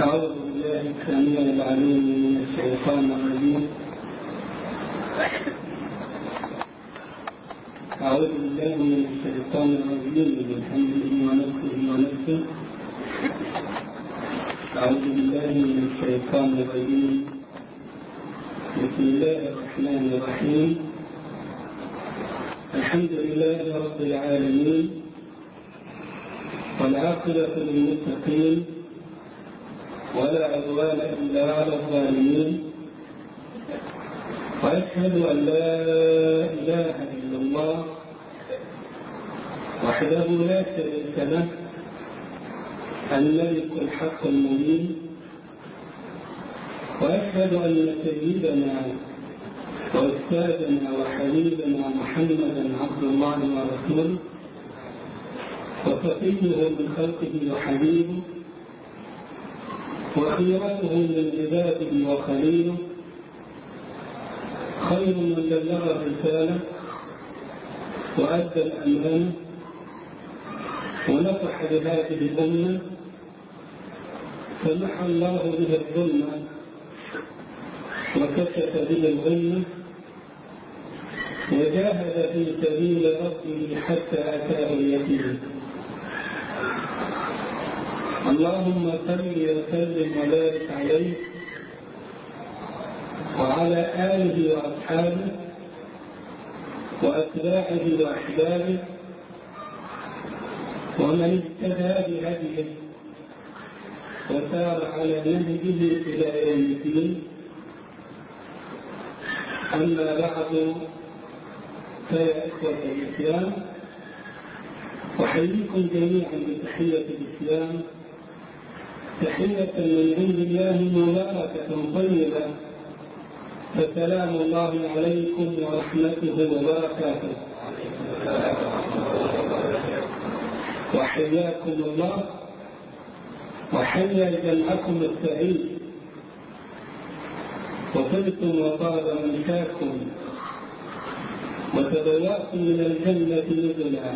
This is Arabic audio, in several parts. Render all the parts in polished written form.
أعوذ بالله السميع العليم من الشيطان الرجيم. أعوذ بالله من الشيطان الرجيم من حمده ونفسه ونفسه. أعوذ بالله من الشيطان الرجيم. بسم الله الرحمن الرحيم. الحمد لله رب العالمين، والعاقبة للمتقين، ولا عدوان إلا على الظالمين، وأشهد أن لا إله إلا الله وحده لا شريك له، الملك الحق المبين، وأشهد أن سيدنا وأستاذنا وحبيبنا محمدا عبد الله ورسوله وصفيه من خلقه وحبيبه وخيرته من عباده وخليله، خير من بلغ الرسالة وأدى الأمانة ونصح لهذه الأمة، فمحى الله به الظلم وكشف به الغمة، وجاهد في سبيل ربه حتى أتاه اليقين. اللهم صل وسلم وبارك عليه وعلى آله وأصحابه وأتباعه وأحبابه ومن اهتدى بهديه وسار على نهجه إلى يوم الدين. أما بعد، فيا إخوة الإسلام، أحييكم جميعا بتحية الإسلام، تحية من عند الله مباركة طيبة، فسلام الله عليكم ورحمته وبركاته. وحياكم الله وحيا جمعكم السعيد، وطبتم وطاب ممشاكم وتبوأتم من الجنة نزلا.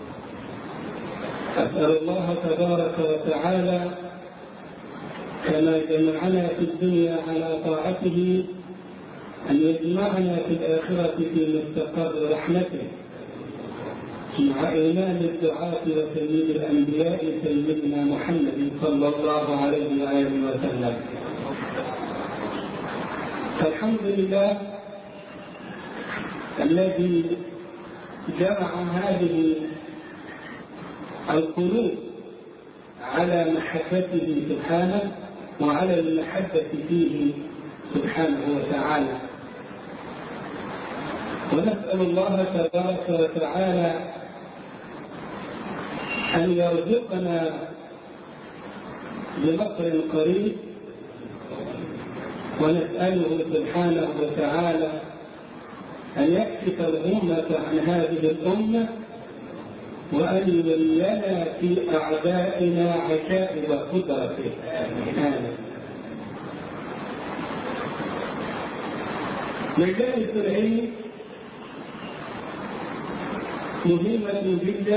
أسأل الله تبارك وتعالى كما جمعنا في الدنيا على طاعته أن يجمعنا في الآخرة في مستقر رحمته مع إمام الدعاة وسيد الأنبياء سيدنا محمد صلى الله عليه وآله وسلم. فالحمد لله الذي جمع هذه القلوب على محبته سبحانه وعلى المحبة فيه سبحانه وتعالى. ونسأل الله تبارك وتعالى أن يرزقنا بمكر قريب، ونسأله سبحانه وتعالى أن يكشف الغمة عن هذه الأمة، وأن يولنا في أعدائنا عجائب قدرته. آمين. مجالس العلم مهمة جدا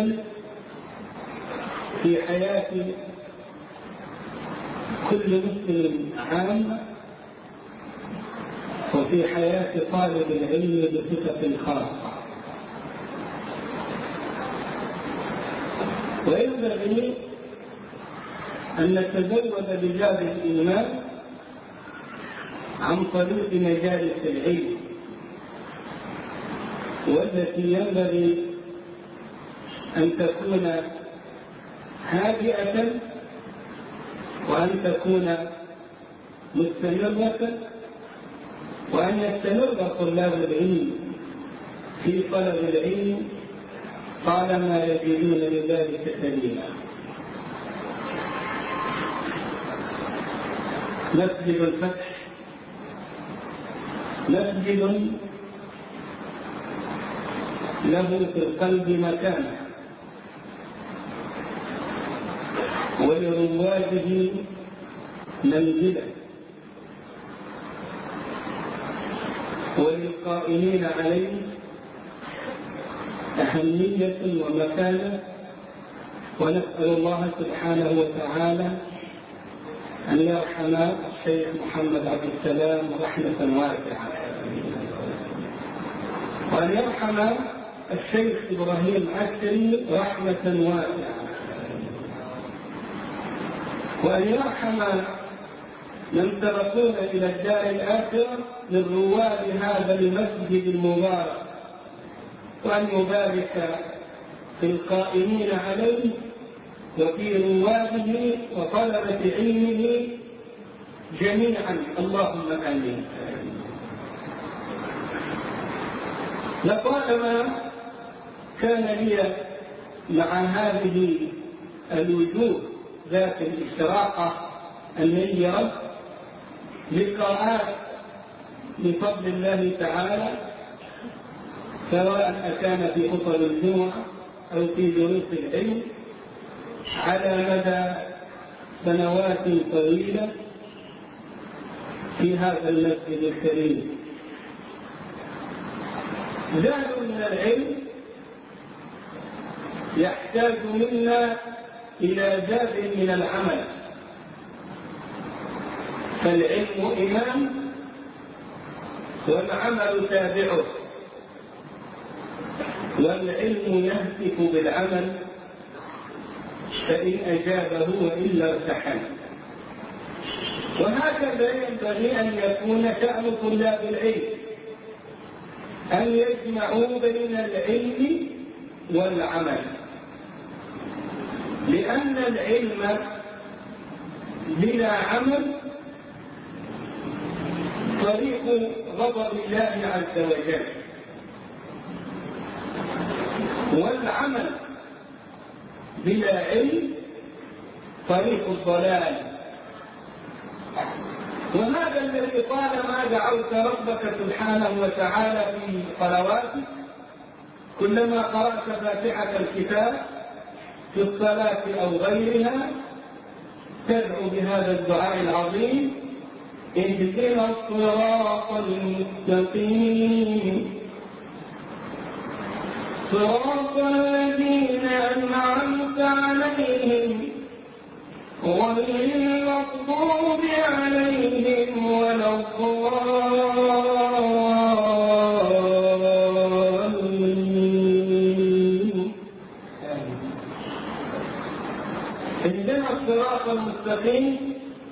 في حياة كل مسلم عام، وفي حياة طالب العلم بصفة خاصة. وينبغي أن نتزود بجاد الإيمان عن طريق مجالس العلم، والتي ينبغي أن تكون هادئة وأن تكون مستمرة، وأن يستمر طلاب العلم في طلب العلم طالما يجدون لذلك سبيلا. مسجد الفتح مسجد له في القلب مكانه، ولرواده منزله، وللقائمين عليه أهمية ومكانة. ونسأل الله سبحانه وتعالى أن يرحم الشيخ محمد عبد السلام رحمة واسعة، وأن يرحم الشيخ إبراهيم عسري رحمة واسعة، وأن يرحم من سبقونا إلى الدار الآخرة من رواد هذا المسجد المبارك، وأن يبارك في القائمين عليه وفي رواده وطلبة علمه جميعا، اللهم آمين. لطالما كان لي مع هذه الوجوه ذات الإشراقة النيرة لقاءات بفضل الله تعالى، سواء أكان في خطب الجمعة أو في دروس العلم على مدى سنوات طويلة في هذا المسجد الكريم. زاد من العلم يحتاج منا إلى زاد من العمل، فالعلم إمام والعمل تابعه، والعلم يهتف بالعمل فإن أجابه وإلا ارتحل. وهكذا ينبغي أن يكون شأن طلاب العلم، أن يجمعوا بين العلم والعمل، لأن العلم بلا عمل طريق غضب الله عز وجل، والعمل بلا علم طريق الضلال. وهذا الذي طالما دعوت ربك سبحانه وتعالى في صلواتك كلما قرأت فاتحة الكتاب في الصلاة أو غيرها تدعو بهذا الدعاء العظيم: اهدنا الصراط المستقيم صراط الذين أنعمت عليهم غير المغضوب عليهم ولا الضالين. اهدنا الصراط المستقيم،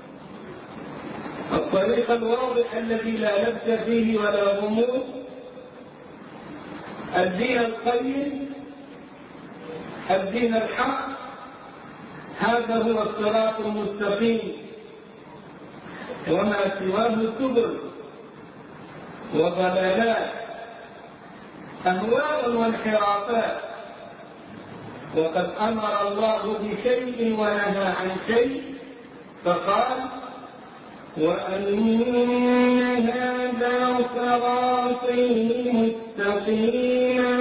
الطريق الواضح الذي لا لبس فيه ولا غموض، الدين القيم، الدين الحق، هذا هو الصراط المستقيم، وما سواه سبل وضلالات أهواء وانحرافات. وقد أمر الله بشيء ونهى عن شيء فقال: وأن هذا صراطي مستقيما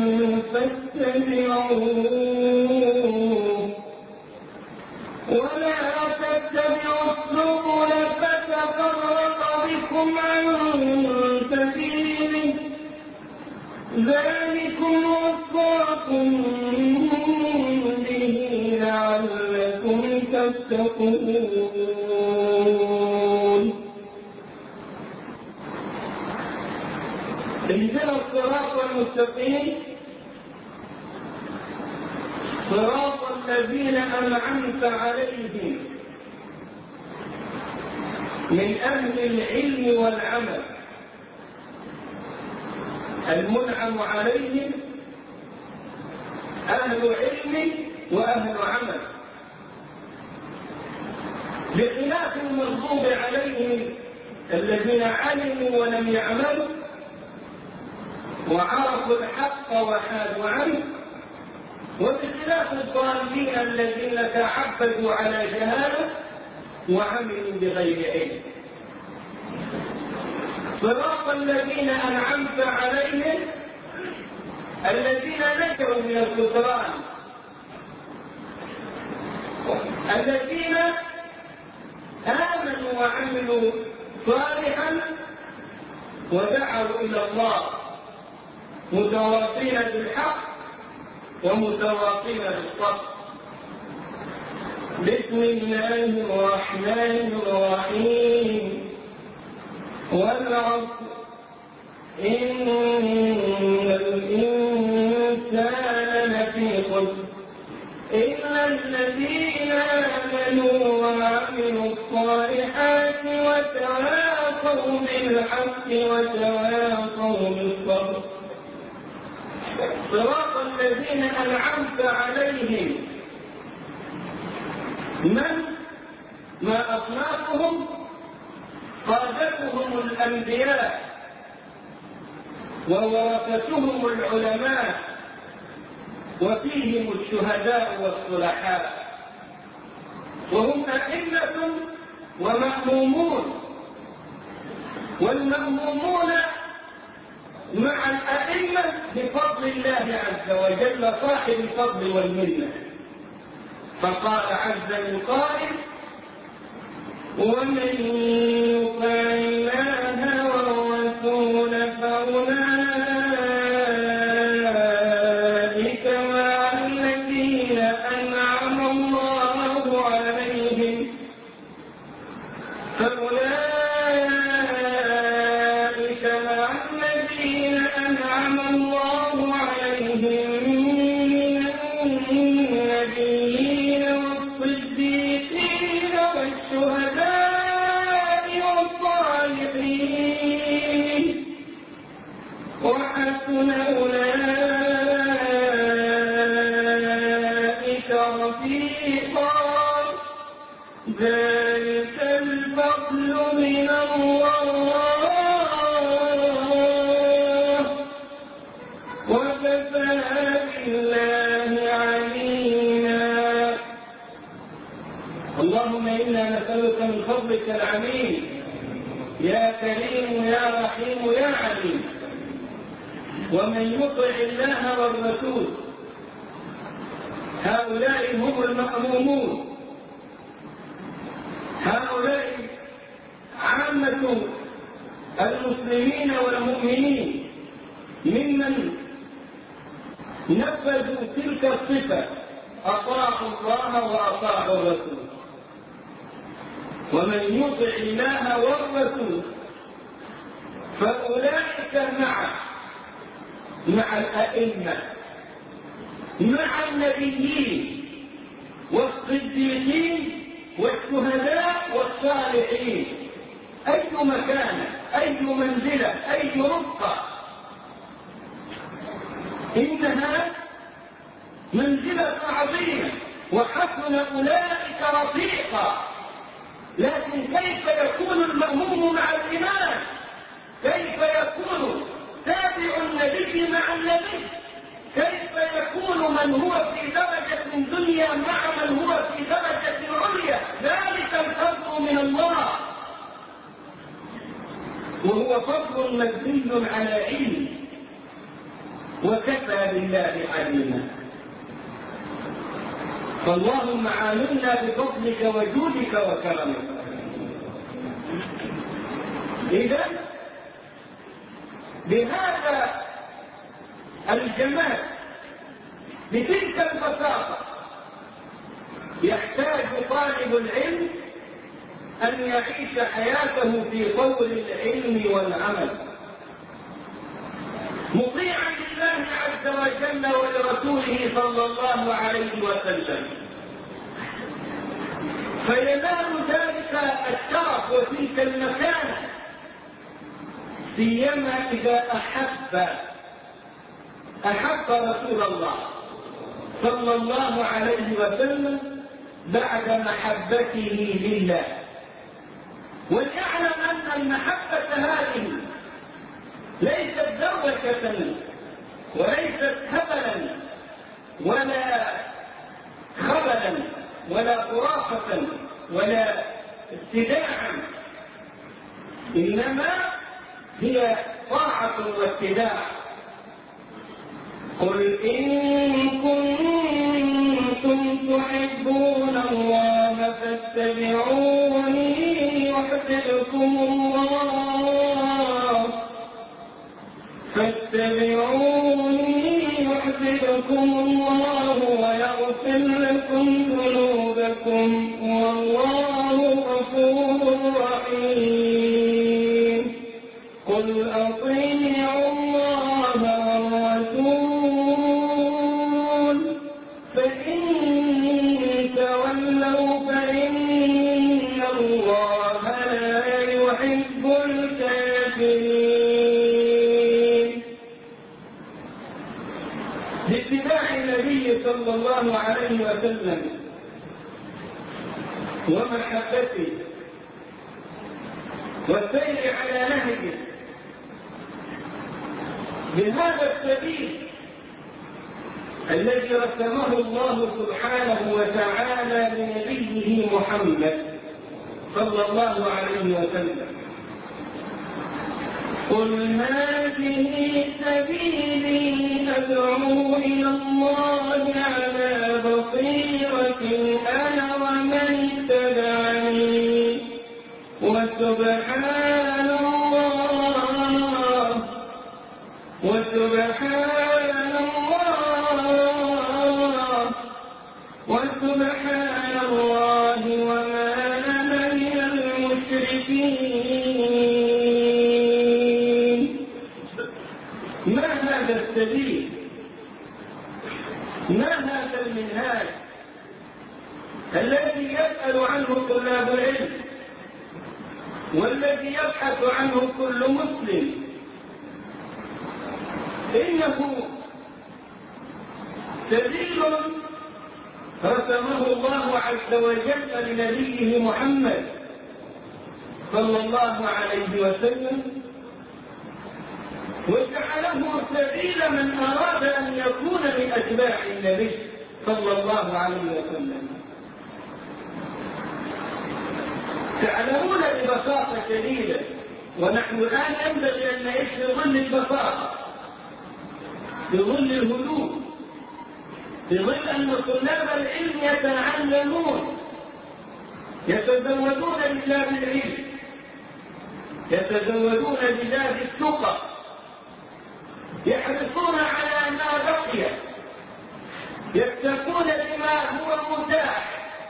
فاتبعوه ولا تتبعوا السبل فتفرق بكم عن سبيله ذلكم وصاكم به لعلكم تتقون. اهدنا الصراط المستقيم صراط الذين أنعمت عليهم من أهل العلم والعمل. المنعم عليهم أهل علم وأهل عمل، بخلاف المغضوب عليهم الذين علموا ولم يعملوا وعرفوا الحق وحادوا عنه، وبخلاف الضالين الذين تعبدوا على جهالة وعملوا بغير علم. صراط الذين أنعمت عليهم الذين نجوا من الكفران، الذين آمنوا وعملوا صالحا ودعوا إلى الله متواصين بالحق ومتواصين بالصبر. بسم الله الرحمن الرحيم والعصر إن الإنسان لفي خسر إلا الذين آمنوا وعملوا الصالحات وتواصوا بالحق وتواصوا بالصبر صراط الذين أنعمت عليهم ما أصنافهم قادتهم الأنبياء وورثتهم العلماء وفيهم الشهداء والصلحاء وهم أئمة ومأمومون والمأمومون مع الأئمة بفضل الله عز وجل صاحب الفضل والمنة فقال عز من قائل ومن يطع الله والرسول فأولئك مع الذين أنعم الله عليهم من النبيين والصديقين والشهداء والصالحين وحسن أولئك رفيقا ذلك الفضل من الله وكفى بالله عليما اللهم إنا نسألك من فضلك العميم يا كريم يا رحيم يا عليم ومن يطع الله والرسول هؤلاء هم المأمومون هؤلاء عامة المسلمين والمؤمنين ممن نفذوا تلك الصفة أطاعوا الله وأطاعوا الرسول ومن يطع الله والرسول فأولئك مع الأئمة مع النبيين والصديقين والشهداء والصالحين أي مكانة أي منزلة أي رفقة إنها منزلة عظيمة وحسن أولئك رفيقا لكن كيف يكون المأموم مع الإمام كيف يكون تابع النبي مع النبي كيف يكون من هو في درجة دنيا مع من هو في درجة عليا ذلك الفضل من الله وهو فضل مبني على علم وكفى بالله عليما فاللهم عاملنا بفضلك وجودك وكرمك إذا بهذا الجمال بتلك البساطة يحتاج طالب العلم أن يعيش حياته في طور العلم والعمل مطيعا لله عز وجل ولرسوله صلى الله عليه وسلم فينال ذلك الشرف وتلك المكانة سيما إذا أحب رسول الله صلى الله عليه وسلم بعد محبته لله وليعلم أن المحبة هذه ليست ذروة وليست هبلا ولا خبلا ولا خرافة ولا ابتداعا إنما هي طاعة واتباع قل إن كنتم تحبون الله فاتبعوني يحببكم الله ويغفر لكم ذنوبكم غفور رحيم قل أطيعوا الله والرسول فإن تولوا فإن الله لا يحب الكافرين. باتباع النبي صلى الله عليه وسلم ومحبته والسير على نهجه بهذا السبيل الذي رسمه الله سبحانه وتعالى لنبيه محمد صلى الله عليه وسلم. قل هذه سبيلي أدعو إلى الله على بصيرة أنا ومن اتبعني وسبحان الله وما أنا من المشركين. ما هذا السبيل؟ ما هذا المنهاج الذي يسأل عنه طلاب العلم والذي يبحث عنه كل مسلم؟ إنه سبيل رسمه الله عز وجل لنبيه محمد صلى الله عليه وسلم وجعله سبيل من أراد أن يكون من أتباع النبي صلى الله عليه وسلم. تعلمون ببساطة شديدة ونحن الآن ينبغي أن نعيش في ظل البساطة في ظل الهدوء في ظل أن طلاب العلم يتعلمون يتزودون بباب العلم يتزودون بباب الثقة يحرصون على ما بقي يكتفون بما هو متاح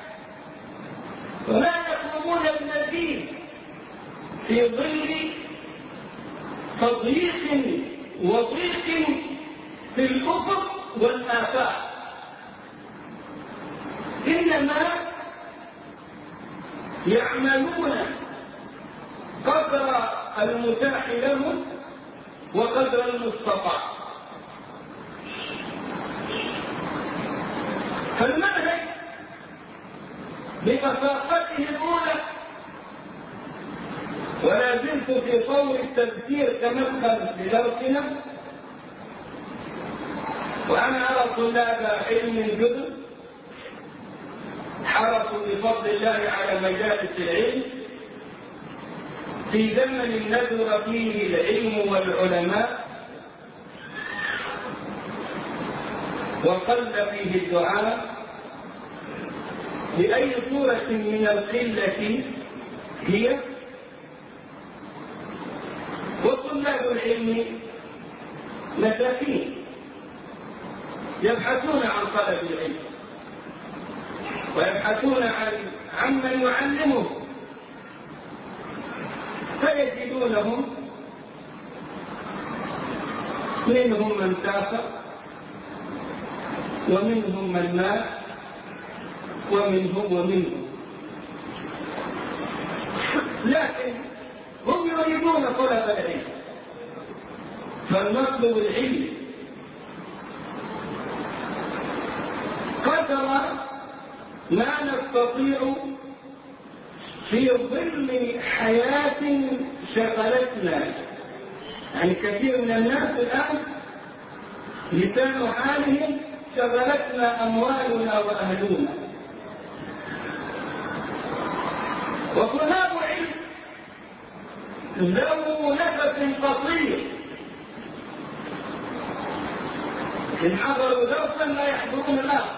ولا يطلبون المزيد في ظل تضييق وضيق في الأفق والآفاق. إنما يعملون قدر المتاح لهم وقدر المستطاع. فالمنهج ببساطته الأولى ولا زلت في طور التذكير كمدخل لدرسنا وأنا أرى طلاب علم جدد حرصوا بفضل الله على مجالس العلم في زمن ندر فيه العلم والعلماء وقل فيه الدعاء بأي صورة من القلة هي. وطلاب العلم مساكين يبحثون عن طلب العلم ويبحثون عمن يعلمه فيجدونهم منهم من سافر ومنهم من مات ومنهم لكن هم يريدون طلب العلم فالمطلب العلم قدر ما نستطيع في ظل حياة شغلتنا. يعني كثير من الناس الآن لسان حالهم شغلتنا أموالنا وأهلنا. وطلاب علم ذو نفس قصير إن حضروا درسا لا يحضرون الآخر.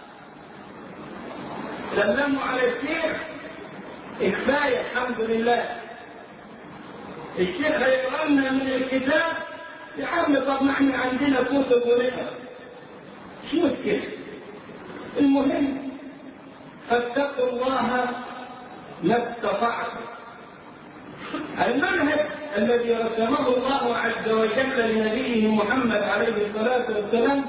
سلموا على الشيخ كفاية الحمد لله. الشيخ هيقرأنا من الكتاب يا عم طب نحن عندنا كتب ونقرأ شو مشكلة. المهم فاتقوا الله ما استطعت. المنهج الذي رسمه الله عز وجل لنبيه محمد عليه الصلاة والسلام،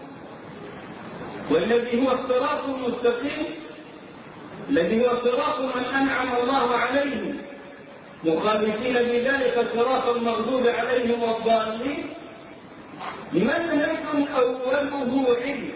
والذي هو الصراط المستقيم، الذي هو صراط من أنعم الله عليهم، مخالفين بذلك صراط المغضوب عليهم والضالين، منهج أوله علم.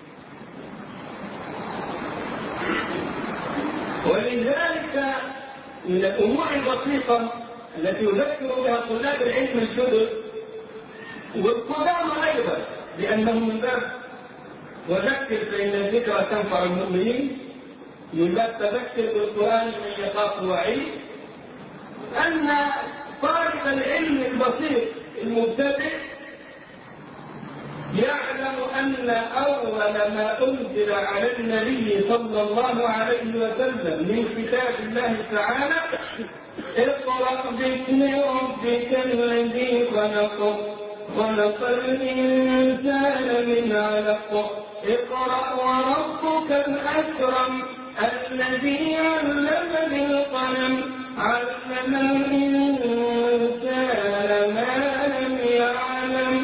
ولذلك من الأمور البسيطة التي يذكر بها طلاب العلم الجدد والقدامى أيضا، لأنه من باب وذكر فإن الذكرى تنفع المؤمنين، من باب تذكر بالقرآن من يخاف وعيد، أن طالب العلم البسيط المبتدئ يعلم أن أول ما أنزل على النبي صلى الله عليه وسلم من كتاب الله تعالى: اقرأ باسم ربك الذي خلق، خلق الإنسان من علق، اقرأ وربك الأكرم الذي علم بالقلم، علم الإنسان ما لم يعلم.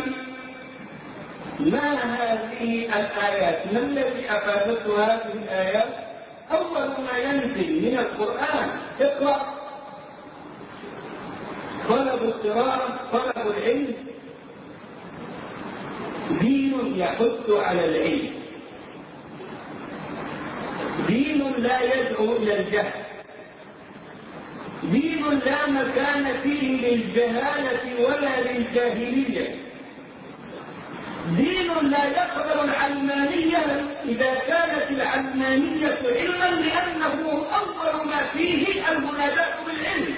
ما هذه الآيات؟ ما الذي أفادته هذه الآيات؟ أول ما ينزل من القرآن اقرأ. طلب القراءة، طلب العلم دين يحث على العلم، دين لا يدعو إلى الجهل، دين لا مكان فيه للجهالة ولا للجاهلية، دين لا يقبل العلمانية إذا كانت العلمانية علما، لأنه أول ما فيه المناداة بالعلم.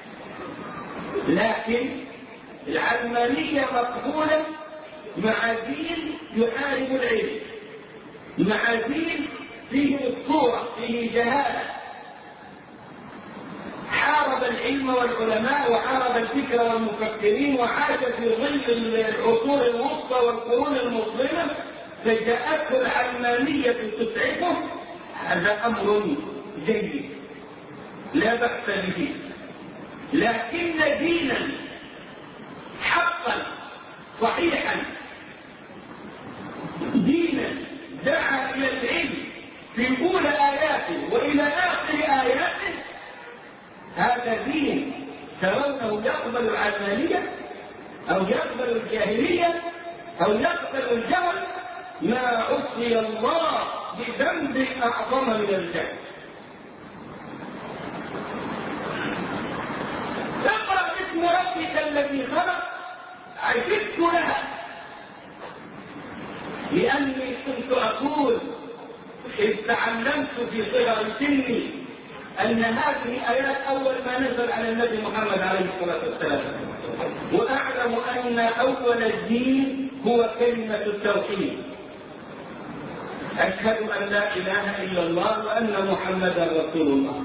لكن العلمانية مقبولة مع دين يحارب العلم، مع دين فيه الصورة، فيه جهالة، حارب العلم والعلماء وحارب الفكر والمفكرين، وعاش في ظل العصور الوسطى والقرون المظلمة، فجاءته العلمانية تسعفه. هذا أمر جيد لا بأس به، لكن دينا حقا صحيحا، دينا دعا إلى العلم في أولى آياته وإلى آخر آياته، هذا دين ترونه يقبل العلمانية أو يقبل الجاهلية أو يقبل الجهل، ما عصي الله بذنب أعظم من الجهل. اقرأ اسم ربك الذي خلق، عجبت لها، لأني كنت أقول إذ تعلمت في صغر سني أن هذه آيات أول ما نزل على النبي محمد عليه الصلاة والسلام، وأعلم أن أول الدين هو كلمة التوحيد: أشهد أن لا إله إلا الله وأن محمدا رسول الله.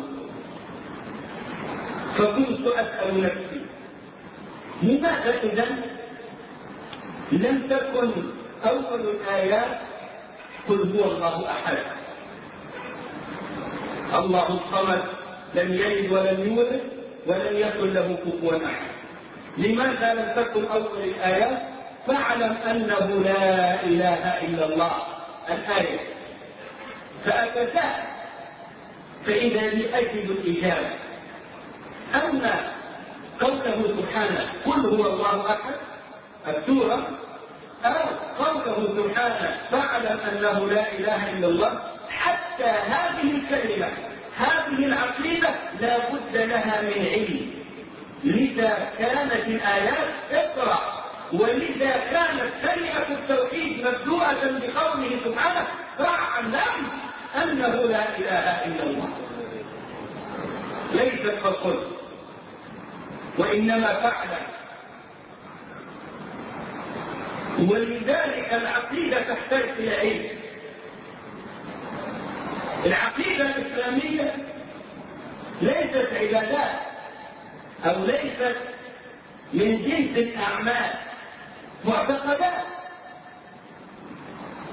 فكنت أسأل نفسي: لماذا إذن لم تكن أول الآيات قل هو الله أحد، الله الصمد، لم يلد ولم يولد ولم يكن له كفوا أحد؟ لماذا لم تكن أول الآيات فاعلم أنه لا إله إلا الله الآية؟ فأتساءل فإذا لي أجد الإجابة. أما قوله سبحانه قل هو الله أحد السورة، أو قوله سبحانه فاعلم أنه لا إله إلا الله، حتى هذه الكلمة، هذه العقيدة لا بد لها من علم. لذا كانت الآيات اقرأ، ولذا كانت كلمة التوحيد مبدوءة بقوله سبحانه فاعلم أنه لا إله إلا الله، ليست فقل وإنما فاعلم. ولذلك العقيدة تحتاج إلى علم. العقيدة الإسلامية ليست عبادات أو ليست من جنس الأعمال،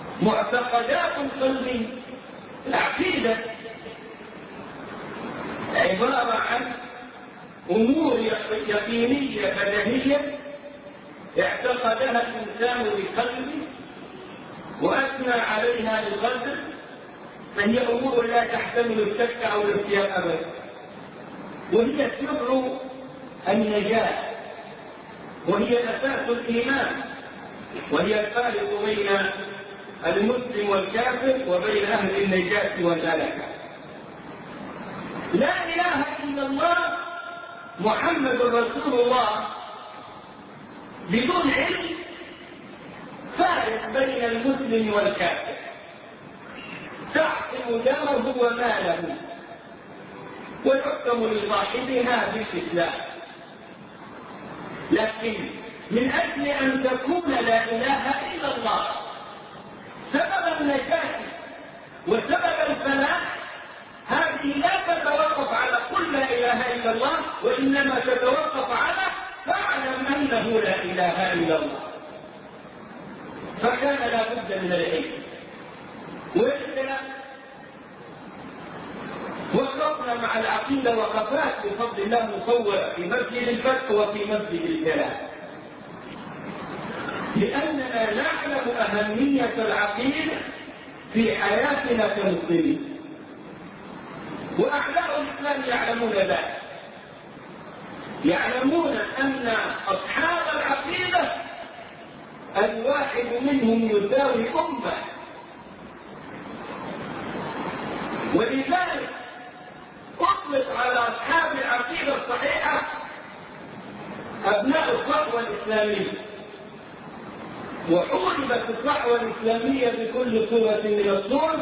معتقدات قلبية. العقيدة عبارة عن أمور يقينية بديهية اعتقدها الإنسان بقلبه وأثنى عليها بقلبه، فهي أمور لا تحتمل الشك أو الارتياب أبدا، وهي سر النجاة، وهي أساس الإيمان، وهي الفارق بين المسلم والكافر وبين أهل النجاة والهلكة. لا إله إلا الله محمد رسول الله بدون علم فارق بين المسلم والكافر، تحكم دمه وماله ويحكم لصاحبها بالإسلام. لكن من أجل أن تكون لا إله إلا الله سبب النجاة وسبب الفلاح، هذه لا تتوقف على قل لا إله إلا الله، وإنما تتوقف على فاعلم أنه لا إله إلا الله. فكان لا بد من العلم. وإحنا وقفنا مع العقيدة وقفات بفضل الله مصورة في مسجد الفتح وفي مسجد الكلام، لأننا نعلم أهمية العقيدة في حياتنا كمسلمين، وأعداء الإسلام يعلمون ذلك، يعلمون أن أصحاب العقيدة الواحد منهم يساوي أمة، ولذلك أطلق على أصحاب العقيدة الصحيحة أبناء الصحوة الإسلامية، وحولبت الصحوة الإسلامية بكل صورة من الصور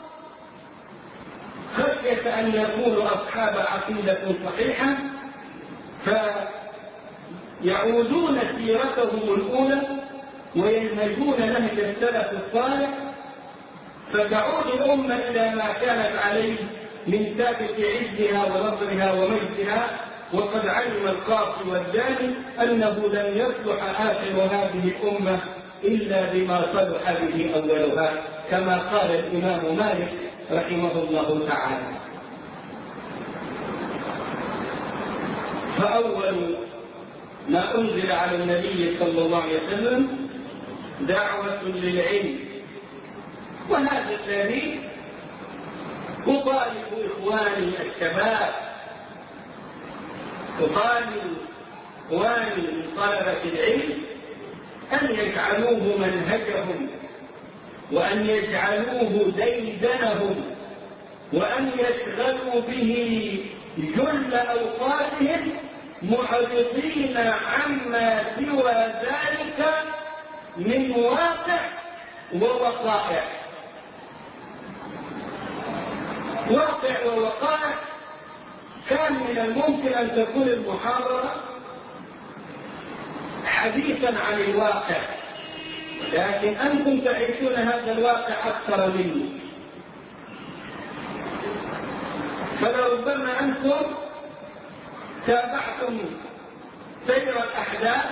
خشية أن يكونوا أصحاب عقيدة صحيحة فيعودون سيرتهم الأولى وينهجون نهج السلف الصالح، فتعود الأمة إلى ما كانت عليه من ثابت عزها ونصرها ومجدها. وقد علم القاصي والداني أنه لن يصلح آخر هذه الأمة إلا بما صلح به أولها، كما قال الإمام مالك رحمه الله تعالى. فأول ما أنزل على النبي صلى الله عليه وسلم دعوة للعلم، وهذا الذي أطالب إخواني الشباب، أطالب إخواني من طلبة العلم أن يجعلوه منهجهم، وأن يجعلوه ديدنهم، وأن يشغلوا به جل أوقاتهم معرضين عما سوى ذلك من واقع ووقائع. واقع ووقائع كان من الممكن أن تكون المحاضرة حديثا عن الواقع، لكن أنتم تعيشون هذا الواقع أكثر مني، فلربما أنتم تابعتم سير الأحداث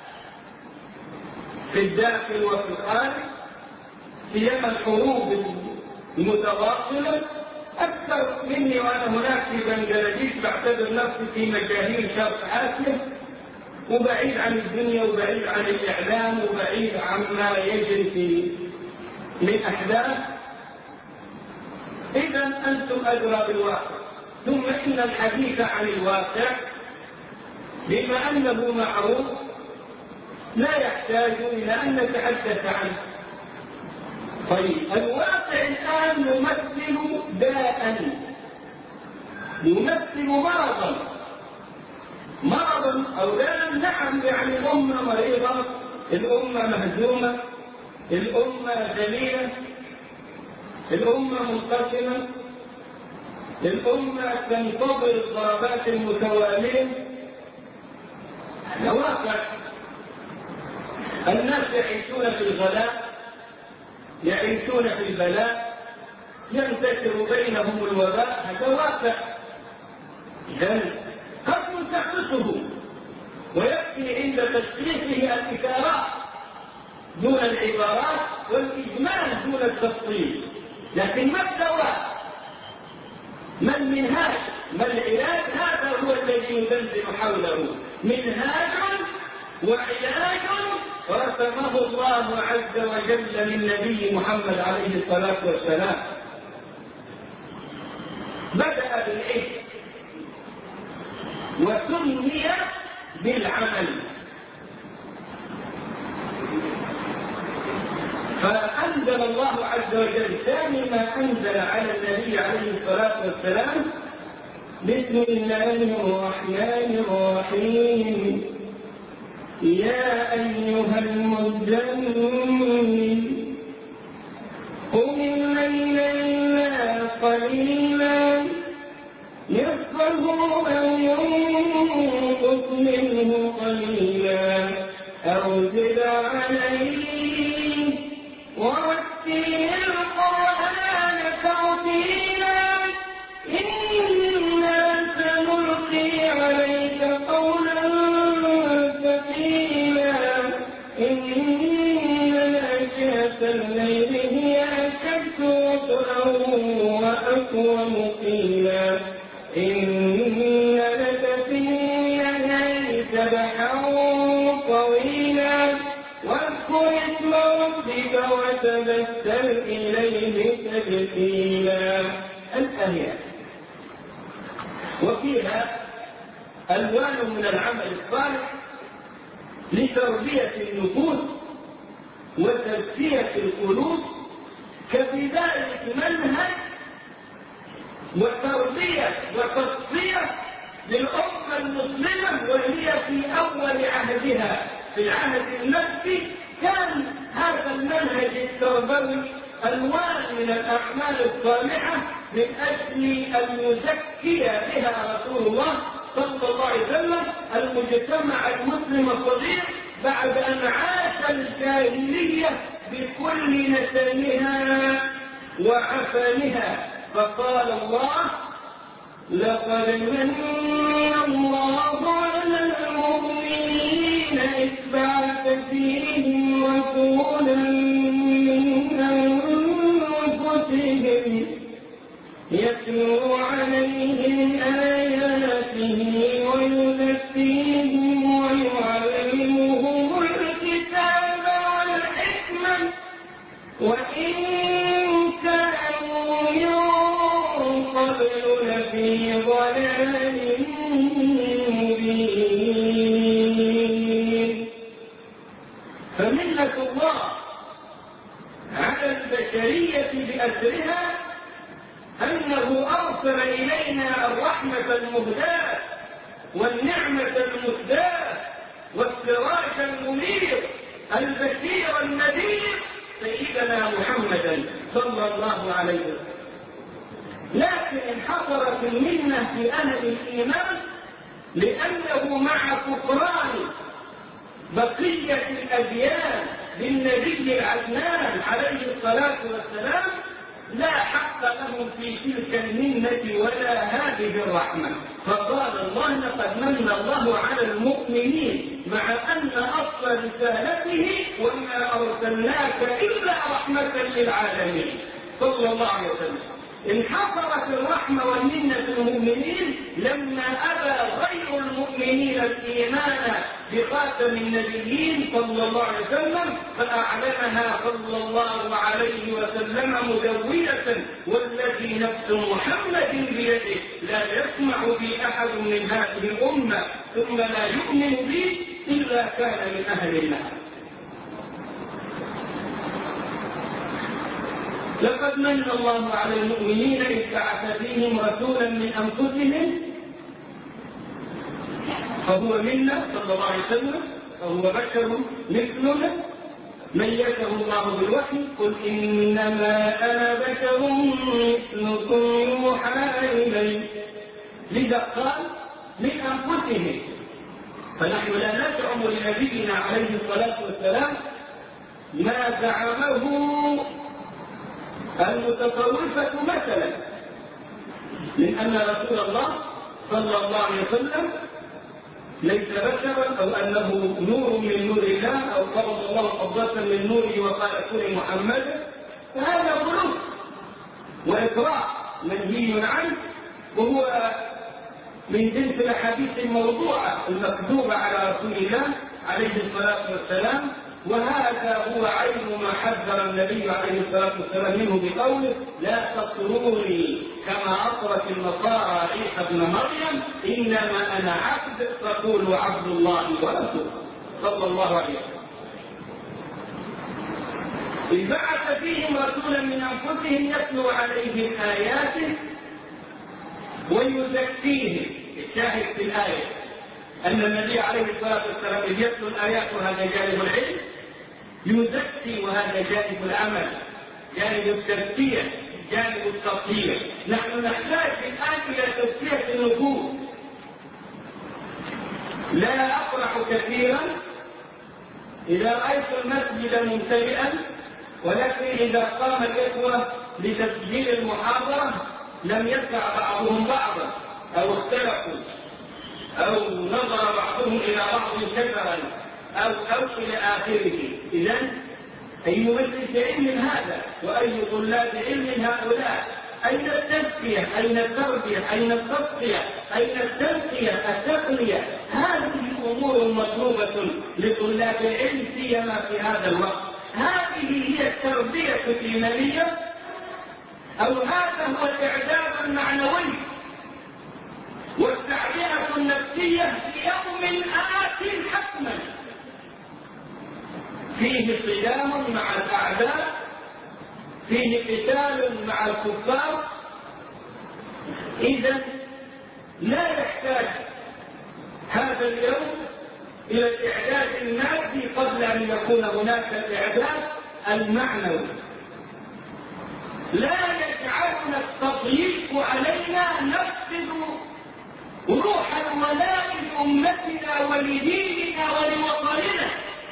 في الداخل وفي الخارج، سيما الحروب المتواصلة أكثر مني، وأنا هناك في بنغلاديش بعتبر نفسي في مجاهيل شرق آسيا، وبعيد عن الدنيا وبعيد عن الإعلام وبعيد عما يجري من أحداث. إذا أنتم أدرى بالواقع. ثم إن الحديث عن الواقع بما أنه معروف لا يحتاج إلى أن نتحدث عنه. طيب الواقع الآن يمثل داء، يمثل مرضا أو داء. نعم، يعني الأمة مريضة، الأمة مهزومة، الأمة ذليلة، الأمة منقسمة، الأمة تنتظر الضربات المتوالية. هذا واقع. الناس يعيشون في الغلاء، يعيشون في البلاء، ينتشر بينهم الوباء. هذا واقع. إذن قد تحدثه، ويكفي عند تشخيصه الإشارات دون العبارات والإجمال دون التفصيل. لكن ما الدواء؟ ما المنهاج؟ ما العلاج؟ هذا هو الذي يدندن حوله، منهاج وعلاج رسمه الله عز وجل للنبي محمد عليه الصلاة والسلام. بدأ بالعلم وسمي بالعمل، فأنزل الله عز وجل ثاني ما أنزل على النبي عليه الصلاة والسلام: بسم الله الرحمن الرحيم، يا أيها المزمل قم الليل إلا قليلا نصفه أو ينقص منه قليلا أو زد عليه ورتل القرآن ترتيلا إنا سنلقي عليك قولا ثقيلا إن ناشئة الليل هي أشد وطئا وأقوم قيلا إن لك في النهار سبحا طويلا واذكر اسم ربك وتبتل إليه تبتيلا. الآيات وفيها ألوان من العمل الصالح لتربية النفوس وتزكية القلوب، كفي ذلك منهج وتربية وتصفية للأمة المسلمة وهي في أول عهدها. في العهد المكي كان هذا المنهج التربوي ألوان من الأعمال الصالحة من أجل أن يزكي بها رسول الله صلى الله عليه وسلم المجتمع المسلم الصغير بعد أن عاش الجاهلية بكل نسمها وعفنها. فقال الله: لقد من الله على المؤمنين إذ بعث فيهم رسولا من أنفسهم يتلو عليهم آياته ويزكيهم ويعلمهم الكتاب والحكمة وإن كانوا من قبل لفي ضلال مبين. فمنة الله على البشرية بأسرها أنه أرسل إلينا الرحمة المهداة والنعمة المسداة والسراج المنير البشير النذير سيدنا محمدا صلى الله عليه وسلم. لكن انحصرت المنة في أهل الإيمان لأنه مع كفران بقية الأديان بالنبي العدنان عليه الصلاة والسلام لا حق لهم في تلك المنة ولا هذه الرحمة. فقال الله: لقد من الله على المؤمنين، مع أن أصل رسالته: وما أرسلناك إلا رحمة للعالمين صلى الله عليه وسلم. انحصرت الرحمة والمنة المؤمنين لما أبى غير المؤمنين الإيمان بخاتم النبيين صلى الله عليه وسلم، فأعلنها صلى الله عليه وسلم مدونة: والذي نفس محمد بيده لا يسمع بي أحد من هذه الأمة ثم لا يؤمن بي إلا كان من أهل النار. لقد من الله على المؤمنين إذ بعث فيهم رسولا من أنفسهم، فهو منا صلى الله عليه وسلم، فهو بشر مثلنا ميزه الله بالوحي: قل إنما أنا بشر مثلكم يوحى إلي. لذا قال من أنفسهم، فنحن لا نزعم لنبينا عليه الصلاة والسلام ما زعمه المتصوفة مثلا، من أن رسول الله صلى الله عليه وسلم ليس بشرا، أو أنه نور من نور الله، أو قبض الله قبضة من نوره وقال كن محمد. فهذا غلو وإكراه منهي عنه وهو من جنس الأحاديث الموضوعة المكذوبة على رسول الله عليه الصلاة والسلام. وهذا هو عين ما حذر النبي عليه الصلاة والسلام منه بقوله: لا تطروني كما أطرت النصارى عيسى ابن مريم، إنما أنا عبد فقولوا عبد الله ورسوله، صلى الله عليه وسلم. إذ بعث فيهم رسولا من أنفسهم يتلو عليهم آياته ويزكيهم. الشاهد في الآية أن النبي عليه الصلاة والسلام إذ يتلو الآيات وهذا جانب العلم، يزكي وهذا جانب العمل، جانب التزكية، جانب التطهير. نحن نحتاج الآن إلى تزكية النفوس. لا أفرح كثيرا إذا رأيت المسجد ممتلئا، ولكن إذا قام الإخوة لتسجيل المحاضرة لم يدفع بعضهم بعضا، أو اختلفوا، أو نظر بعضهم إلى بعض كثرا، أو إلى آخره. إذن أي مجلس علم هذا، وأي طلاب علم هؤلاء؟ أين التزكية؟ أين التربية؟ أين التصفية؟ أين التزكية؟ التقنية؟ هذه أمور مطلوبة لطلاب العلم سيما في هذا الوقت. هذه هي التربية الإيمانية، أو هذا هو الإعداد المعنوي والتعبئة النفسية في يوم آت حتما فيه صدام مع الأعداء، فيه قتال مع الكفار. إذن لا يحتاج هذا اليوم إلى الإعداد المادي قبل أن يكون هناك الإعداد المعنوي. لا يجعلنا التضييق علينا نفقد روح الولاء لأمتنا ولديننا ولوطننا،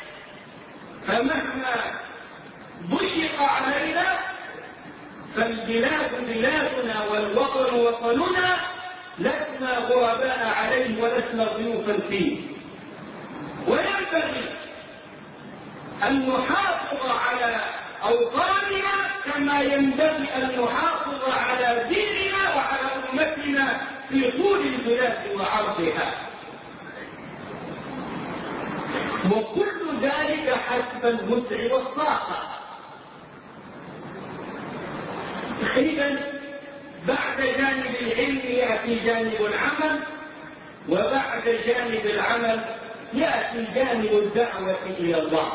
فمهما ضيق علينا فالبلاد بلادنا والوطن وطننا، لسنا غرباء عليه ولسنا ضيوفا فيه. وينبغي أن نحافظ على أوطاننا كما ينبغي أن نحافظ على ديننا وعلى أمتنا في طول البلاد وعرضها، وكل ذلك حسب الوسع والطاقة. إذن بعد جانب العلم يأتي جانب العمل، وبعد جانب العمل يأتي جانب الدعوة إلى الله.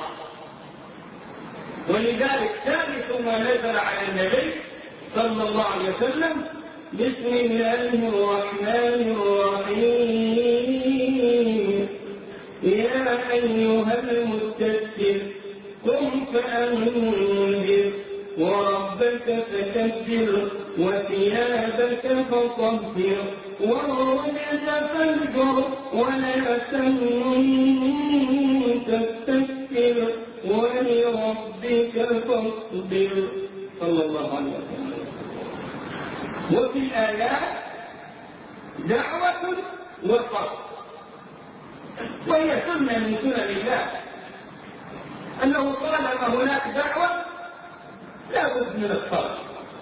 ولذلك ثالث ما نزل على النبي صلى الله عليه وسلم: بسم الله الرحمن الرحيم، يا أيها المدثر قم فأنذر وربك فكبر وثيابك فطهر والرجز فاهجر ولا تمنن تستكبر ولربك فاصبر، صلى الله عليه وسلم. وفي الآيات دعوة وصبر، وهي سنة من سنن الله أنه طالما هناك دعوة لا بد من الصبر.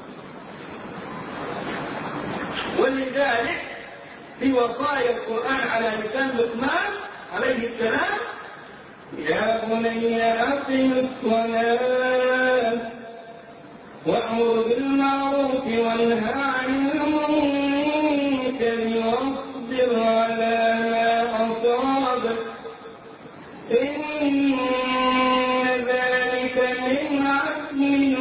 ولذلك في وصايا القرآن على لسان لقمان عليه السلام: يا بني أقم الصلاة وأمر بالمعروف وانهى عن المنكر واصبر على ما أصابك إن ذلك من عزم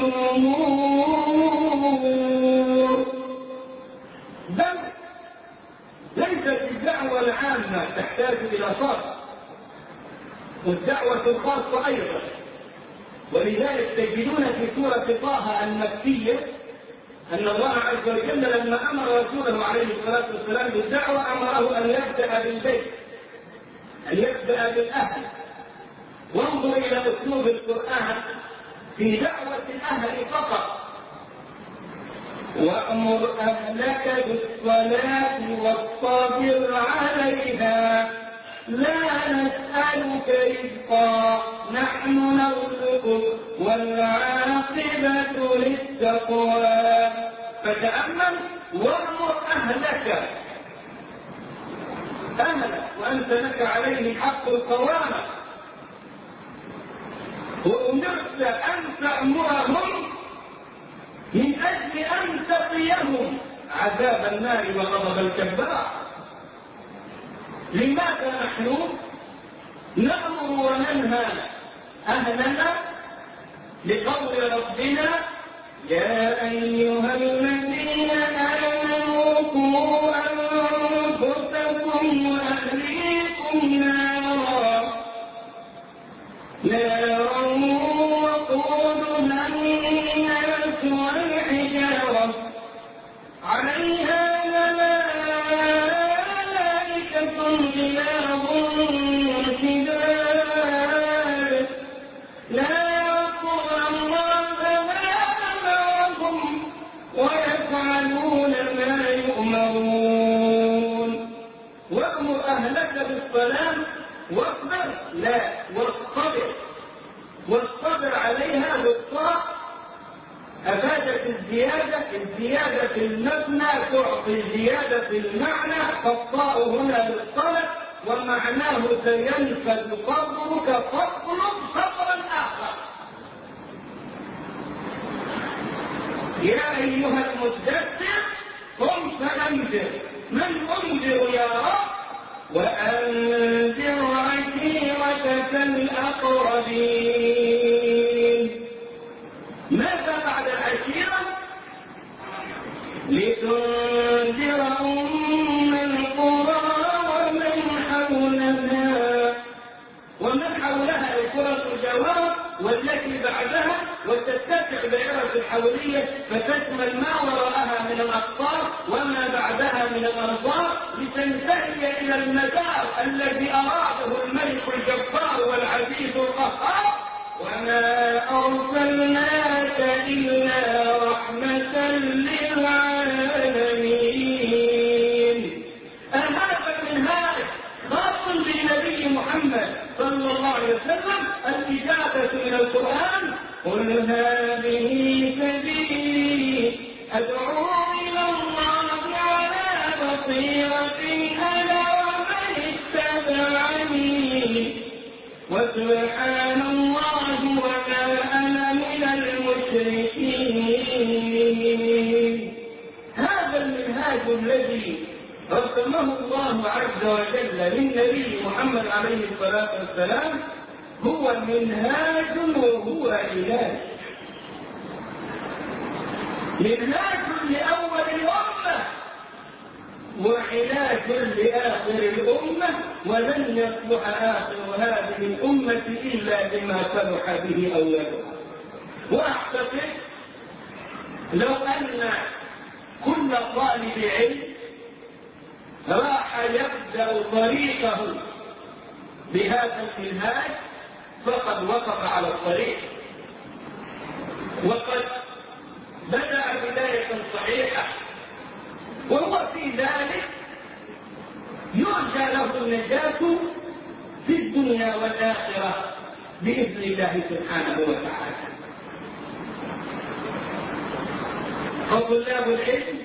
الأمور. بل ليست الدعوة العامة تحتاج إلى صبر، والدعوة الخاصة أيضا. ولذلك تجدون في سورة طه المكية أن الله عز وجل لما أمر رسوله عليه الصلاة والسلام بالدعوة أمره أن يبدأ بالبيت، أن يبدأ بالأهل. وانظر إلى أسلوب القرآن في دعوة الأهل فقط: وأمر أهلك بالصلاة واصطبر عليها لا نسألك رزقا نحن نرزقك والعاقبة للتقوى. فتأمل: وامر أهلك وأنت لك عليه حق القوامة، وأمرت أن تأمرهم من أجل أن تقيهم عذاب النار وغضب الجبار. لماذا نحن نأمر وننهى أهلنا؟ لقول ربنا: يا أيها الذين آمنوا قوا أنفسكم وأهليكم نارا وقودها الناس والحجارة عليها ملائكة غلاظ شداد لا يعصون الله ما أمرهم ويفعلون ما يؤمرون. وأمر أهلك بالصلاة واصبر، لا واصطبر عليها بالطاعة. أفادت الزيادة في المبنى تعطي زيادة في المعنى، فالطاء هنا للطلب ومعناه سينفذ صبرك فاطلب صبرا آخر. يا أيها المدثر قم فأنذر. من أنذر يا رب؟ وأنذر عشيرتك الأقربين. ماذا بعد العشيرة؟ لتنذر أم القرى ومن حولها القرى الجوار والتي بعدها، وتتسع دائرة الحولية فتشمل ما وراءها من الأقطار وما بعدها من الأرضار، لتنتهي إلى المدار الذي أراده الملك الجبار والعزيز القهار. وما أرسلناك إلا رحمة للعالمين. هذا المنهاج خاص بالنبي محمد صلى الله عليه وسلم، الإجابة إلى القرآن: قل هذه سبيلي أدعو إلى الله على بصيرة أنا ومن اتبعني وسبحان الله وما أنا من المشركين. هذا المنهاج الذي رسمه الله عز وجل للنبي محمد عليه الصلاة والسلام هو منهاج وهو علاج. منهاج لأول الأمة وعلاج لآخر الأمة، ولن يصلح آخر هذه الأمة إلا بما صلح به أولها. وأعتقد لو أن كل طالب علم راح يبدأ طريقه بهذا المنهاج فقد وقف على الطريق، وقد بدأ بداية صحيحة، وهو في ذلك يرجى له النجاة في الدنيا والآخرة بإذن الله سبحانه وتعالى. فطلاب العلم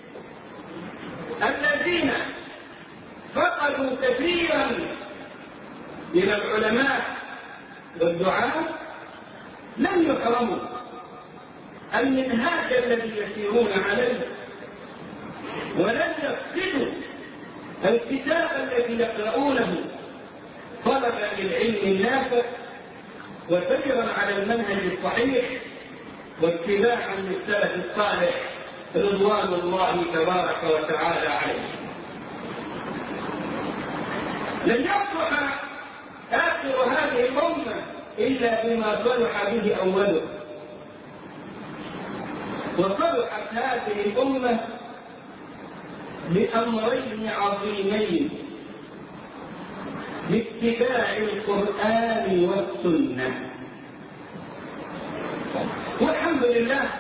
الذين فقدوا كثيرا من العلماء والدعاة لم يحرموا المنهاج الذي يسيرون عليه، ولن يفقدوا الكتاب الذي يقرؤونه طلبا للعلم النافع وسيرا على المنهج الصحيح واتباعا للسلف الصالح رضوان الله تبارك وتعالى عليه. لن يصلح آخر هذه الأمة إلا بما صلح به أوله، وصلحت هذه الأمة بأمرين عظيمين: باتباع القرآن والسنة. والحمد لله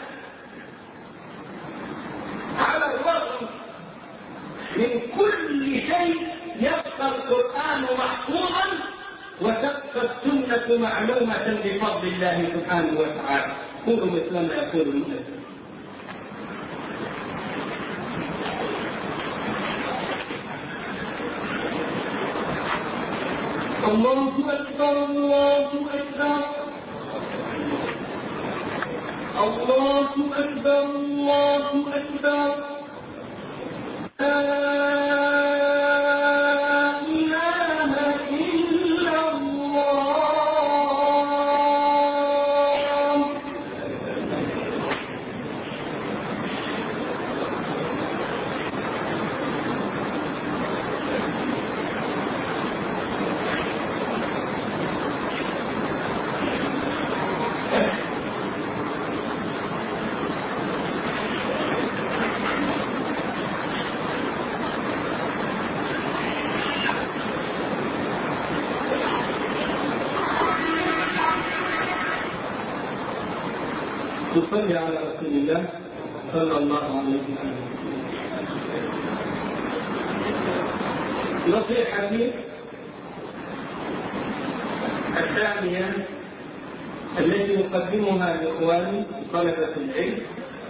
على الرغم من كل شيء يبقى القرآن محفوظا وتبقى السنة معلومة بفضل الله سبحانه وتعالى. قولوا مثل ما يقول المؤمن. الله أكبر الله أكبر الله أكبر الله أكبر لا إله إلا الله. تصلي على رسول الله صلى الله عليه وسلم. نصيحتي الثانية التي أقدمها لإخواني طلبة العلم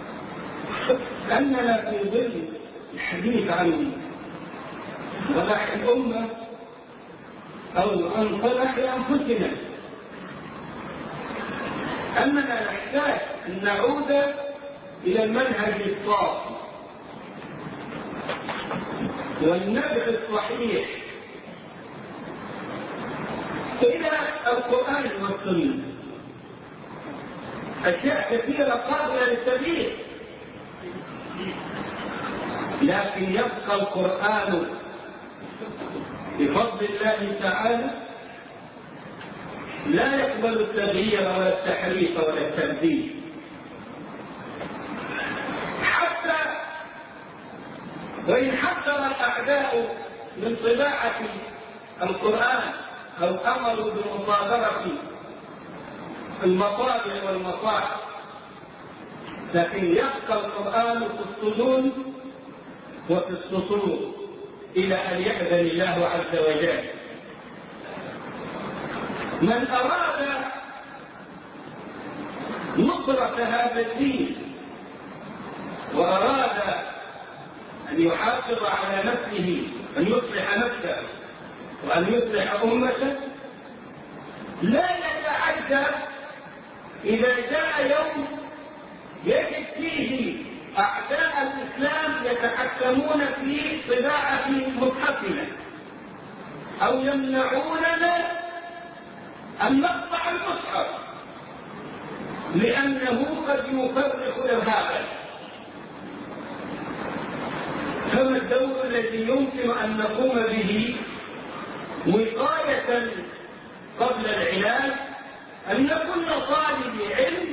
أننا في ظل الحديث عن صلاح الأمة أو عن صلاح أنفسنا أننا نحتاج أن نعود إلى المنهج الصافي والنبع الصحيح إلى القرآن والسنة. أشياء كثيرة قابلة للتغيير، لكن يبقى القرآن بفضل الله تعالى لا يقبل التغيير ولا التحريف ولا التبديل. حتى وإن حذر الأعداء من طباعة القرآن أو أمروا بمصادرة المطابع والمصاحف، لكن يبقى القرآن في الصدور وفي السطور إلى أن يأذن الله عز وجل. من أراد نصرة هذا الدين وأراد أن يحافظ على نفسه، أن يصلح نفسه وأن يصلح أمته، لا يتعجب إذا جاء يوم يجد فيه أعداء الإسلام يتحكمون في طباعة مصحفنا أو يمنعوننا أن نقطع المصحف لأنه قد يفرق إرهابا. فما الدور الذي يمكن أن نقوم به وقاية قبل العلاج؟ أن يكون طالب علم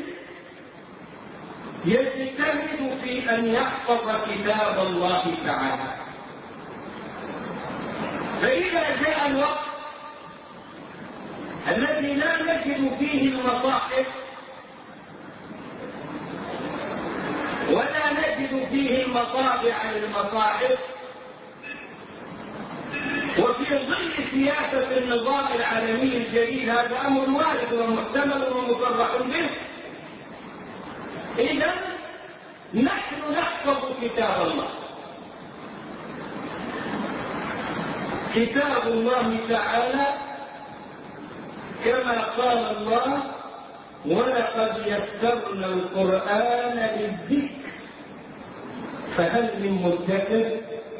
يجتهد في أن يحفظ كتاب الله تعالى، فإذا جاء الوقت الذي لا نجد فيه المصاحف ولا نجد فيه المطابع للمصاحف، وفي ظل سياسة النظام العالمي الجديد، هذا أمر وارد ومحتمل ومصرح به، إذا نحن نحفظ كتاب الله. كتاب الله تعالى كما قال الله: ولقد يسرنا القرآن للذكر فهل من مدكر.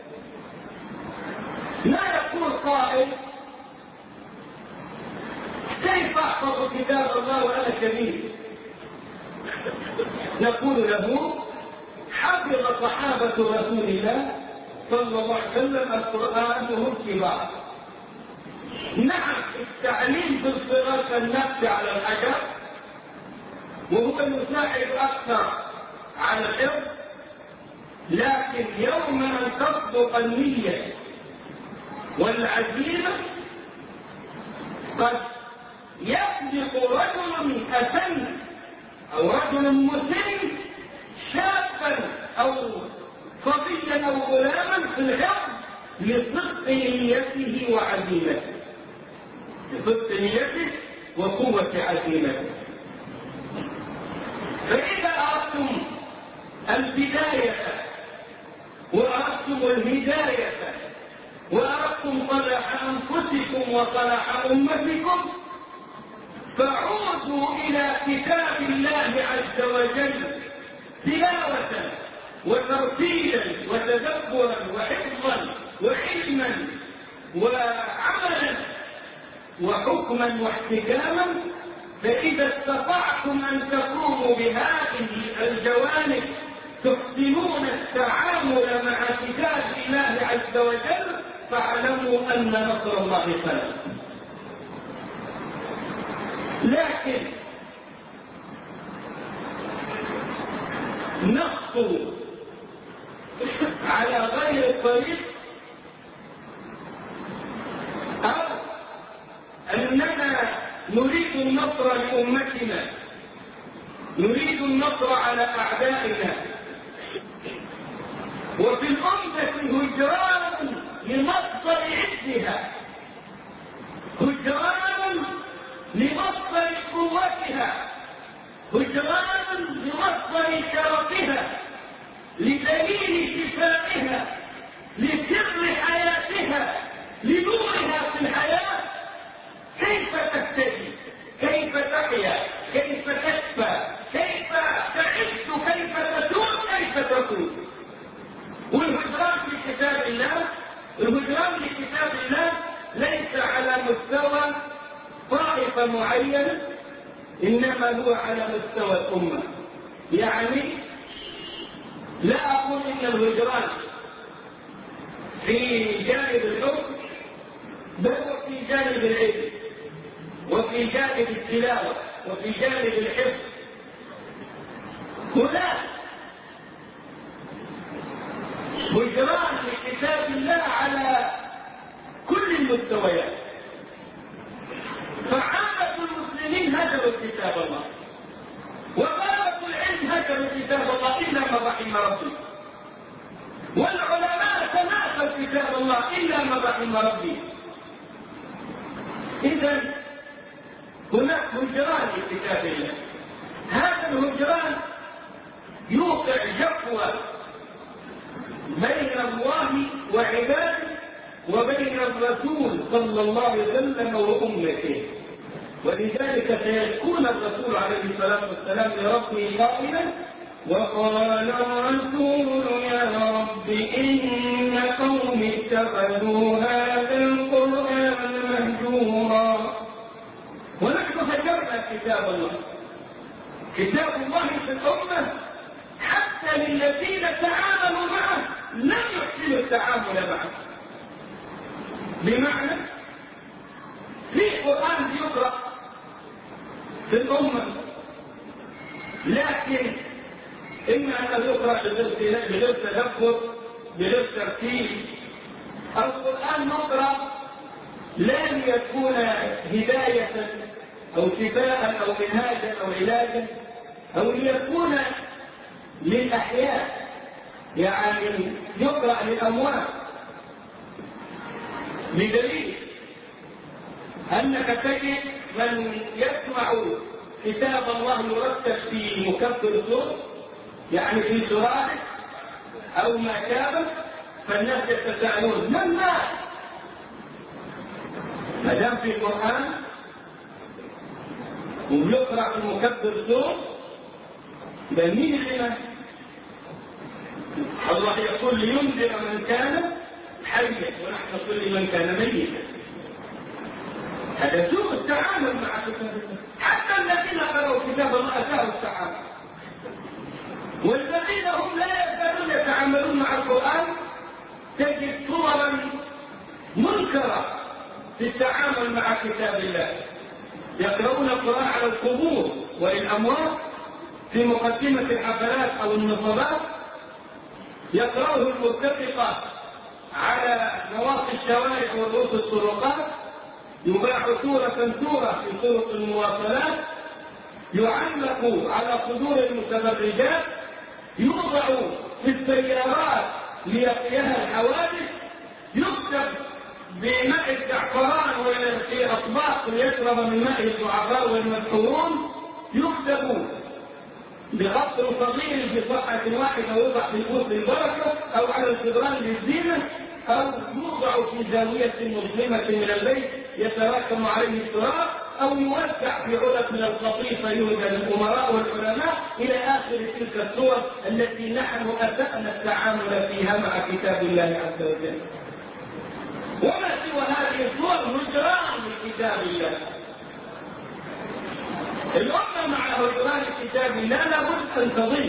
لا يقول قائل: كيف أحفظ كتاب الله وأنا كبير؟ نقول له: حفظ صحابة رسول الله صلى الله عليه وسلم القرآن وهم كبار. نعم، التعليم في الصغر كالنفس على الحجر، وهو يساعد أكثر على الحفظ، لكن يوم أن تصدق النية والعزيمة قد يسبق رجل أسن أو رجل مسن شابا أو صبيا أو غلاما في الحفظ لصدق نيته وعزيمته، لصدق نيته وقوة عزيمته. فإذا أردتم البداية وأردتم الهداية وأردتم لكم صلاح أنفسكم وصلاح أمتكم فعودوا إلى كتاب الله عز وجل تلاوة وترتيلا وتدبرا وحفظا وعلما وعملا وحكما واحتكاما. فإذا استطعتم أن تقوموا بهذه الجوانب تحسنون التعامل مع كتاب الله عز وجل فاعلموا أن نصر الله قريب. لكن نخطو على غير الطريق أو أننا نريد النصر لأمتنا، نريد النصر على أعدائنا، وفي الأمة هجران لمصدر عزها، هجران لمصدر قوتها، هجران لمصدر شرفها، لدليل شفائها، لسر حياتها، لنورها في الحياة. كيف تهتدي؟ كيف تحيا؟ كيف تشفى؟ كيف تعيش؟ كيف تسود؟ كيف تكون؟ والهجران في كتاب الله، الهجران لكتاب الله ليس على مستوى طائفة معينة، إنما هو على مستوى الأمة. يعني لا أقول إن الهجران في جانب الحكم، بل وفي جانب العلم، وفي جانب التلاوة، وفي جانب الحفظ. هناك هجران لكتاب الله على كل المستويات. فعامة المسلمين هجروا كتاب الله، وطلبة العلم هجروا كتاب الله إلا من رحم ربي، والعلماء تناقلوا كتاب الله إلا من رحم ربي. إذا هناك هجران لكتاب الله. هذا الهجران يوقع جفوة بين الله وعباده وبين الرسول صلى الله عليه وسلم وأمته. ولذلك سيكون الرسول عليه الصلاة والسلام لربه قائلا: وقال الرسول يا رب إن قوم اتخذوا هذا القرآن مهجورا. ونحن هجرنا كتاب الله، كتاب الله في الأمة حتى للذين تعاملوا معه لم يحسنوا التعامل معه. بمعنى في قرآن يقرأ في الأمة، لكن إما أن يقرأ بغير تدبر، بغير ترتيب، أو القرآن يقرأ لا ليكون هداية أو شفاء أو منهاجا أو علاجا، أو ليكون للأحياء، يعني يقرأ للأموات. بدليل أنك تجد من يسمع كتاب الله يرتب في مكبر صوت، يعني في سرعة أو ما شابه، فالناس يتساءلون من مات؟ ما دام في القرآن ويقرأ في مكبر صوت، مين اللي مات؟ الله يقول لينذر من كان حيا ونحن نقول لمن كان ميتا. هذا سوء التعامل مع كتاب الله. حتى الذين قرأوا كتاب الله أساءوا التعامل، والذين هم لا يزالون يتعاملون مع القرآن تجد صورا منكرة في التعامل مع كتاب الله. يقرؤون القرآن على القبور والأموات في مقدمة الحفلات أو النصبات، يقرأه المرتفقة على نواصي الشوارع ورؤوس الطرقات، يباع سورة سورة في طرق المواصلات، يعلق على صدور المتبرجات، يوضع في السيارات ليقيها الحوادث، يكتب بماء الزعفران في أطباق ليشرب من ماء الضعفاء والمسحورون، يكتب بخط صغير في صفحة واحدة ويوضع في القوس البركة أو على الجدران للزينة، أو يوضع في زاوية مظلمة من الليل يتراكم عليه التراب، أو يوزع في علق من القطيفة يهدى للأمراء والعلماء، إلى آخر تلك الصور التي نحن أسأنا التعامل فيها مع كتاب الله عز وجل. وما سوى هذه الصور هجران لكتاب الله. الأمة مع هجران كتاب الله لابد أن تضل.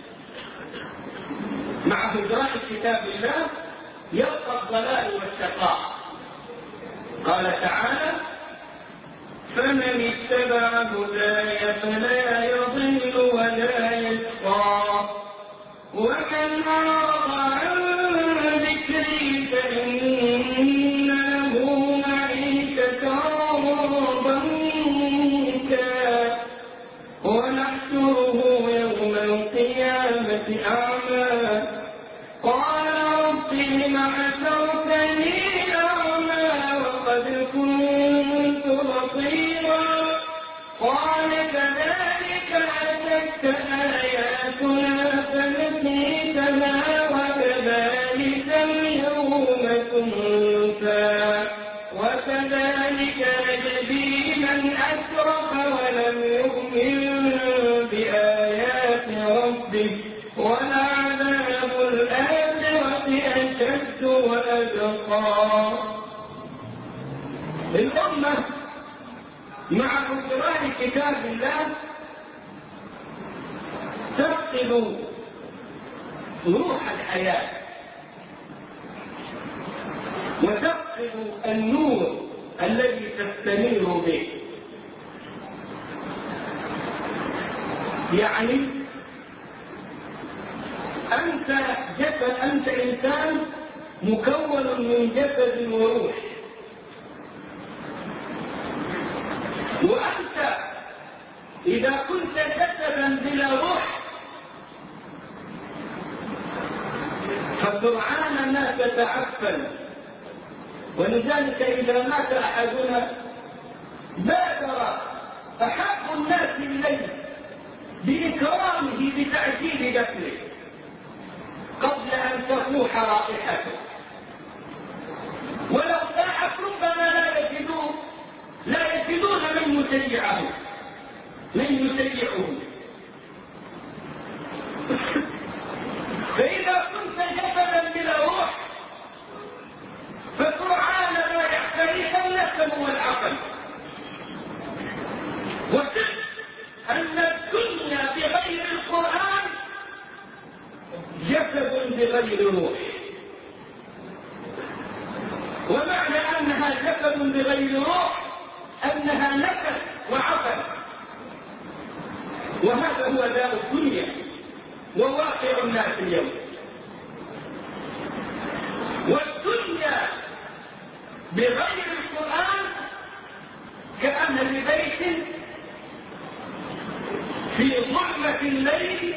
مع هجران كتاب الله يبقى الضلال والشقاء. قال تعالى: فمن اتبع هداي فلا يضل ولا يشقى ومن أعرض عن ذكري فإن له معيشة ضنكا ونحشره يوم القيامة أعمى قال رب لم حشرتني أعمى وقد كنت بصيرا قال كذلك أتتك آياتنا فنسيتها وكذلك اليوم تنسى وكذلك نجزي من أسرف ولم يؤمن بآيات ربه ولعذاب الآخرة أشد وأبقى. الأمة مع هجران كتاب الله تفقد روح الحياة وتفقد النور الذي تستنير به. يعني أنت إنسان مكون من جسد وروح، وأنت إذا كنت جسدا بلا روح فسرعان ما تتعفن. ولذلك إذا مات أحدنا بادر أحب الناس إليه بإكرامه بتعجيل دفنه قبل أن تفوح رائحته، ولو ساعت ربما لا يجدون من يشيعه. فإذا كنت جسدا بلا روح فسرعان ما يحتريك النسم والعقل. وشك أن الدنيا بغير القرآن جسد بغير روح، ومعنى أنها جسد بغير روح أنها نفس وعقل، وهذا هو داء الدنيا وواقع الناس اليوم. والدنيا بغير القرآن كأهل بيت في ظلمة الليل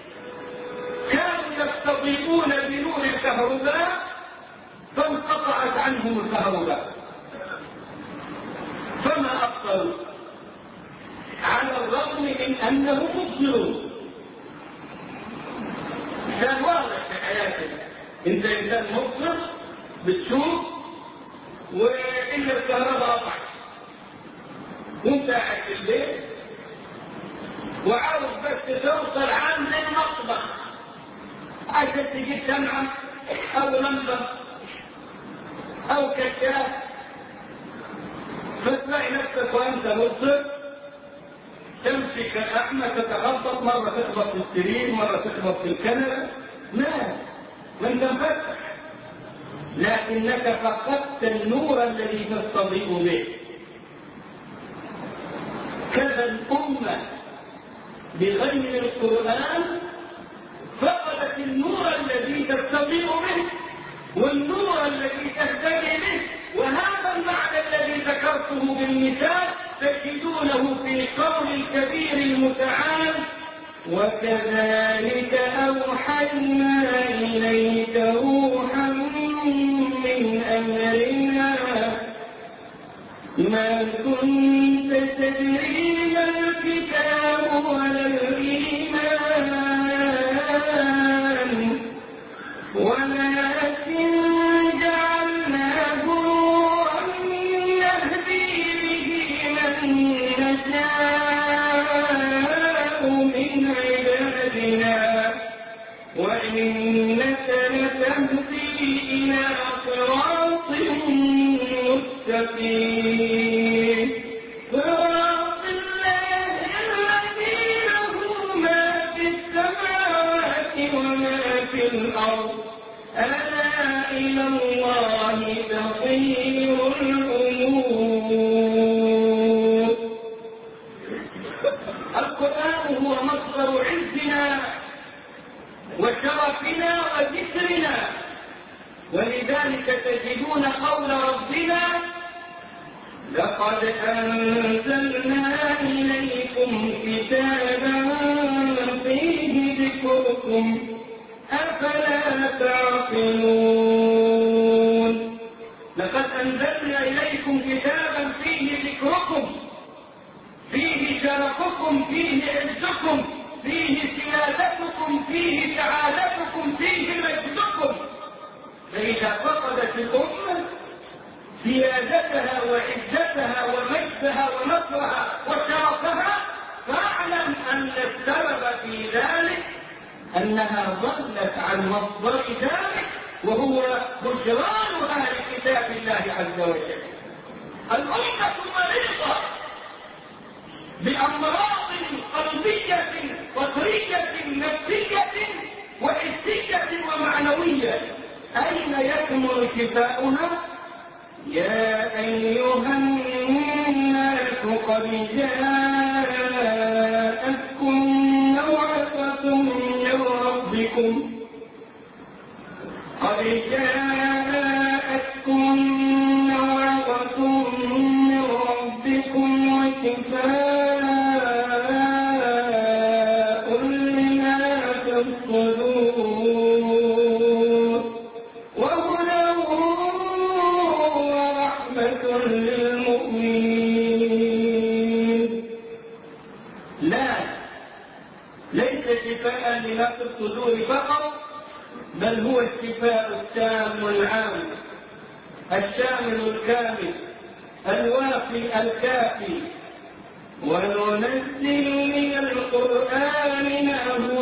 كانوا يستضيئون بنور الكهرباء فانقطعت عنهم الكهرباء فما أبصروا، على الرغم من أنهم مبصرون. كان واضح في حياتك، انت انسان مبصر بتشوف وإن الكهرباء قطعت وانت قاعد في البيت وعاوز بس توصل عند المطبخ عشان تجيب شمعة أو لمبة أو كشاف، فتلاقي نفسك وأنت مبصر تمشي كالأحمى تتخبط، مرة تخبط في السرير مرة تخبط في الكنبة، ما انت مفتح، لكنك فقدت النور الذي تستضيء به. كذا الأمة بغير القرآن فقدت النور الذي تستضيء به والنور الذي تهتدي به. وهذا المعنى الذي ذكرته بالمثال تجدونه في قول الكبير المتعال: وكذلك أوحينا إليك روحا من أمرنا ما كنت تدري ما الكتاب ولا الإيمان ولكن فيه صراط الله الذي له ما في السماوات وما في الأرض ألا إلى الله تصير الأمور. القرآن هو مصدر عزنا وشرفنا وذكرنا، ولذلك تجدون قول ربنا لقد أنزلنا إليكم كتابا فيه ذكركم أفلا تعقلون. لقد أنزلنا إليكم كتابا فيه ذكركم، فيه شرفكم، فيه عزكم، فيه سيادتكم، فيه سعادتكم، فيه مجدكم. فإذا فقدت الأمة سيادتها وعزتها ومجدها ونصرها وشرفها فاعلم أن السبب في ذلك أنها ضلت عن مصدر ذلك، وهو هجرانها لكتاب الله عز وجل. الأمة مريضة بأمراض قلبية فطرية نفسية وحسية ومعنوية، أين يكمن شفاؤنا؟ يا أيها الناس قد جاءتكم موعظة من ربكم، قد جاءتكم موعظة من ربكم وشفاء لما في الصدور وهدى ورحمة للمؤمنين. لا، ليس شفاء لما في الصدور فقط، بل هو الشفاء التام العام الشامل الكامل الوافي الكافي. وننزل من القرآن ما هو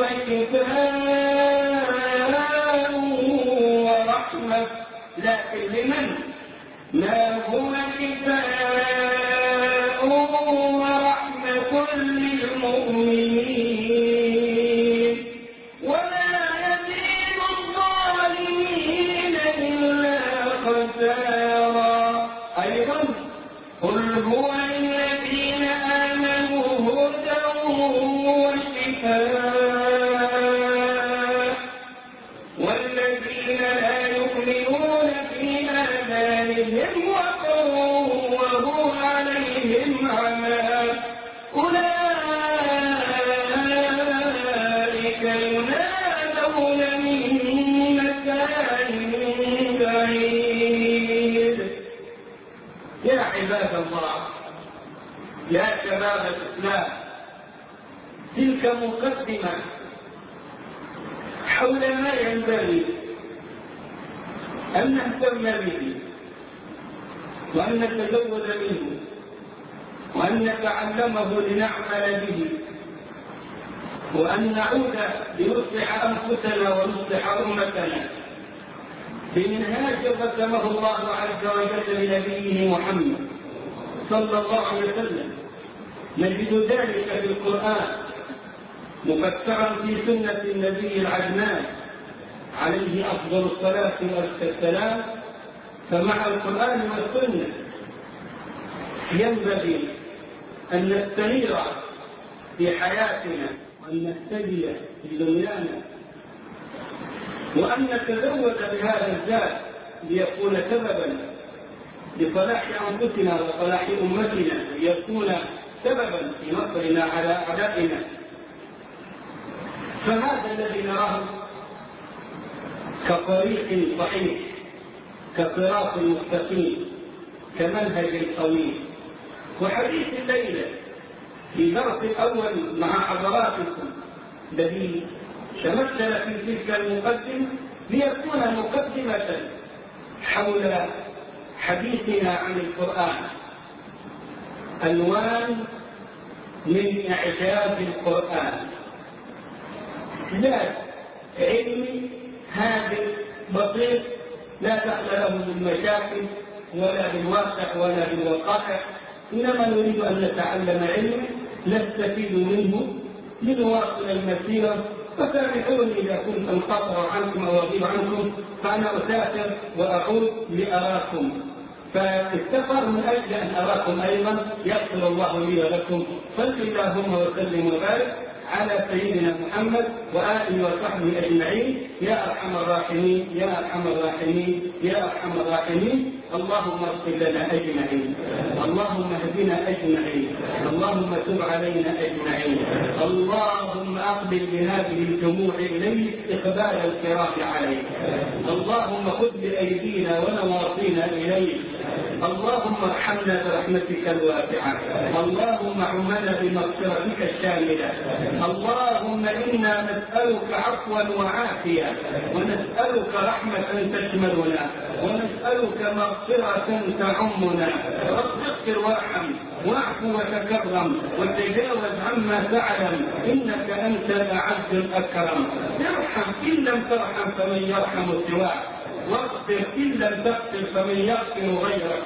شفاء ورحمة، لكن لمن؟ ما هو شفاء ورحمة للمؤمنين ولا يزيد الظالمين إلا خسارا. أيضا قل هو الذين آمنوا هدى وشفاء، والذين لا يؤمنون في آذانهم وقر وهو عليهم عمى أولئك ينادون من مكان بعيد. يا عباد الله، يا شباب الإسلام، تلك مقدمة حول ما ينبغي أن نهتم به وأن نتزود منه وأن نتعلمه لنعمل به، وأن نعود لنصلح أنفسنا ونصلح أمتنا بمنهاج قدمه الله عز وجل لنبيه محمد صلى الله عليه وسلم. نجد ذلك في القرآن مفسرا في سنة النبي العدنان عليه أفضل الصلاة والسلام. فمع القرآن والسنة ينبغي أن نستنير في حياتنا وأن نهتدي في دنيانا وأن نتزود بهذا الزاد ليكون سببا لصلاح أنفسنا وصلاح أمتنا، ليكون سببا في نصرنا على أعدائنا. فهذا الذي نراه كطريق صحيح، كصراط مستقيم، كمنهج قويم. وحديث الليلة في درس الأول مع حضراتكم الذي تمثل في تلك المقدمة ليكون مقدمة حول حديثنا عن القرآن، ألوان من إعجاز القرآن، ذات علمي هادئ بسيط لا دخل له بالمشاكل ولا بالواقع ولا بالوقائع، إنما نريد أن نتعلم علما نستفيد منه لنواصل المسيرة. فسامحوني إذا كنت انقطع عنكم أو أغيب عنكم، فأنا أسافر وأعود لأراكم، فالسفر من أجل أن أراكم أيضا. يغفر الله لي ولكم. صل اللهم وسلم وبارك على سيدنا محمد وآله وصحبه أجمعين يا أرحم الراحمين يا أرحم الراحمين يا أرحم الراحمين. اللهم اغفر لنا أجمعين، اللهم اهدنا أجمعين، اللهم تب علينا أجمعين. اللهم أقبل بهذه الجموع إليك إقبال الكرام عليك. اللهم خذ بأيدينا ونواصينا إليك. اللهم ارحمنا برحمتك الواسعة. اللهم عمنا بمغفرتك الشاملة. اللهم إنا نسألك عفوا وعافية، ونسألك رحمة تشملنا، ونسألك مغفرة تعمنا. رب اغفر وارحم واعف وتكرم وتجاوز عما تعلم، إنك أنت الأعز الأكرم. ارحم إن لم ترحم فمن يرحم سواك، واغفر إن لم تغفر فمن يغفر غيرك.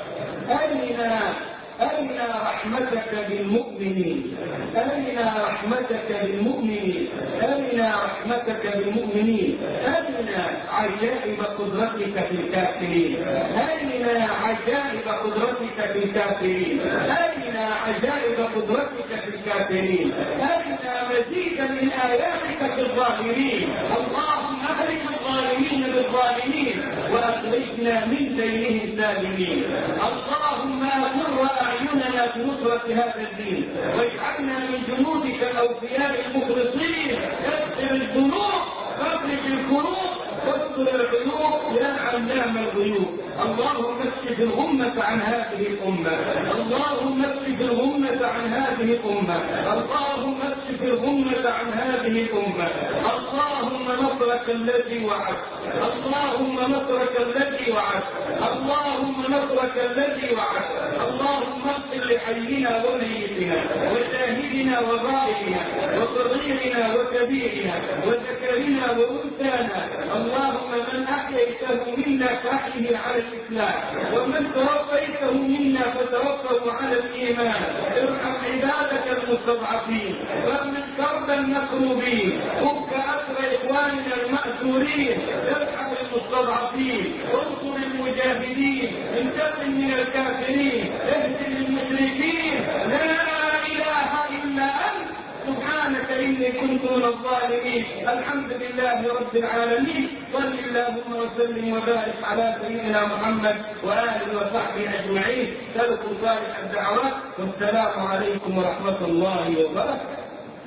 أرنا رحمتك بالمؤمنين، أرنا رحمتك بالمؤمنين، أرنا رحمتك بالمؤمنين. أرنا عجائب قدرتك في الكافرين، أرنا عجائب قدرتك في الكافرين، أرنا عجائب قدرتك في الكافرين. أرنا مزيدا من آياتك في الظالمين. اللهم أهلك الظالمين بالظالمين وأخرجنا من بينهم سالمين. اللهم أمر أعيننا بنصرة هذا الدين، واجعلنا من جنودك الأوفياء المخلصين. كسر الذنوب، فرج الكروب، واستر العيوب يا علام الغيوب. اللهم اكشف الغمة عن هذه الأمة، اللهم اكشف الغمة عن هذه الأمة، اللهم اكشف الغمة عن هذه الأمة. اللهم نصرك الذي وعدت، اللهم نصرك الذي وعدت، اللهم نصرك الذي وعدت. اللهم اغفر لحينا وميتنا وشاهدنا وغائبنا وصغيرنا وكبيرنا وذكرنا وانثانا. اللهم من احييته منا فاحيه على الاسلام، ومن توفيته منا فتوفه على الايمان. ارحم عبادك المستضعفين، ومن كرب المكروبين، فك اسر اخواننا المأسورين. ارحم المستضعفين، انصر المجاهدين، انتقم من الكافرين، اهدم المشركين. لا اله الا انت سبحانك إني كنت من الظالمين. الحمد لله رب العالمين. صل اللهم وسلم وبارك على سيدنا محمد وآله وصحبه أجمعين. لكم صالح الدعوات، والسلام عليكم ورحمة الله وبركاته.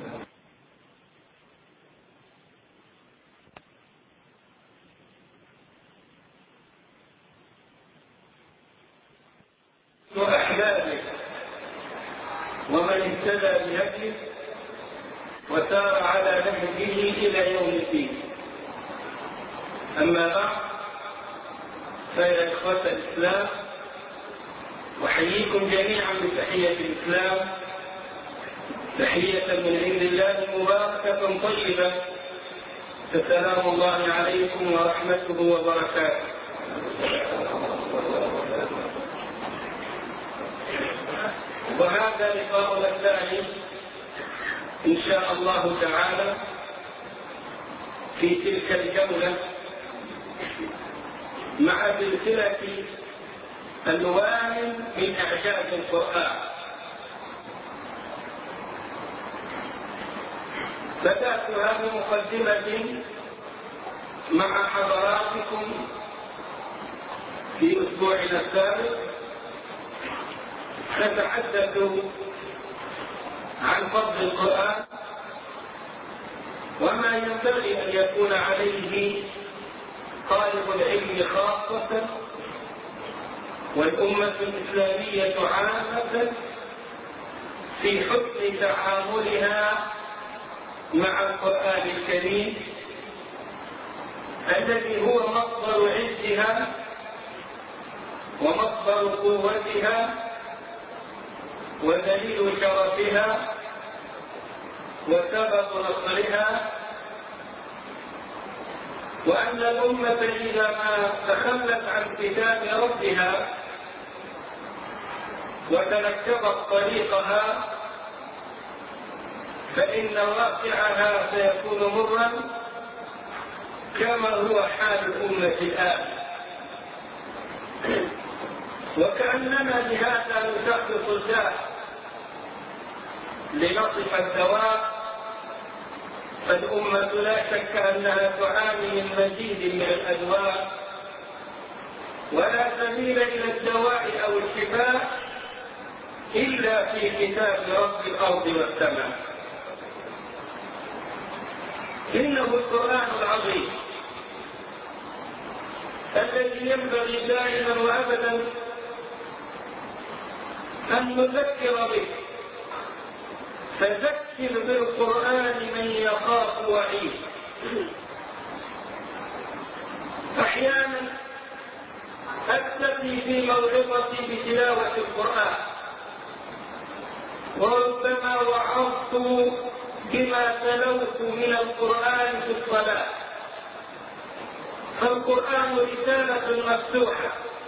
وأحبابه ومن اهتدى بهديه وسار على نهجه إلى يوم الدين. أما بعد، فيا إخوة الإسلام، أحييكم جميعا بتحية الإسلام، تحية من عند الله مباركة طيبة. فسلام الله عليكم ورحمته وبركاته. وهذا لقاؤنا الثاني إن شاء الله تعالى في تلك الجولة مع سلسلة ألوان من إعجاز القرآن. بدأتها بمقدمة مع حضراتكم في أسبوعنا السابق، نتحدث عن فضل القرآن وما ينبغي أن يكون عليه طالب العلم خاصة والأمة الإسلامية عامة في حسن تعاملها مع القرآن الكريم الذي هو مصدر عزها ومصدر قوتها ودليل شرفها وسبب نصرها. وأن الأمة إذا ما تخلت عن كتاب ربها وتنكبت طريقها فإن واقعها سيكون مرا كما هو حال الأمة الآن. وكأننا بهذا نشخص الداء لنصف الدواء، فالأمة لا شك أنها تعاني من مزيد من الأدواء، ولا سبيل إلى الدواء أو الشفاء إلا في كتاب رب الأرض والسماء. إنه القرآن العظيم الذي ينبغي دائما وأبدا أن نذكر به، فذكر بالقرآن من يخاف وعيد. أحيانا أكتفي في موعظتي بتلاوة القرآن، وربما وعظت بما تلوت من القرآن في الصلاة، فالقرآن رسالة مفتوحة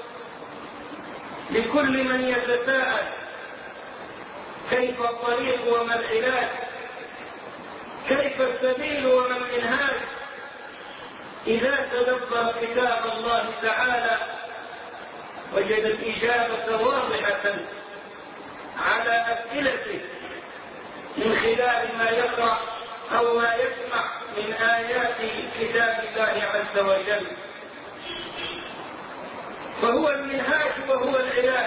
لكل من يتساءل كيف الطريق وما العلاج، كيف السبيل وما المنهاج. إذا تدبر كتاب الله تعالى وجد الإجابة واضحة على أسئلته من خلال ما يقرأ أو ما يسمع من آيات كتاب الله عز وجل. فهو المنهاج وهو العلاج،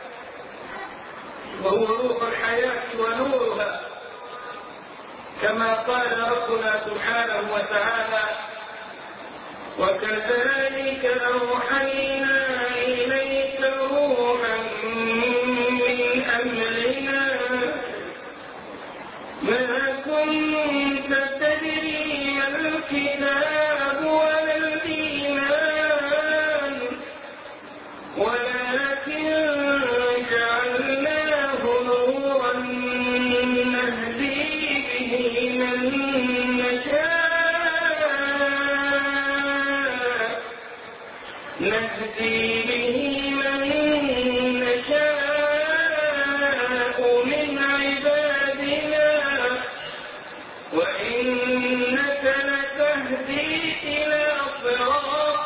وهو روح الحياة ونورها، كما قال ربنا سبحانه وتعالى: وكذلك أوحينا إليك روحا من أمرنا ما كنت تدري ما الكتاب ولا الإيمان ولكن جعلناه نورا نهدي به من نشاء من عبادنا وإنك لتهدي إلى صراط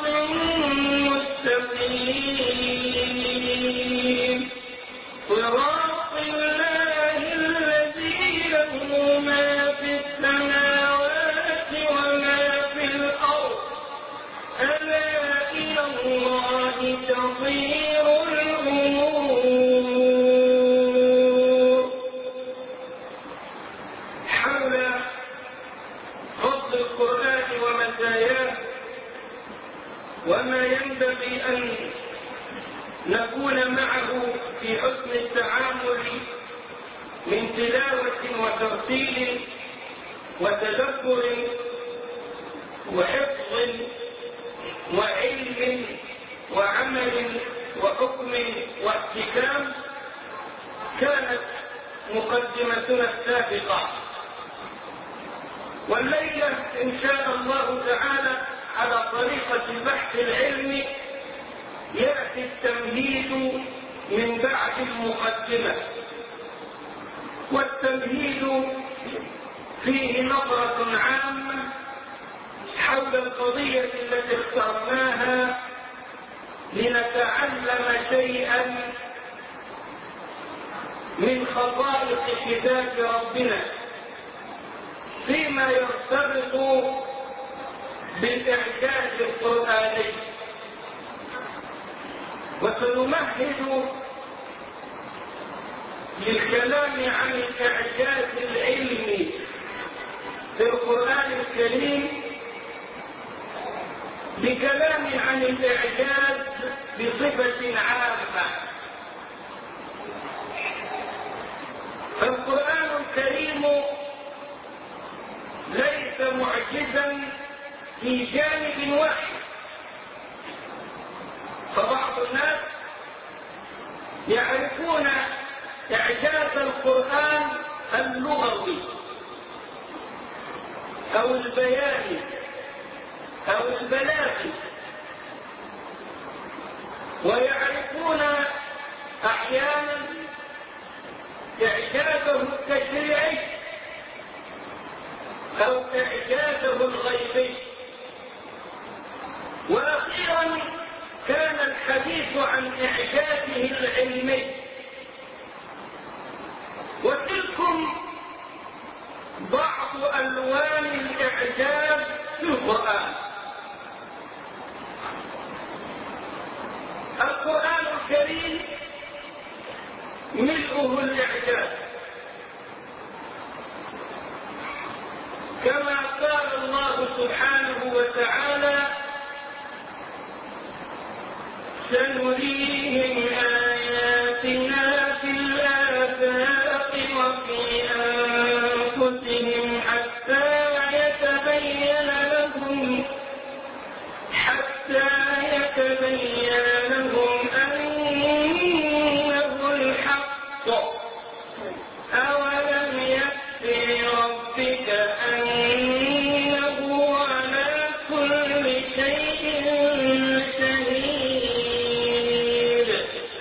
مستقيم صراط الله الذي له ما في السماوات وما في الأرض ألا إلى الله تصير الأمور. حول فضل القرآن ومزاياه وما ينبغي أن نكون معه في حسن التعامل من تلاوة وترتيل وتدبر وحفظ وعلم وعمل وحكم واحتكام، كانت مقدمتنا السابقة. والليلة إن شاء الله تعالى على طريقة البحث العلمي يأتي التمهيد من بعد المقدمة، والتمهيد فيه نظرة عامة حول القضية التي اخترناها لنتعلم شيئا من خصائص كتاب ربنا فيما يرتبط بالإعجاز القرآني. وسنمهد للكلام عن الإعجاز العلمي في القرآن الكريم بكلام عن الإعجاز بصفة عامة. فالقرآن الكريم ليس معجزا في جانب واحد، فبعض الناس يعرفون إعجاز القرآن اللغوي أو البياني أو البلاغي، ويعرفون أحيانا إعجازه التشريعي أو إعجازه الغيبي. وأخيرا كان الحديث عن إعجازه العلمي. وتلكم بعض ألوان الإعجاز في القرآن. القرآن الكريم ملؤه الإعجاز، كما قال الله سبحانه وتعالى: سنريهم آياتنا في الآفاق وفي أنفسهم حتى يتبين لهم أنه الحق. أولم يكفي ربك أنه على كل شيء شهيد.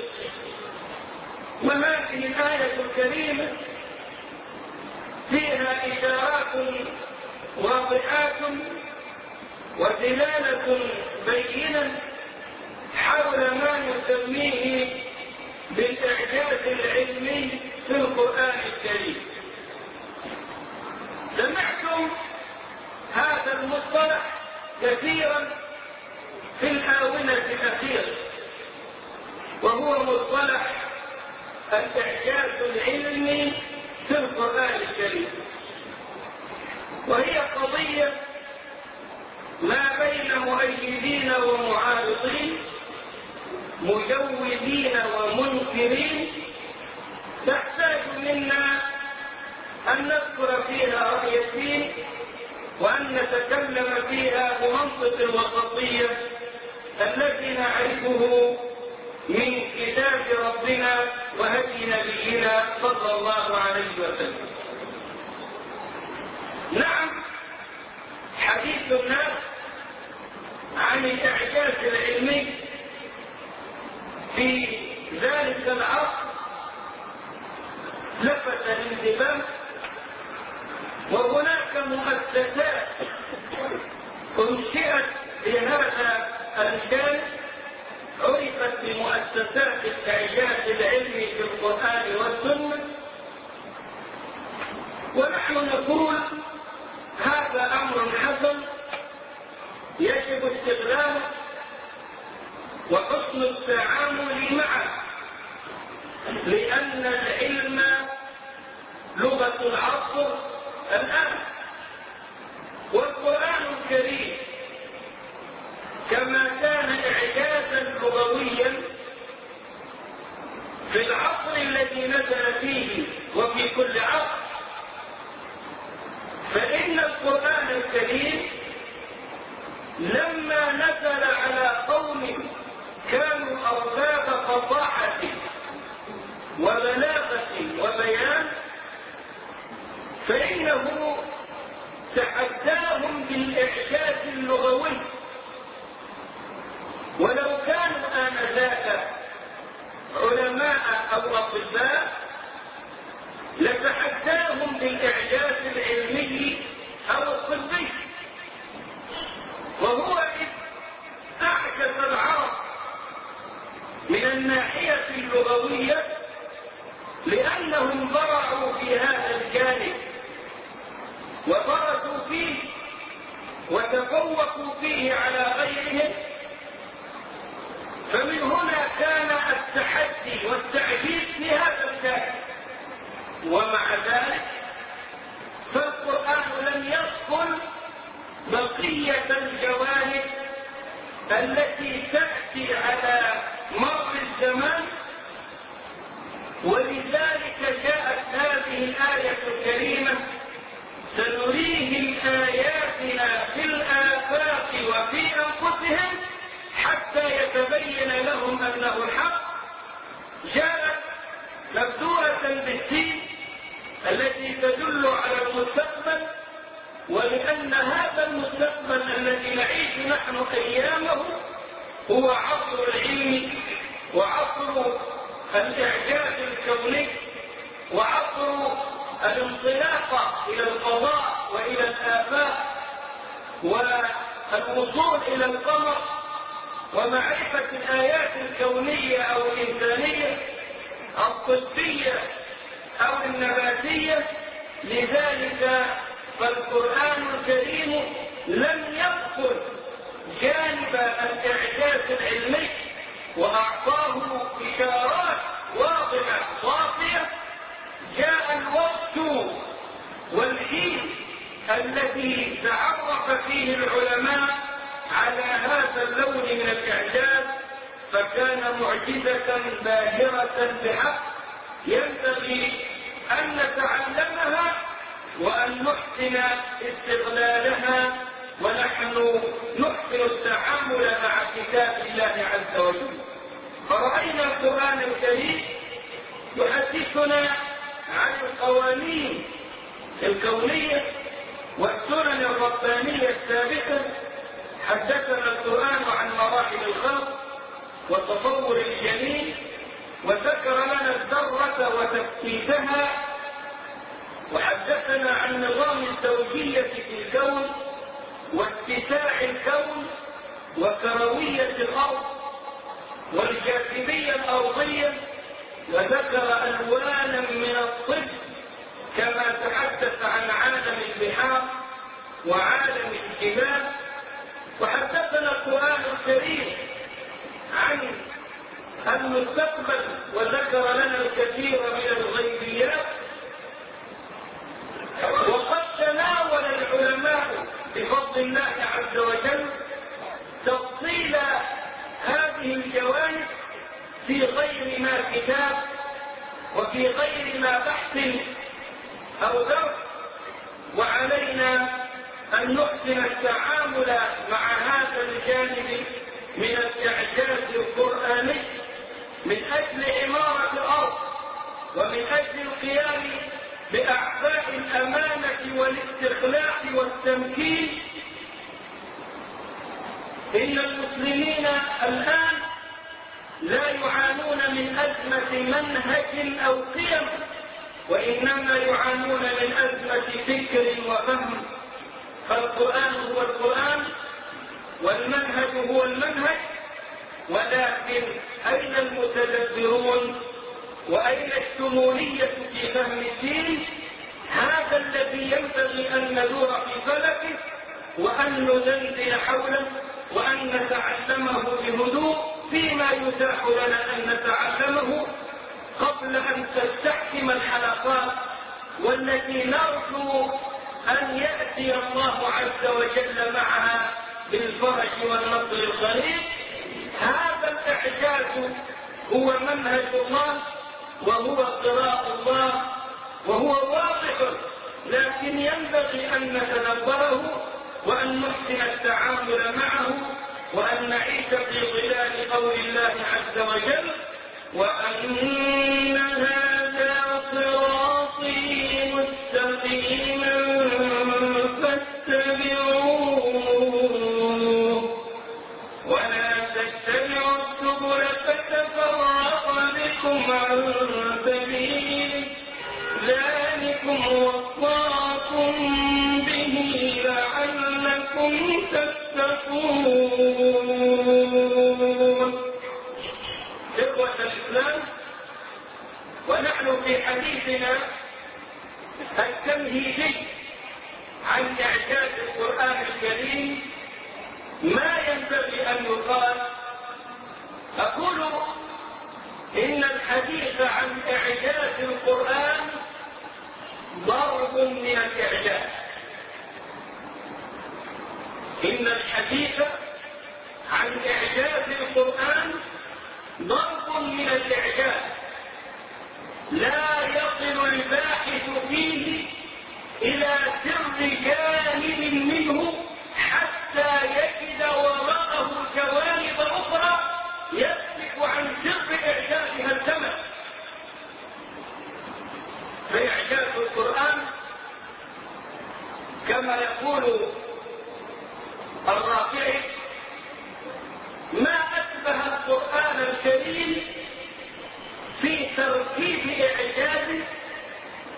وهذه الآية الكريمة فيها إشارات واضحات ودلالة بينة حول ما نسميه بالإعجاز العلمي في القرآن الكريم. سمعتم هذا المصطلح كثيرا في الآونة الأخيرة، وهو مصطلح الإعجاز العلمي في القرآن الكريم، وهي قضية ما بين مؤيدين ومعارضين، مجودين ومنكرين، تحتاج منا أن نذكر فيها رأي الدين وأن نتكلم فيها بمنطق الوسطية التي نعرفه من كتاب ربنا وهدي نبينا صلى الله عليه وسلم. نعم، حديث الناس عن الإعجاز العلمي في ذلك العصر لفت الانتباه، وهناك مؤسسات انشئت بهذا الشان عرفت بمؤسسات الإعجاز العلمي في القرآن والسنة. ونحن نقول هذا أمر حسن يجب استغلاله وحسن التعامل معه، لأن العلم لغة العصر الآن. والقرآن الكريم كما كان إعجازا لغويا في العصر الذي نزل فيه وفي كل عصر، فإن القرآن الكريم لما نزل على قوم كانوا أرباب فصاحة وبلاغة وبيان، فإنه تحداهم بالإعجاز اللغوي. ولو كانوا آنذاك علماء أو أطباء لتحداهم بالإعجاز العلمي أو الطبي. وهو إذ أعجز العرب من الناحية اللغوية لأنهم برعوا في هذا الجانب وبرزوا فيه وتفوقوا فيه على غيرهم، فمن هنا كان التحدي والتعجيز في هذا الجانب. ومع ذلك فالقرآن لم يدخل بقية الجوانب التي تأتي على مر الزمان، ولذلك جاءت هذه الآية الكريمة: سنريهم آياتنا في الآفاق وفي أنفسهم حتى يتبين لهم أنه الحق. جاءت مبدورة بالسين التي تدل على المستقبل، ولأن هذا المستقبل الذي نعيش نحن أيامه هو عصر العلم وعصر الإعجاز الكوني، وعبر الانطلاق إلى الفضاء وإلى الآفاق والوصول إلى القمر ومعرفة الآيات الكونية أو الإنسانية الطبية أو النباتية. لذلك فالقرآن الكريم لم يذكر جانب الإعجاز العلمي وأعطاه إشارات واضحة صافية. جاء الوقت والحين الذي تعرف فيه العلماء على هذا اللون من الإعجاز، فكان معجزة باهرة بحق ينبغي أن نتعلمها وأن نحسن استغلالها، ونحن نحسن التعامل مع كتاب الله عز وجل. فرأينا القرآن الكريم يحدثنا عن القوانين الكونية والسنن الربانية الثابتة. حدثنا القرآن عن مراحل الخلق والتطور الجميل، وذكر لنا الذرة وتفتيتها، وحدثنا عن نظام الزوجية في الكون واتساع الكون وكروية الأرض والجاذبية الأرضية، وذكر ألوانا من الطب كما تحدث عن عالم البحار وعالم الجبال. وحدثنا القرآن الكريم عن المستقبل وذكر لنا الكثير من الغيبيات. وقد تناول العلماء بفضل الله عز وجل تفصيل هذه الجوانب في غير ما كتاب وفي غير ما بحث أو درس، وعلينا أن نحسن التعامل مع هذا الجانب من الإعجاز القرآني من أجل عمارة الأرض ومن أجل القيام بأعباء الأمانة والاستخلاف والتمكين. إن المسلمين الآن لا يعانون من أزمة منهج أو قيم، وإنما يعانون من أزمة فكر وفهم. فالقرآن هو القرآن والمنهج هو المنهج، ولكن أين المتدبرون وأين الشمولية في فهم الدين؟ هذا الذي ينبغي أن ندور في فلكه وأن نزلزل حوله وأن نتعلمه بهدوء فيما يتاح لنا أن نتعلمه قبل أن تستحكم الحلقات، والتي نرجو أن يأتي الله عز وجل معها بالفرج والنصر القريب. هذا الإعجاز هو منهج الله وهو قراء الله وهو واضح، لكن ينبغي أن نتدبره وأن نحسن التعامل معه وأن نعيش في ظلال قول الله عز وجل: وأن هذا صراطي مستقيما فاتبعوه ولا تتبعوا السبل فتفرق بكم عن سبيله ذلكم وصاكم به لعلكم تتقون. إخوة الإسلام، ونحن في حديثنا التمهيدي عن إعجاز القرآن الكريم ما ينبغي أن يقال. أقول إن الحديث عن إعجاز القرآن ضرب من الإعجاز. إن الحديث عن إعجاز القرآن ضرب من الإعجاز لا يصل الباحث فيه إلى سر كامل منه حتى يجد وراءه جوانب أخرى يسلك عن سر إعجازها الزمن. فإعجاز القرآن كما يقول الرافعي: ما أشبه القرآن الكريم في تركيب إعجازه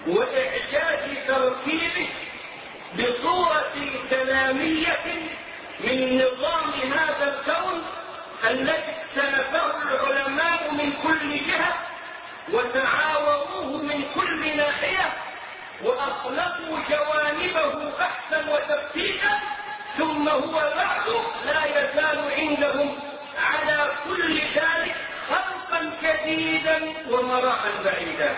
وإعجاز تركيبه بصورة كلامية من نظام هذا الكون الذي اختلفه العلماء من كل جهة وتعاوروه من كل ناحية وأخلقوا جوانبه بحثا وتفتيشا، ثم هو بعد لا يزال عندهم على كل ذلك خلقا جديدا ومراحا بعيدا.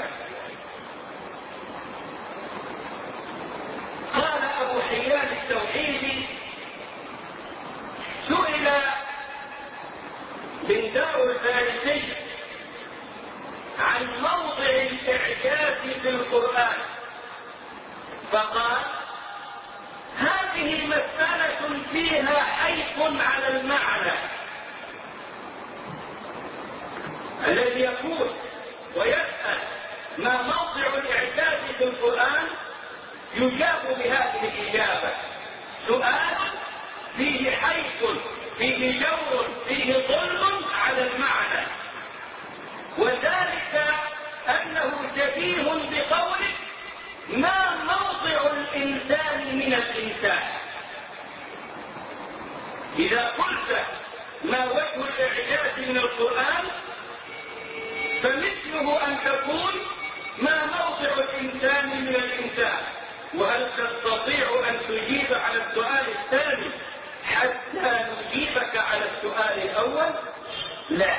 قال أبو حيان التوحيدي: سئل بندار الفارسي عن موضع الإعجاز في القرآن فقال: هذه مسألة فيها حيف على المعنى. الذي يقول ويسأل ما موضع الإعجاز في القرآن يجاب بهذه الإجابة: سؤال فيه حيف، فيه جور، فيه ظلم على المعنى، وذلك أنه شبيه بقوله: ما موضع الإنسان من الإنسان. إذا قلت ما وجه الإعجاز من القرآن فمثله أن تقول ما موضع الإنسان من الإنسان. وهل تستطيع أن تجيب على السؤال الثاني حتى نجيبك على السؤال الأول؟ لا.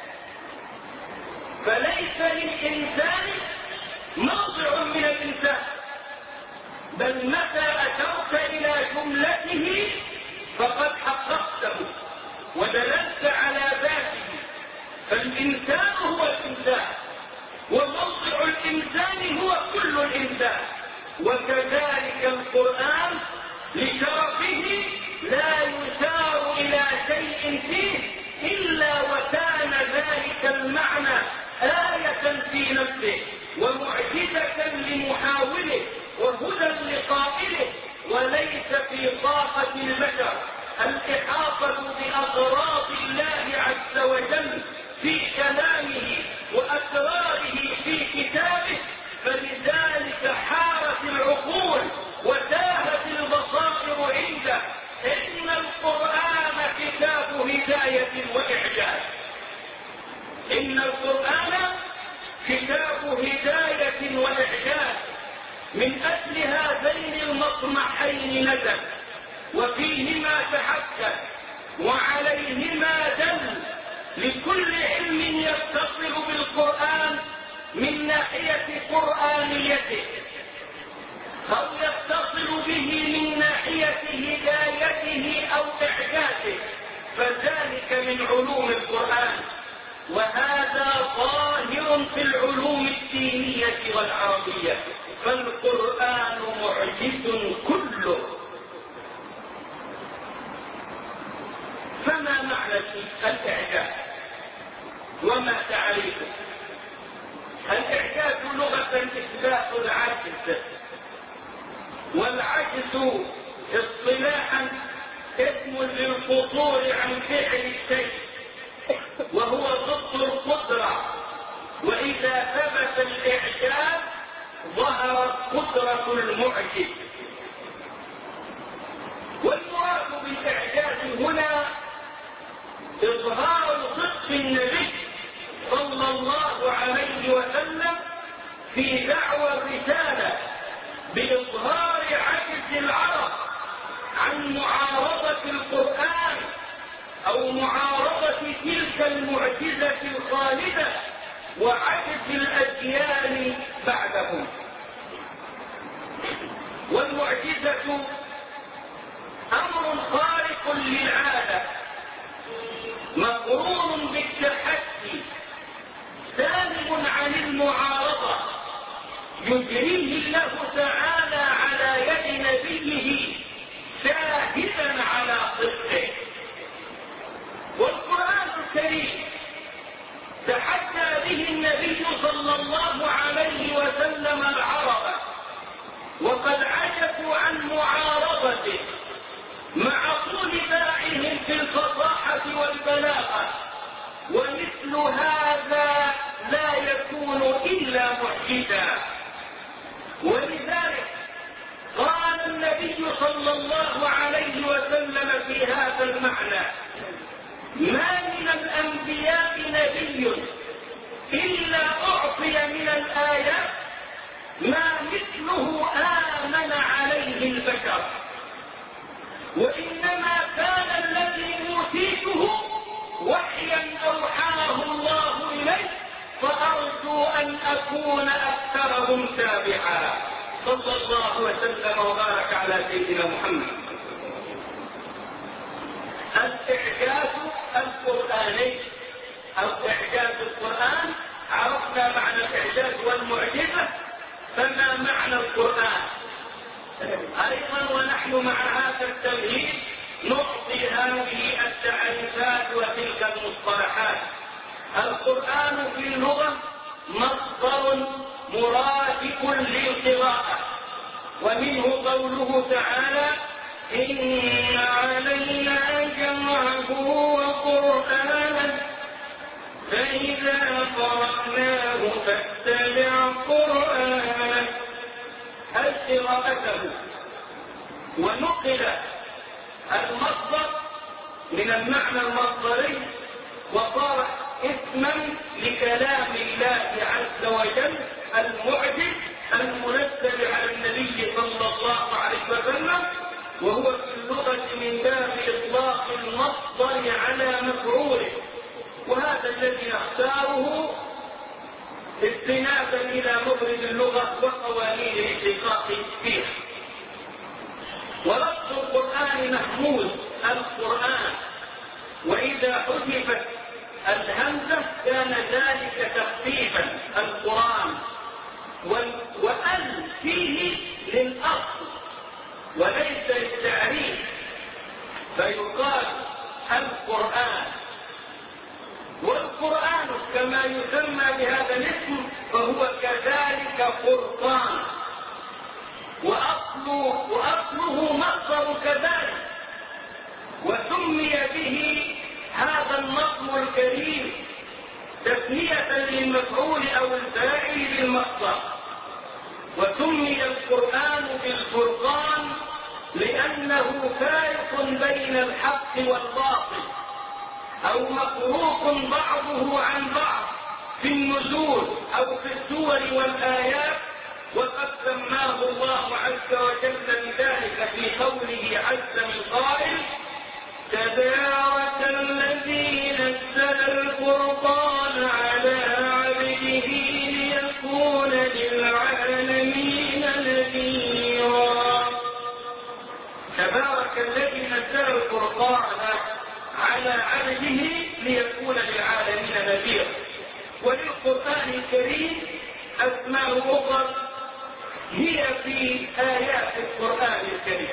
فليس للإنسان موضع من الإنسان، بل متى أشرت إلى جملته فقد حققته ودللت على ذاته. فالإنسان هو الإنسان، وموضع الإنسان هو كل الإنسان. وكذلك القرآن لشرفه لا يشار إلى شيء فيه إلا وكان ذلك المعنى آية في نفسه ومعجزة لمحاوله وهدى لقائله، وليس في طاقة البشر الإحاطة بأغراض الله عز وجل في كلامه وأسراره في كتابه. فلذلك حارت العقول وتاهت البصائر عنده. إن القرآن كتاب هداية وإعجاز. إن القرآن كتاب هداية وإعجاز. من أجل هذين المطمحين نزل وفيهما تحكم وعليهما دل لكل علم يتصل بالقرآن من ناحية قرآنيته أو يتصل به من ناحية هدايته أو إعجازه، فذلك من علوم القرآن. وهذا ظاهر في العلوم الدينية والعربية. فالقرآن معجز كله. فما معنى الإعجاز وما تعريفه؟ الإعجاز لغة إثبات العجز، والعجز اصطلاحا اسم للقصور عن فعل الشيء، وهو ضد القدرة. وإذا ثبت الإعجاز ظهرت قدرة المعجز. والمراد بالإعجاز هنا إظهار صدق النبي صلى الله عليه وسلم في دعوى الرسالة بإظهار عجز العرب عن معارضة القرآن أو معارضة تلك المعجزة الخالدة وعجز الأجيال بعدهم. والمعجزة أمر خارق للعادة مقرون بالتحدي سالم عن المعارضة يجريه الله تعالى على يد نبيه شاهدا على صدقه. والقرآن الكريم تحدى به النبي صلى الله عليه وسلم العرب وقد عجزوا عن معارضته مع طول باعهم في الفصاحة والبلاغة. ومثل هذا لا يكون إلا معجزا. صلى الله عليه وسلم في هذا المعنى: ما من الأنبياء نبي إلا أعطي من الآيات ما مثله آمن عليه البشر، وإنما كان الذي أوتيته وحيا أوحاه الله إليه، فأرجو أن أكون أكثرهم تابعا. صلى الله وسلم وبارك على سيدنا محمد. الإعجاز القرآني أو إعجاز القرآن، عرفنا معنى الإعجاز والمعجزة، فما معنى القرآن؟ أيضا ونحن مع هذا التمهيد نعطي هذه التعريفات وتلك المصطلحات. القرآن في اللغة مصدر مرادف للقراءة، ومنه قوله تعالى: إن علينا جمعه وقرآنه فإذا قرأناه فاتبع قرآنه، أي قراءته. ونقل المصدر من المعنى المصدري وصار اسما لكلام الله عز وجل المعجز المنزل على النبي صلى الله عليه وسلم، وهو في اللغة من باب إطلاق المصدر على مفعوله، وهذا الذي نختاره استنادا إلى مخرج اللغة وقوانين الاشتقاق فيها. ولفظ القرآن محمود القرآن، وإذا حذفت الهمزة كان ذلك تخفيفا القرآن، وأل فيه للأصل وليس للتعريف، فيقال القرآن. والقرآن كما يسمى بهذا الاسم فهو كذلك فرقان، وأصله مصدر كذلك، وسمي به هذا النظم الكريم تسمية للمفعول أو الفاعل للمصدر. وسمي القرآن بالفرقان لأنه فارق بين الحق والباطل، أو مفروق بعضه عن بعض في النزول أو في السور والآيات. وقد سماه الله عز وجل بذلك في قوله عز من قائل: تبارك الذي نزل الفرقان على عبده ليكون للعالمين نذيرا. تبارك الذي نزل الفرقان على عبده ليكون للعالمين نذيرا. وللقرآن الكريم أسماء أخرى هي في آيات القرآن الكريم.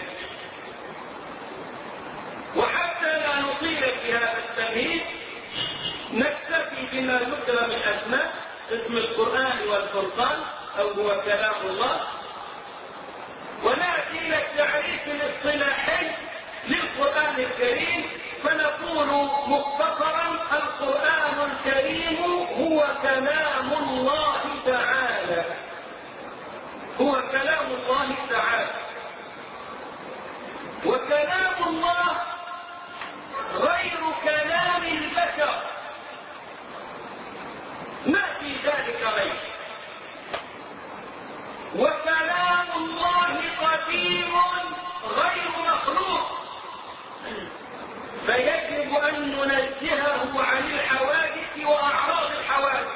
وحتى لا نطيل في هذا التمهيد نكتفي بما ذكر من أسماء اسم القرآن والفرقان أو هو كلام الله، ونأتي إلى التعريف الاصطلاحي للقرآن الكريم، فنقول مختصرا: القرآن الكريم هو كلام الله تعالى، هو كلام الله تعالى. وكلام الله غير كلام البشر، ما في ذلك غير. وكلام الله قديم غير مخلوق، فيجب أن ننزهه عن الحوادث وأعراض الحوادث.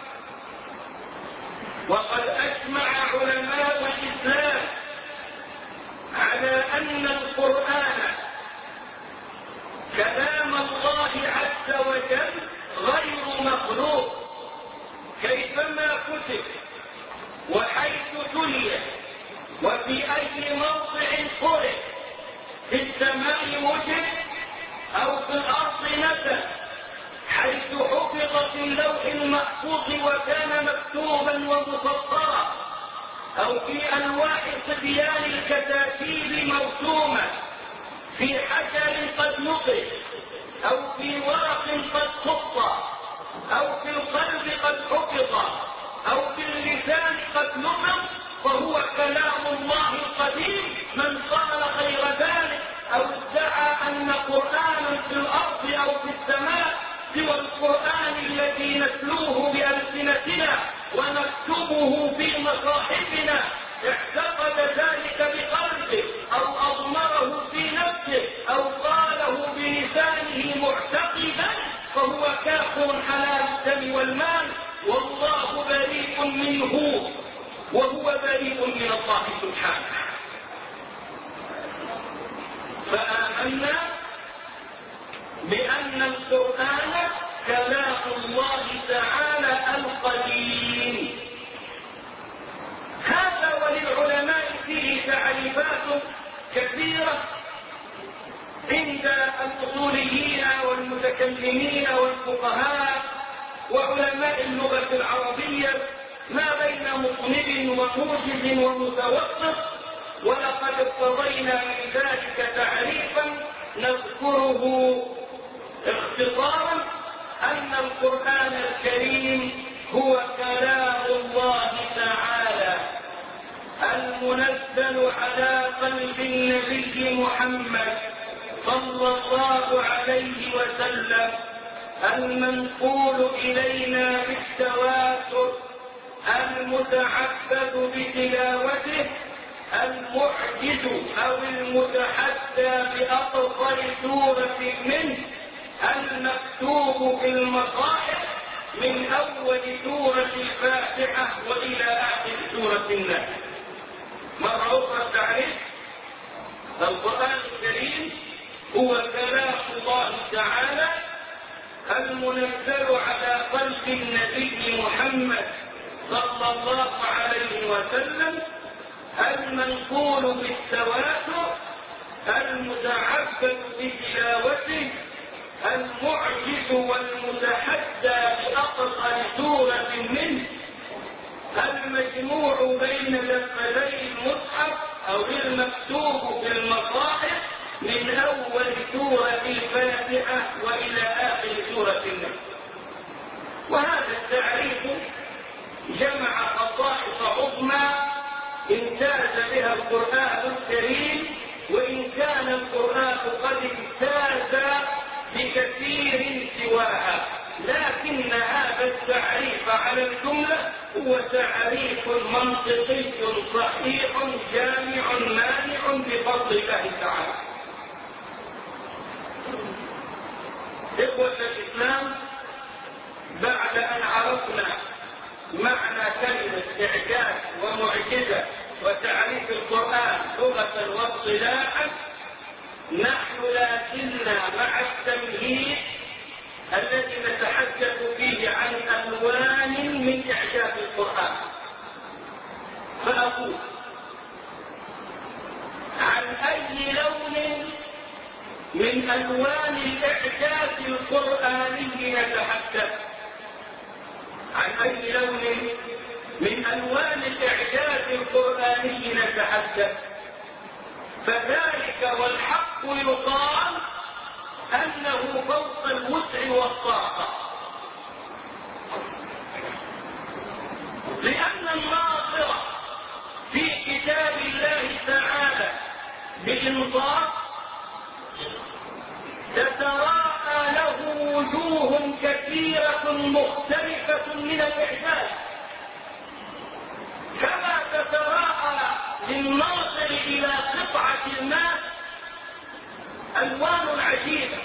وقد أجمع علماء الإسلام على أن القرآن كلام الله عز وجل غير مخلوق، كيفما كتب وحيث تلي وفي أي موضع قرئ، في السماء وجد أو في الأرض نزل، حيث حفظ في اللوح المحفوظ وكان مكتوبا ومسطرا، أو في ألواح صبيان الكتاتيب موسومة، في حجر قد نقش، أو في ورق قد خط، أو في القلب قد حفظ، أو في اللسان قد نطق، فهو كلام الله القديم. من قال غير الذي نتلوه بألسنتنا ونكتبه في مصاحفنا اعتقد ذلك بقلبه أو أضمره في نفسه أو قاله بلسانه معتقدا فهو كافر حلال الدم والمال، والله بريء منه وهو بريء من الله سبحانه. فآمنا بأن القرآن كلام الله تعالى القديم. هذا وللعلماء فيه تعريفات كثيرة عند الأصوليين والمتكلمين والفقهاء وعلماء اللغة العربية ما بين مطنب وموجز ومتوسط، ولقد ارتضينا من ذلك تعريفا نذكره اختصارا أن القرآن الكريم هو كلام الله تعالى المنزل على قلب النبي محمد صلى الله عليه وسلم، المنقول إلينا بالتواتر، المتعبد بتلاوته، المعجز أو المتحدى بأطفال سورة منه، المكتوب في المصاحف من أول سورة الفاتحة وإلى آخر سورة الناس. مرة أخرى التعريف: القرآن الكريم هو كلام الله تعالى المنزل على قلب النبي محمد صلى الله عليه وسلم، المنقول بالتواتر، المتعبد بتلاوته، المعجز والمتحدى بأقصر سورة منه، المجموع بين لفظي المصحف أو المكتوب في المصاحف من أول سورة الفاتحة وإلى آخر سورة الناس. وهذا التعريف جمع خصائص عظمى امتاز بها القرآن الكريم، وإن كان القرآن قد امتاز بكثير سواها، لكن هذا التعريف على الجملة هو تعريف منطقي صحيح جامع مانع بفضل الله تعالى. إخوة الإسلام، بعد أن عرفنا معنى كلمة إعجاز ومعجزة وتعريف القرآن لغة واصطلاحا، نحن لا زلنا مع التمهيد الذي نتحدث فيه عن ألوان من إعجاز القرآن. فأقول: عن أي لون من ألوان الإعجاز القرآني نتحدث؟ عن أي لون من ألوان الإعجاز القرآني نتحدث؟ فذلك والحق يقال أنه فوق الوسع والطاقة، لأن الناظر في كتاب الله تعالى بإنصاف تتراءى له وجوه كثيرة مختلفة من الإعجاز، كما تتراءى للناظر إلى قطعة الماء ألوان عجيبة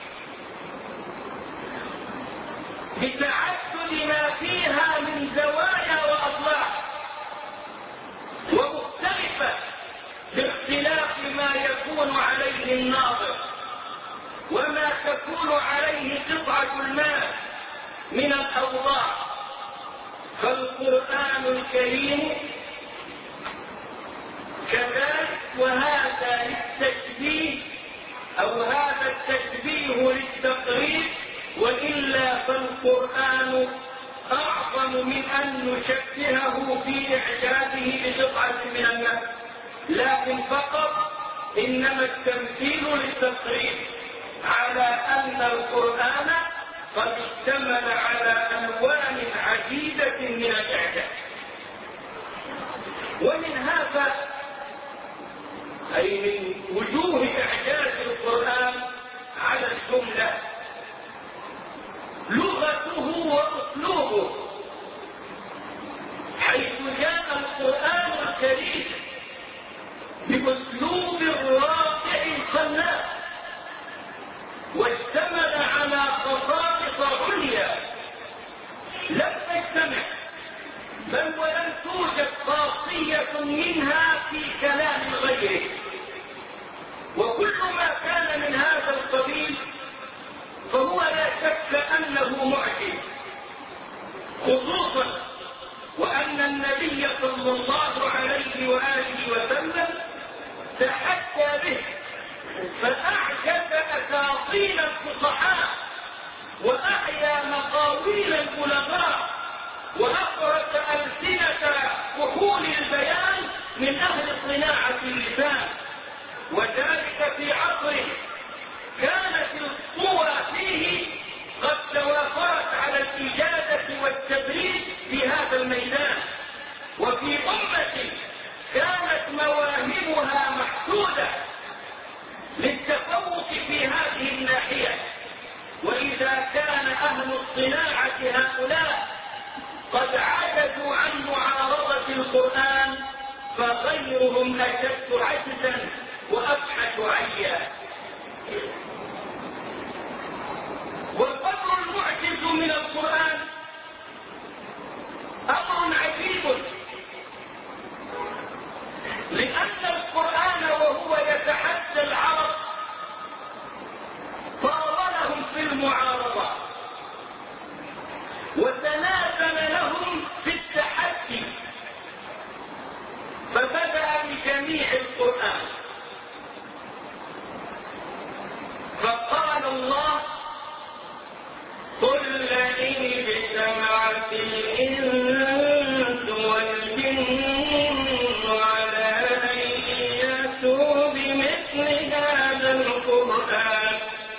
بتعدد ما فيها من زوايا وأضلاع، ومختلفة باختلاف ما يكون عليه الناظر وما تكون عليه قطعة الماء من الأوضاع. فالقرآن الكريم كذلك، وهذا للتشبيه أو هذا التشبيه للتقريب، وإلا فالقرآن أعظم من أن نشبهه في إعجازه بقطعة من النفس، لكن فقط إنما التمثيل للتقريب على أن القرآن قد اشتمل على ألوان عديدة من الإعجاز. ومن هذا أي من وجوه إعجاز القرآن على الجملة لغته أسلوبه، حيث جاء القرآن الكريم بأسلوب رائع خلاق، واشتمل على خصائص عليا لم تجتمع، بل ولم توجد خاصية منها في كلام غيره. وكل ما كان من هذا القبيل فهو لا شك أنه معجز، خصوصا وأن النبي صلى الله عليه وآله وسلم تحدى به، فأعجز أساطين الفصحاء وأحيا مقاويل البلغاء وأخرج ألسنة فحول البيان من أهل صناعة اللسان، وذلك في عصر كانت القوى فيه قد توافرت على الإجادة والتبريد في هذا الميدان، وفي أمة كانت مواهبها محدودة للتفوق في هذه الناحية. وإذا كان أهل الصناعة هؤلاء قد عجزوا عن معارضة القرآن، فغيرهم أشد عجزا وأبحث عيا. والقدر المعجز من القرآن أمر عجيب، لأن القرآن وهو يتحدى العرب طاولهم في المعارضة وتنازل لهم في التحدي، فبدأ بجميع القرآن. فقال الله: قل لئن اجتمعت الإنس والجن على أن يأتوا بمثل هذا القرآن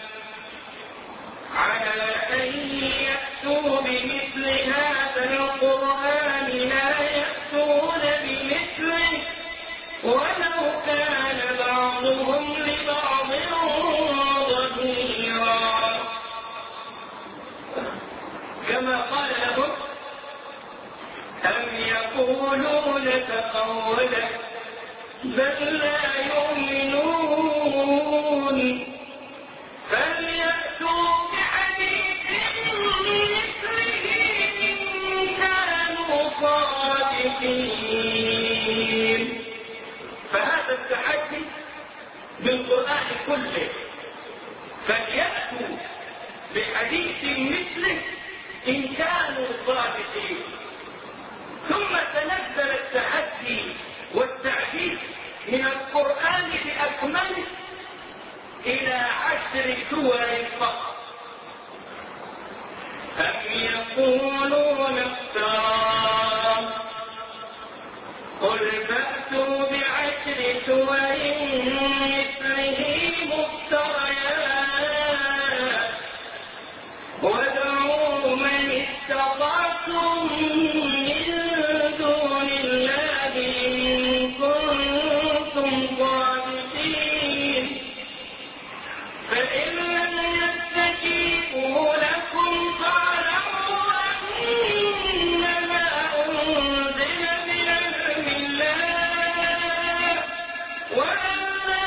لا يأتون بمثله ولو كان بعضهم لبعض ظهيرا. كما قال لهم: أم يقولون تقوله بل لا يؤمنون فليأتوا بحديث مثله إن كانوا صادقين. فهذا التحدي بالقرآن كله، فليأتوا بحديث مثله إن كانوا صادقين. ثم تنزل التحدي والتعجيز من القرآن بأكمله إلى 10 سور فقط. أم يقولون افتراه قل فأتوا ب10 سور مثله مفتريات وادعوا من استطعتم من دون الله إن كنتم صادقين فإن لم يستجيبوا لكم فاعلموا أنما أنزل بعلم الله وأن لا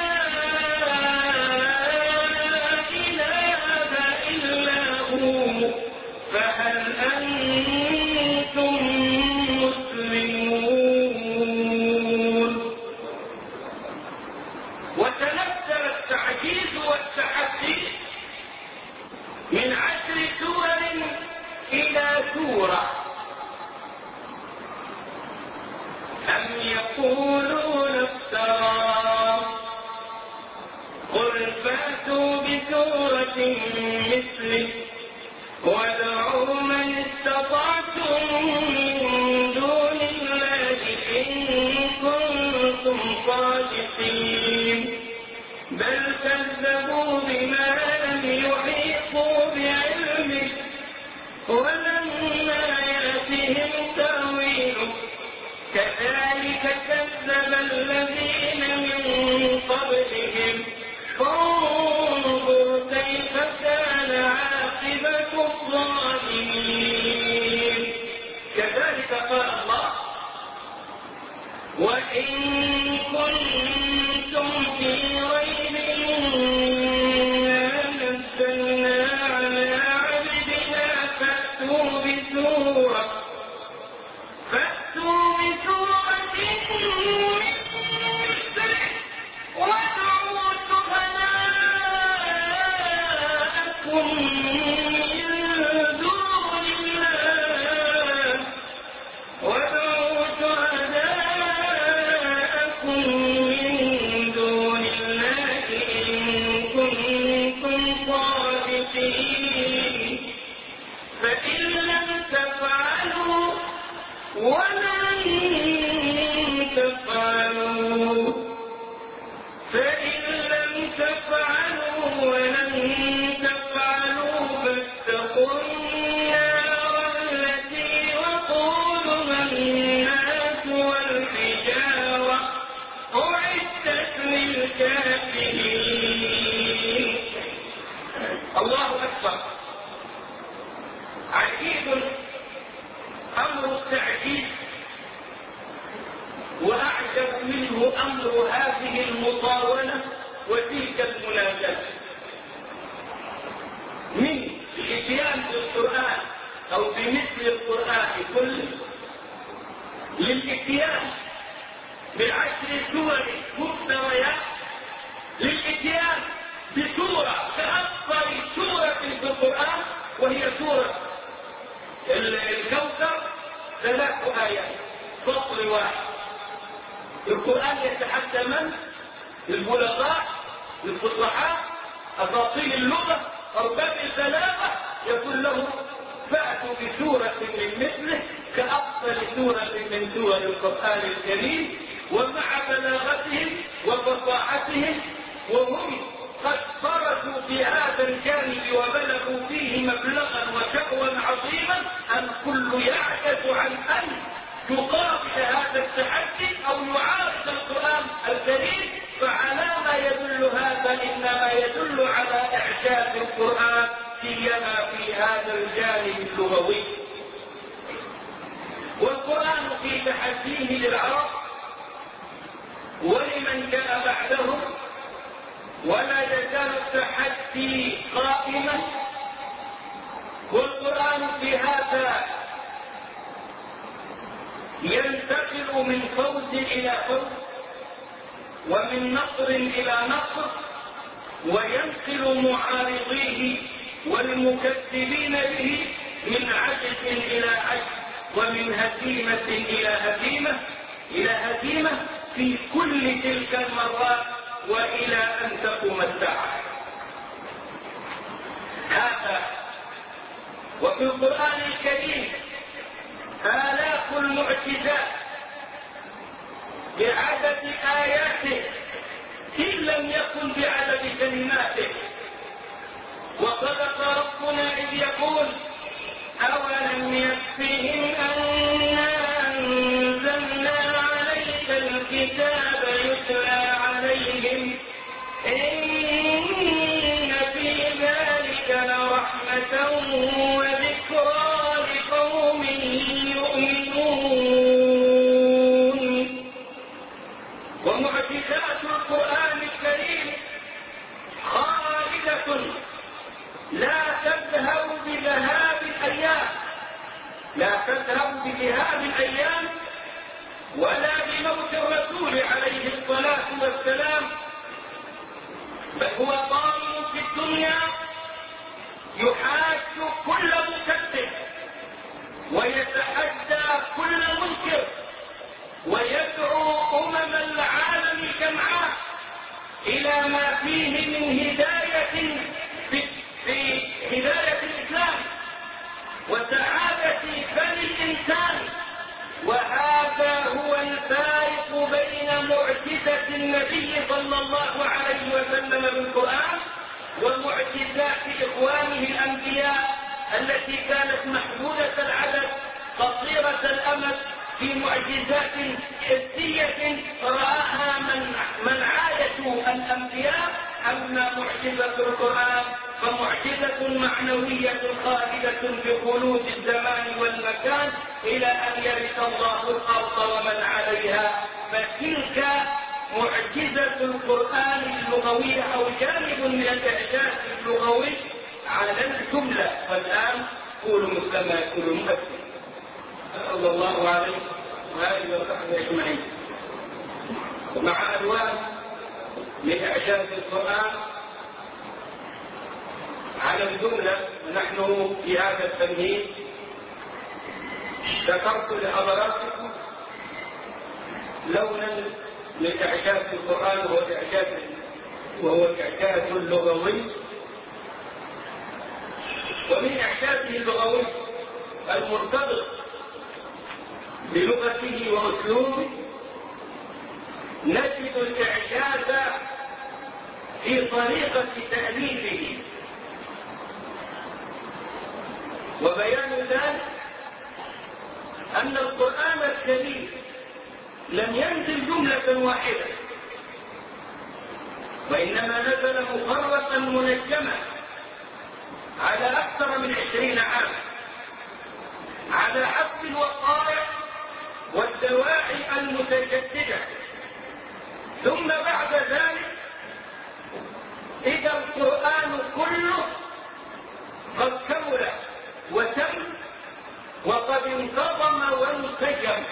إله إلا هو فهل أنتم مسلمون. وتنزل التعجيز والتحدي من 10 سور إلى سورة. أم يقولون افتراه قل فأتوا بسورة مثله وادعوا من استطعتم من دون الله إن كنتم صادقين بل كذبوا بما لم يحيطوا بعلمه ولما يأتهم تأويله كذلك كذب الذين من قبلهم فانظر كيف كان عاقبة الظالمين. وإن كنتم في ريب مما نزلنا على عبدنا فأتوا بسورة من مثله وادعوا شهداءكم من دون الله إن كنتم صادقين فإن لم تفعلوا ولن تفعلوا فاتقوا النار التي وقودها الناس والحجارة أعدت للكافرين. الله أكبر. عجيب أمر التعجيز، وأعجب منه أمر هذه المطاولة وتلك المناجاة من الإتيان بالقرآن أو بمثل القرآن كله للإتيان ب10 سور مفتريات، للإتيان بسورة كأكثر سورة في القرآن وهي سورة الكوثر 3 آيات فصل واحد. القرآن يتحدى من؟ البلغاء، الفصحاء، أساطير اللغة، أرباب البلاغة، يقول له فأتوا بسورة من مثله كأفضل سورة من سور القرآن الكريم. ومع بلاغتهم وفصاحتهم وهم قد فرسوا في هذا الجانب وبلغوا فيه مبلغا وشأوا عظيما، الكل يعجز عن أن يقابل هذا التحدي أو يعارض القرآن الكريم. فعلى ما يدل هذا؟ إنما يدل على إعجاز القرآن سيما في هذا الجانب اللغوي. والقرآن في تحديه للعرب ولمن جاء بعدهم، ولا يزال التحدي قائما. والقرآن في هذا ينتقل من فوز إلى فوز ومن نصر إلى نصر، وينقل معارضيه والمكذبين به من عجز إلى عجز ومن هزيمة إلى هزيمة في كل تلك المرات وإلى أن تقوم الساعة. هذا وفي القرآن الكريم آلاف المعجزات بعدد آياته إن لم يكن بعدد كلماته. وصدق ربنا إذ يقول أولم يكفهم أنا أنزلنا عليك الكتاب يتلى عليهم إن في ذلك لرحمة وذكرى لقوم يؤمنون. ومعجزات القرآن الكريم خالدة لا تذهب بذهاب الأيام ولا بموت الرسول عليه الصلاة والسلام، بل هو ضامن في الدنيا يحاج كل مكذب ويتحدى كل منكر ويدعو العالم جمعاء إلى ما فيه من هداية في هداية الإسلام وسعادة بني الإنسان. وهذا هو الفارق بين معجزة النبي صلى الله عليه وسلم بالقرآن ومعجزات إخوانه الأنبياء التي كانت محدودة العدد قصيرة الأمد في معجزات حسية رآها من عايشوا الأنبياء. أما معجزة القرآن فمعجزة معنوية خالدة بخلود الزمان والمكان إلى أن يرث الله الأرض ومن عليها، فهي القرآن اللغوي أو جانب من الإعجاز اللغوي على الجملة. فالآن قولوا مثلما يقول المؤثر صلى الله عليه وآله وصحبه أجمعين. مع ألوان من إعجاز القرآن على الجملة، نحن في هذا التمهيد ذكرت لحضراتكم لونا من إعجاز القرآن وهو الإعجاز اللغوي. ومن إعجازه اللغوي المرتبط بلغته وأسلوبه نجد الإعجاز في طريقة تأليفه، وبيان ذلك أن القرآن الكريم لم ينزل جملة واحدة، وإنما نزل مفرقا منجما على أكثر من 20 عاما على حسب الوقائع والدواعي المتجددة. ثم بعد ذلك إذا القرآن كله قد كمل وتم وقد انتظم وانسجم،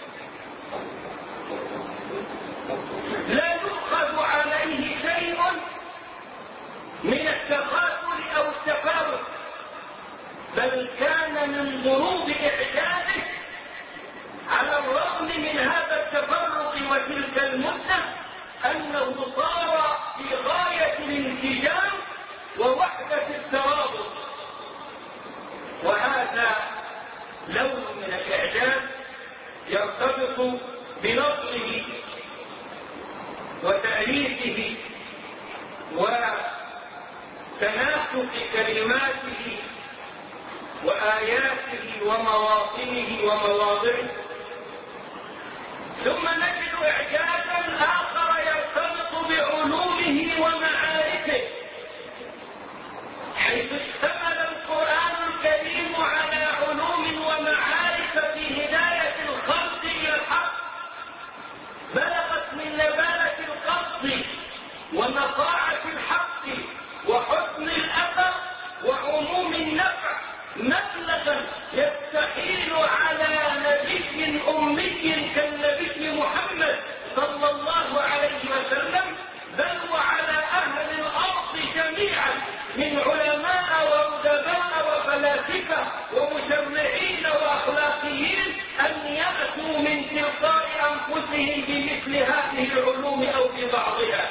لا يؤخذ عليه شيء من التخاذل أو التفاوت، بل كان من ضروب إعجازه على الرغم من هذا التفرق وتلك المدة أنه صار في غاية الانسجام ووحدة الترابط. وهذا لون من الإعجاز يرتبط بنظمه وتأليفه وتناسق كلماته وآياته ومواطنه ومواضعه. ثم نجد إعجازا آخر يرتبط بعلومه ومعارفه، حيث اشتمل القرآن الكريم على علوم ومعارف في هداية الخلق إلى الحق بلغت من نبالة القصد ونطاعة الحق وحسن الأثر وعموم النفع مبلغا يستحيل على نبي أمي كالنبي محمد صلى الله عليه وسلم، بل وعلى أهل الأرض جميعا من علماء وأدباء وفلاسفة ومشرعين وأخلاقيين أن يأتوا من تلقاء أنفسهم بمثل هذه العلوم أو ببعضها.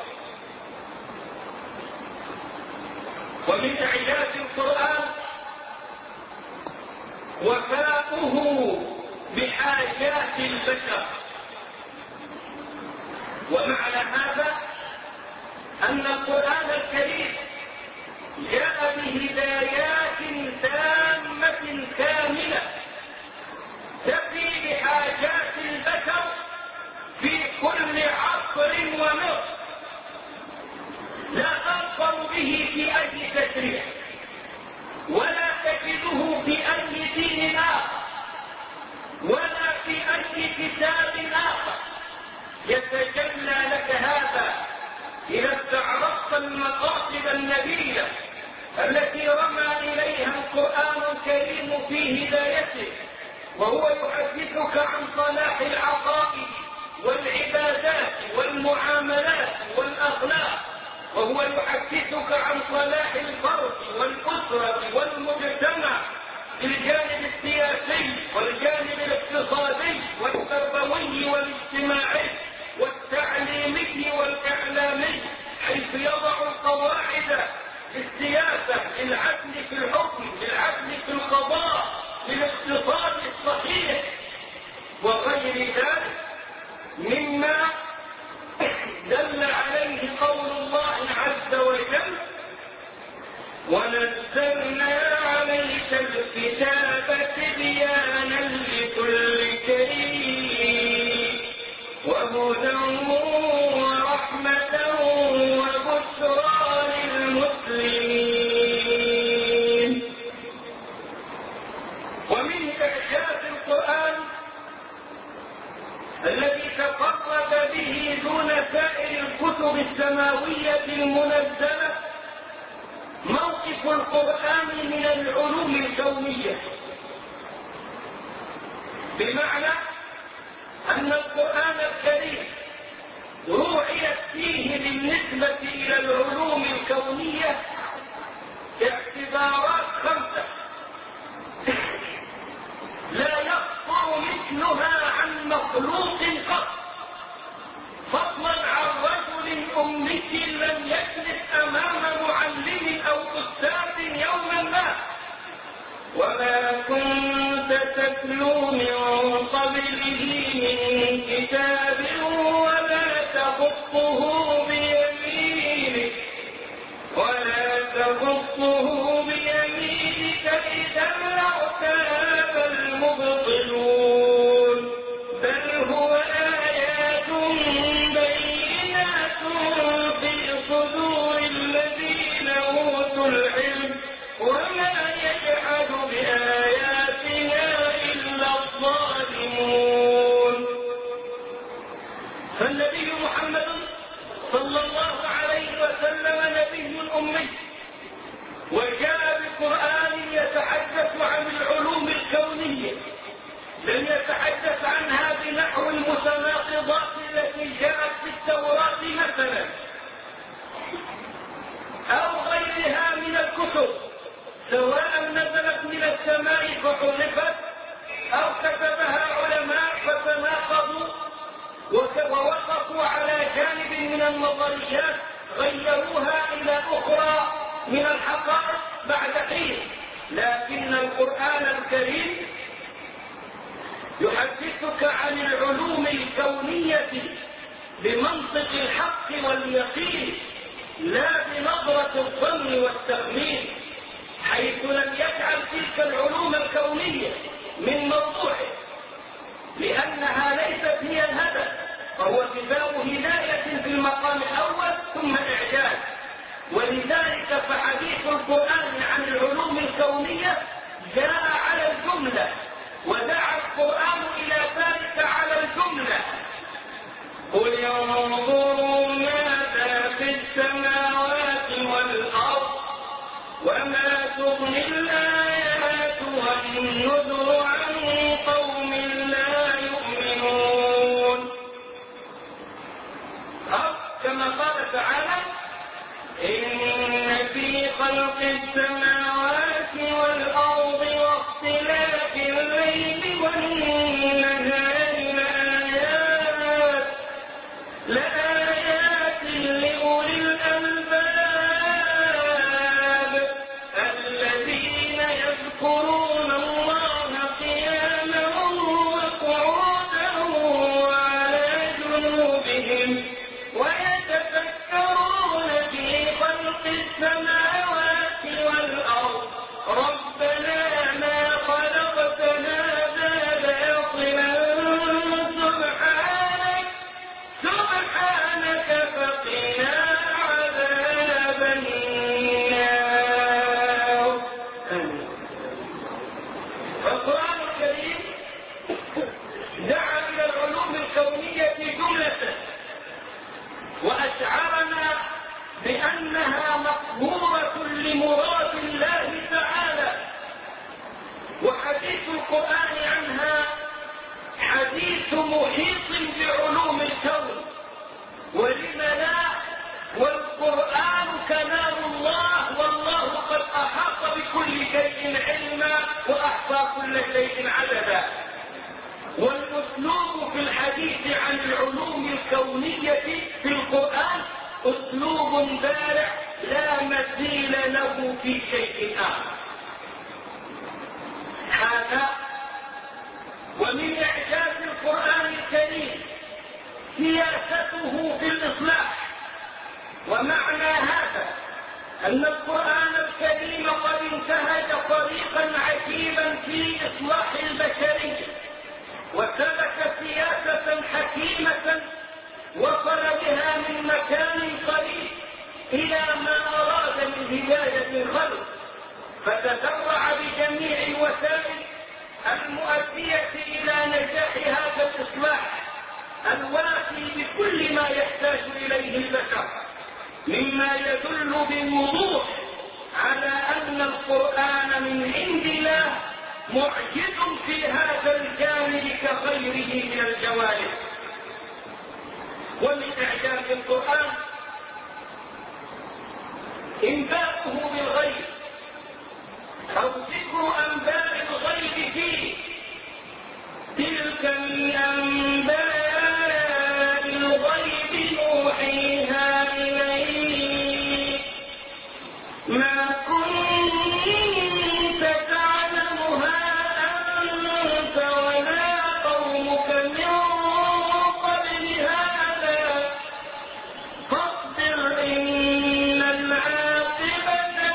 ومن إعجاز القرآن وفاؤه بحاجات البشر، ومعنى هذا أن القرآن الكريم جاء بهدايات تامة كاملة تفي بحاجات البشر في كل عصر ومصر، لا تظفر به في أي تشريع ولا تجده في أي دين آخر ولا في أي كتاب آخر يتجلى لك هذا إذا استعرضت المقاصد النبيلة التي رمى إليها القرآن الكريم في هدايته، وهو يحدثك عن صلاح العقائد والعبادات والمعاملات والأخلاق، وهو يحدثك عن صلاح الفرد والأسرة والمجتمع في الجانب السياسي والجانب الاقتصادي والتربوي والاجتماعي والتعليمي والإعلامي، حيث يضع القواعد للسياسة، للعدل في الحكم، للعدل في القضاء، للاقتصاد الصحيح وغير ذلك مما دل عليه قول الله عز وجل: ونزلنا عليك الكتاب تبيانا لكل شيء وهدى ورحمة وبشرى للمسلمين. ومن إعجاز القرآن الذي تفرد به دون سائر الكتب السماوية المنزلة موقف القرآن من العلوم الكونية، بمعنى أن القرآن الكريم روعيت فيه بالنسبة إلى العلوم الكونية اعتبارات 5 لا يخطر مثلها عن مخلوق قط، فضلا عن رجل أمي لم يجلس أمام معلم أو أستاذ يوما ما، وما كنت تتلو من قبله من كتاب ولا تخطه بيمينك إذا لارتاب المبطلون، بل هو آيات بينات في صدور الذين أوتوا العلم وما يجحد بآياتنا إلا الظالمون. فالنبي محمد صلى الله عليه وسلم نبي أمي، وجاء بقرآن يتحدث عن العلوم الكونية، لم يتحدث عنها بنحو المتناقضات التي جاءت في التوراة مثلا أو غيرها من الكتب، سواء نزلت من السماء فحرفت أو كتبها علماء فتناقضوا ووقفوا على جانب من النظريات غيروها إلى أخرى من الحقائق بعد حين. لكن القرآن الكريم يحدثك عن العلوم الكونية بمنطق الحق واليقين، لا بنظرة الظن والتخمين، حيث لم يجعل تلك العلوم الكونية من موضوعه، لأنها ليست هي الهدف، فهو كتاب هداية في المقام الأول ثم إعجاز. ولذلك فحديث القرآن عن العلوم الكونية جاء على الجملة، ودعا القرآن إلى ذلك على الجملة. قل انظروا ماذا في السماوات والأرض وما تغني الآيات والنذر عن قوم لا يؤمنون. كما قال تعالى: إن في خلق السماوات والأرض واختلاف الليل والنهار لآيات لأولي الألباب الذين يذكرون الله قياما وقعودا وعلى جنوبهم ويتفكرون في خلق السماوات والأرض ربنا ما خلقت هذا باطلا سبحانك فقنا عذاب النار. القرآن الكريم دعا إلى العلوم الكونية جملة وأشعرنا بأنها مقهورة لمراد الله تعالى، وحديث القرآن عنها حديث محيط بعلوم الكون. ولم لا؟ والقرآن كلام الله، والله قد أحاط بكل شيء علما وأحصى كل شيء عددا. والأسلوب في الحديث عن العلوم الكونية في القرآن أسلوب بارع لا مثيل له في شيء آخر. هذا ومن إعجاز القرآن الكريم سياسته في الإصلاح. ومعنى هذا أن القرآن الكريم قد انتهج طريقا عجيبا في إصلاح البشرية، وسلك سياسة حكيمة وصل بها من مكان قريب إلى ما أراد من هداية الخلق، فتتبع بجميع الوسائل المؤدية إلى نجاح هذا الإصلاح الوافي بكل ما يحتاج إليه البشر. مما يدل بوضوح على أن القرآن من عند الله معجز في هذا الجانب كغيره من الجوانب. ومن إعجاز القرآن إنباؤه بالغيب أو ذكر أنباء الغيب فيه. تلك من أنباء الغيب نوحيها إليك ما كنت تعلمها أنت ولا قومك من قبل هذا فاصبر إن العاقبة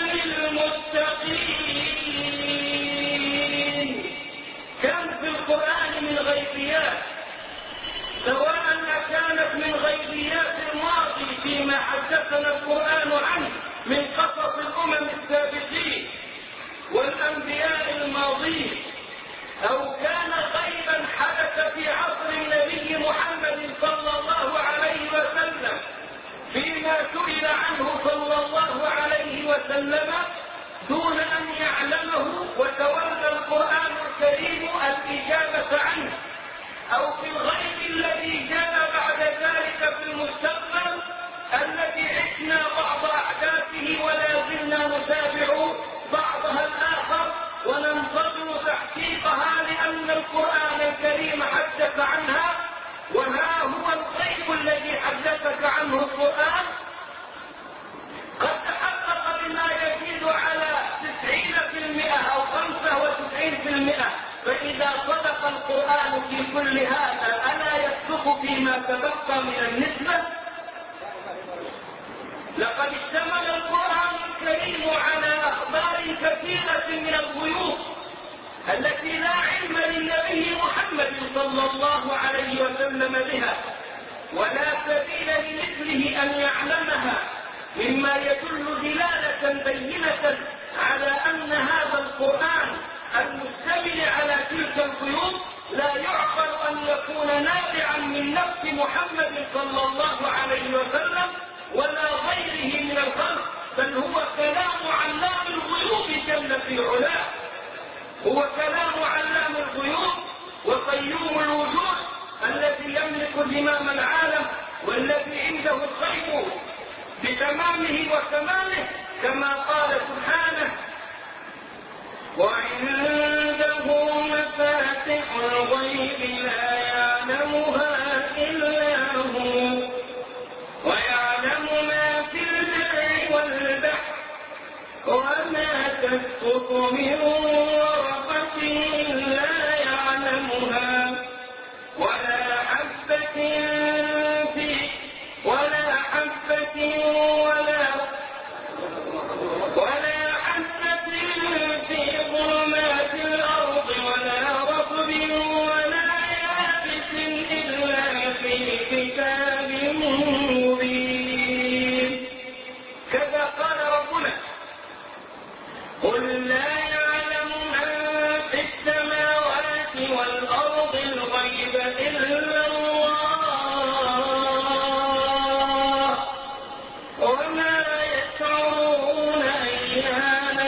للمتقين. كم في القرآن من غيبيات، سواء كانت من غيبيات الماضي فيما حدثنا القرآن عنه من قصص الأمم السابقين والأنبياء الماضين، أو كان غيبا حدث في عصر النبي محمد صلى الله عليه وسلم فيما سئل عنه صلى الله عليه وسلم دون أن يعلمه وتولى القرآن الكريم الإجابة عنه، أو في الغيب الذي جاء بعد ذلك في المستقبل الذي عشنا بعض أحداثه ولا زلنا نتابع بعضها الآخر وننتظر تحقيقها لأن القرآن الكريم حدث عنها. وها هو الغيب الذي حدثك عنه القرآن قد تحقق بما يزيد على 90% أو 95%. فإذا صدق القرآن في كل هذا ألا يصدق فيما تبقى من النسبة؟ لقد اشتمل القرآن الكريم على أخبار كثيرة من الغيوب التي لا علم للنبي محمد صلى الله عليه وسلم بها ولا سبيل لمثله أن يعلمها، مما يدل دلالة بينة على أن هذا القرآن المشتمل على تلك الغيوب لا يعقل أن يكون نابعا من نفس محمد صلى الله عليه وسلم ولا غيره من الخلق، بل هو كلام علام الغيوب جل في علاه. هو كلام علام الغيوب وقيوم الوجود الذي يملك زمام العالم والذي عنده الغيب بتمامه وكماله، كما قال سبحانه: وعنده مفاتح الغيب لا يعلمها إلا هو ويعلم ما في البر والبحر وما تسقط من ورقة إلا يعلمها ولا حبة في ظلمات الأرض ولا رطب ولا يابس إلا في كتاب مبين. كذا قال ربنا: قل لا يعلم من في السماوات والأرض الغيب إلا الله وما يشعرون أيان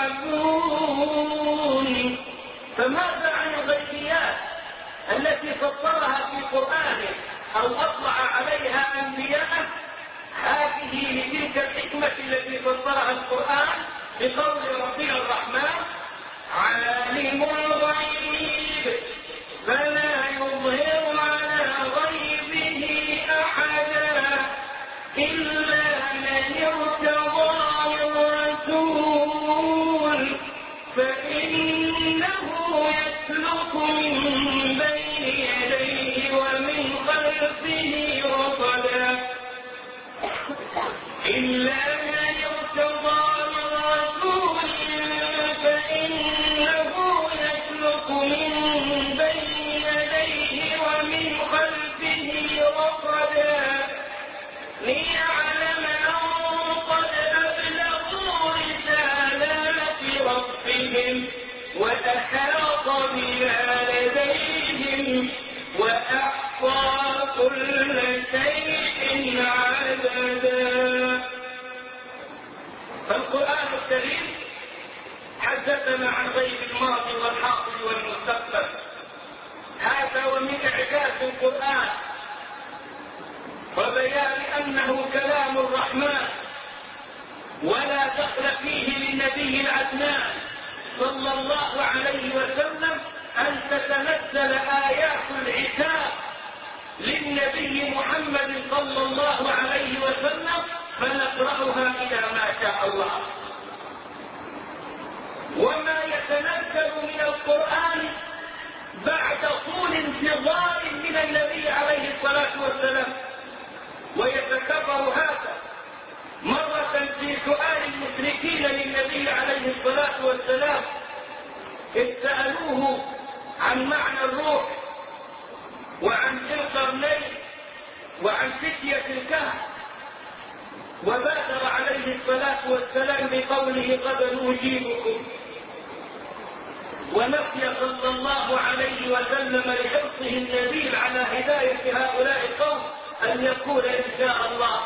يبعثون. فماذا عن الغيبيات التي فسرها في قرآنه أو أطلع عليها أنبياءه؟ هذه لتلك الحكمة التي فسرها القرآن بقول ربنا الرحمن: عالم الغيب فلا يظهر على غيبه أحدا إلا من ارتضى من رسول فإنه يسلك من بين يديه ومن خلفه رصدا إلا من ارتضى من رسول فإنه يسلك من بين يديه ومن خلفه رصدا ليعلم أن قد أبلغوا رسالات ربهم وأحاط بما لديهم وأحصى كل شيء عددا. فالقرآن الكريم حدثنا عن غيب الماضي والحاضر والمستقبل. هذا ومن إعجاز القرآن وبيان أنه كلام الرحمن ولا دخل فيه للنبي العدنان صلى الله عليه وسلم أن تتنزل آيات العتاب للنبي محمد صلى الله عليه وسلم فنقرأها إلى ما شاء الله. وما يتنزل من القرآن بعد طول انتظار من النبي عليه الصلاة والسلام. ويتكرر هذا مرة في سؤال المشركين للنبي عليه الصلاة والسلام إذ سألوه عن معنى الروح وعن ذي القرنين وعن فتية الكهف، وبادر عليه الصلاة والسلام بقوله قد نجيبكم، ونفي صلى الله عليه وسلم لحرصه النبيل على هداية هؤلاء القوم أن يقول إن شاء الله،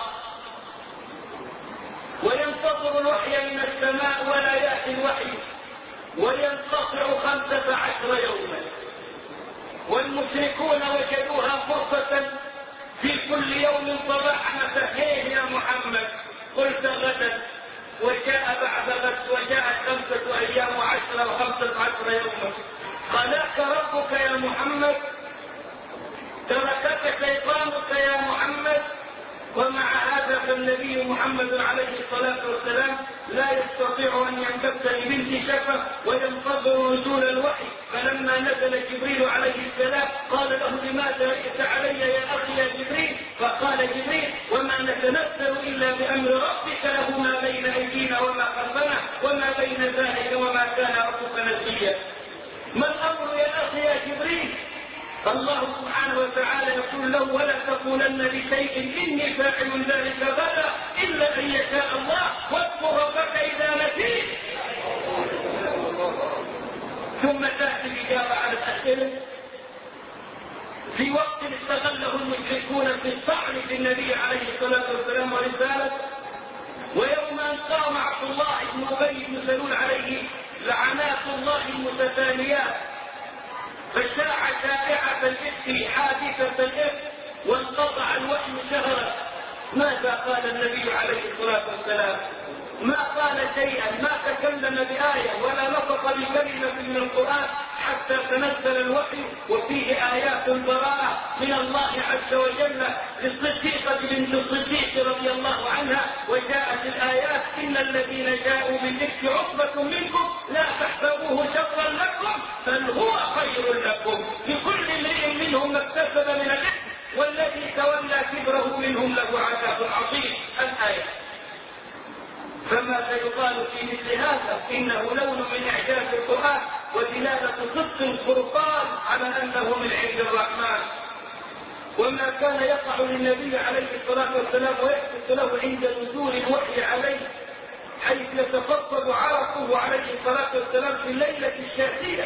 وينتظر الوحي من السماء ولا يأتي الوحي وينقطع 15 يوما. والمشركون وجدوها فرصة في كل يوم صباحا تهيه يا محمد قلت غدا، وجاء بعد غد وجاءت 5 أيام و10 و15 يوما. خلاك ربك يا محمد، تركك شيطانك يا محمد. ومع هذا فالنبي محمد عليه الصلاة والسلام لا يستطيع أن ينبت لبنت شفة وينتظر نزول الوحي. فلما نزل جبريل عليه السلام قال له لماذا جئت علي يا أخي يا جبريل؟ فقال جبريل وما نتنزل إلا بأمر ربك له ما بين أيدينا وما خلفنا وما بين ذلك وما كان ربك نسيا. ما الأمر يا أخي يا جبريل؟ الله سبحانه وتعالى يقول له ولا تقولن لشيء إني فاعل ذلك غدا إلا أن يشاء الله واذكر ربك إذا نسيت. ثم تأتي الإجابة على الأسئلة في وقت استغله المشركون في الطعن في النبي عليه الصلاة والسلام ورسالته. ويوم أن قام عبد الله بن أبي بن سلول عليه لعنات الله المتتاليات فشاع شائعة الإفك حادثة الإفك وانقطع الوحي شهرا. ماذا قال النبي عليه الصلاة والسلام؟ ما قال شيئا، ما تكلم بآية ولا نطق بكلمة من القرآن حتى تنزل الوحي وفيه آيات البراءة من الله عز وجل للصديقة بنت الصديق رضي الله عنها. وجاءت الآيات إن الذين جاءوا بالإفك عصبة منكم لا تحسبوه شرا لكم بل هو خير لكم لكل امرئ منهم ما اكتسب من الإثم والذي تولى كبره منهم له عذاب عظيم. الآية. فماذا يقال في مثل هذا؟ إنه لون من إعجاز القرآن ودلالة صدق الفرقان على أنه من عند الرحمن. وما كان يقع للنبي عليه الصلاة والسلام ويحدث له عند نزول الوحي عليه حيث يتفضل عرقه عليه الصلاة والسلام في الليلة الشاتية.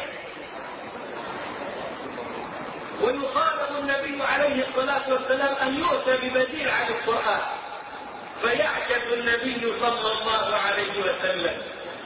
ويطالب النبي عليه الصلاة والسلام أن يؤتى ببديل عن القرآن فيعجز النبي صلى الله عليه وسلم.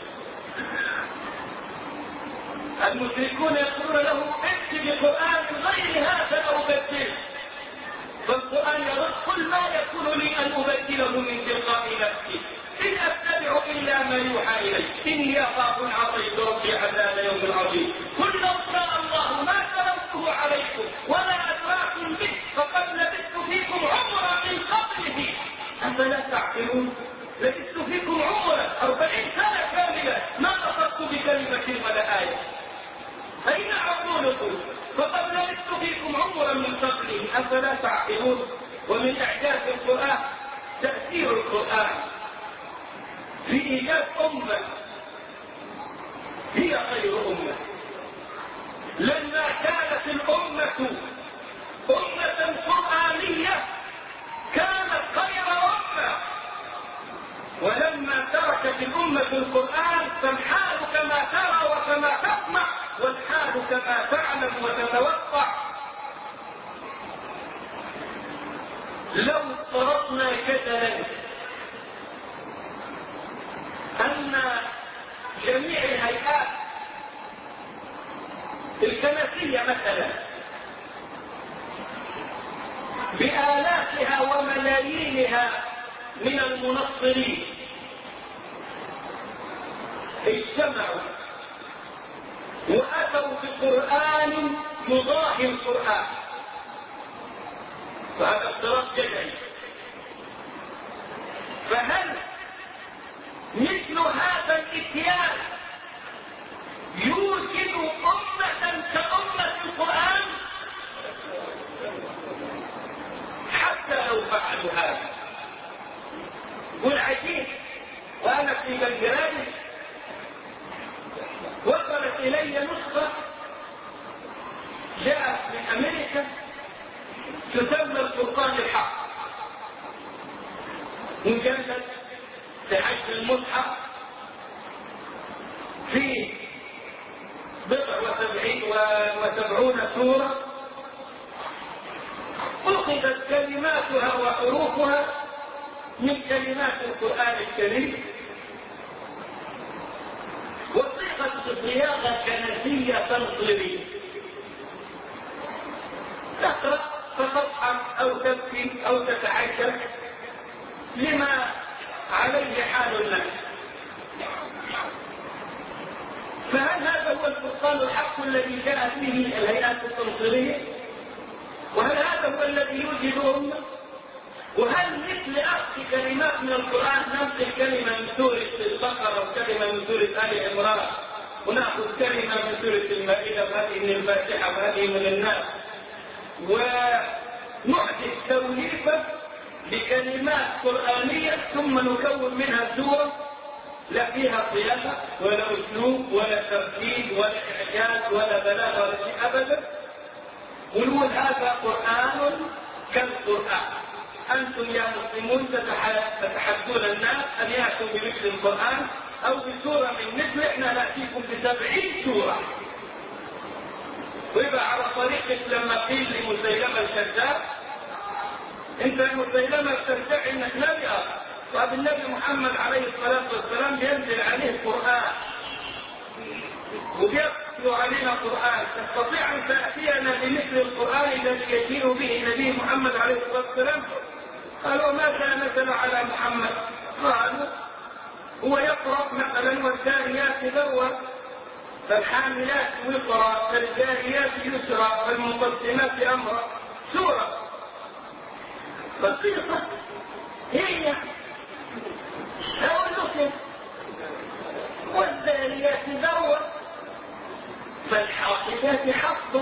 المشركون يقولون له ائت بقرآن غير هذا أو بدله. فالقرآن يرد قل ما يكون لي أن أبدله من تلقاء نفسي إن أتبع إلا ما يوحى إلي إني أخاف إن عصيت ربي عذاب يوم عظيم. قل لو شاء الله ما تلوته عليكم ولا أدراكم به فقد لبثت فيكم عمرا من قبله أفلا تعقلون. لبثت فيكم عمرا 40 سنة كاملة ما نطقت بكلمة ولا آية. أين عقولكم؟ فقد لبثت فيكم عمرا من قبله أفلا تعقلون. ومن إعجاز القرآن تأثير القرآن في إيجاد أمة هي خير أمة. لما كانت الأمة أمة قرآنية كانت خير أمة، ولما تركت الأمة القرآن فالحال كما ترى وكما تسمع والحال كما تعلم وتتوقع. لو افترضنا جدلا أن جميع الهيئات الكنسية مثلا بآلافها وملايينها من المنصرين اجتمعوا وأتوا بقرآن يضاهي القرآن، وهذا افتراض جدلي. فهل مثل هذا الاتيان يوجد أمة كأمة القرآن؟ حتى لو فعلوا هذا. والعجيب، وأنا في بلجراد وصلت إلي نسخة جاءت من أمريكا تسمى الفرقان الحق، مجلد بحجم المصحف في 79 سورة، أخذت كلماتها وحروفها من كلمات القرآن الكريم وصيغت بصياغة كنسية تنصرية، تقرأ فتضحك أو تبكي أو تتعجب لما عليه حال الناس. فهل هذا هو الفرقان الحق الذي جاءت به الهيئات التنصيرية؟ وهل هذا هو الذي يوجد أمة؟ وهل مثل أخذ كلمات من القرآن ننقل كلمة من سورة البقرة وكلمة من سورة آل عمران ونأخذ كلمة من سورة المائدة وهذه من الفاتحة وهذه من الناس ونحدث توليفة بكلمات قرآنية ثم نكون منها سورة لا فيها صياغة ولا أسلوب ولا ترتيب ولا إعجاز ولا بلاغة ولا شيء أبدا، ونقول هذا قرآن كالقرآن. أنتم يا مسلمون تتحدون الناس أن يأتوا بمثل القرآن أو بسورة من مثل، إحنا نأتيكم ب70 سورة. ويبقى على طريقة لما قيل لمسيلمة الكذاب، أنت يا مسيلمة الكذاب إنك نبي آخر، وأبي النبي محمد عليه الصلاة والسلام ينزل عليه القرآن ويتلو علينا القرآن، تستطيع أن تأتينا بمثل القرآن الذي يجيء به النبي محمد عليه الصلاة والسلام؟ قالوا ماذا نزل على محمد؟ قالوا هو يقرأ مثلا والذاريات ذروة فالحاملات وقرا فالجاريات يسرا فالمقسمات أمرا، سورة بسيطة هي أولكم والذاريات ذروة فالحاقدات حقا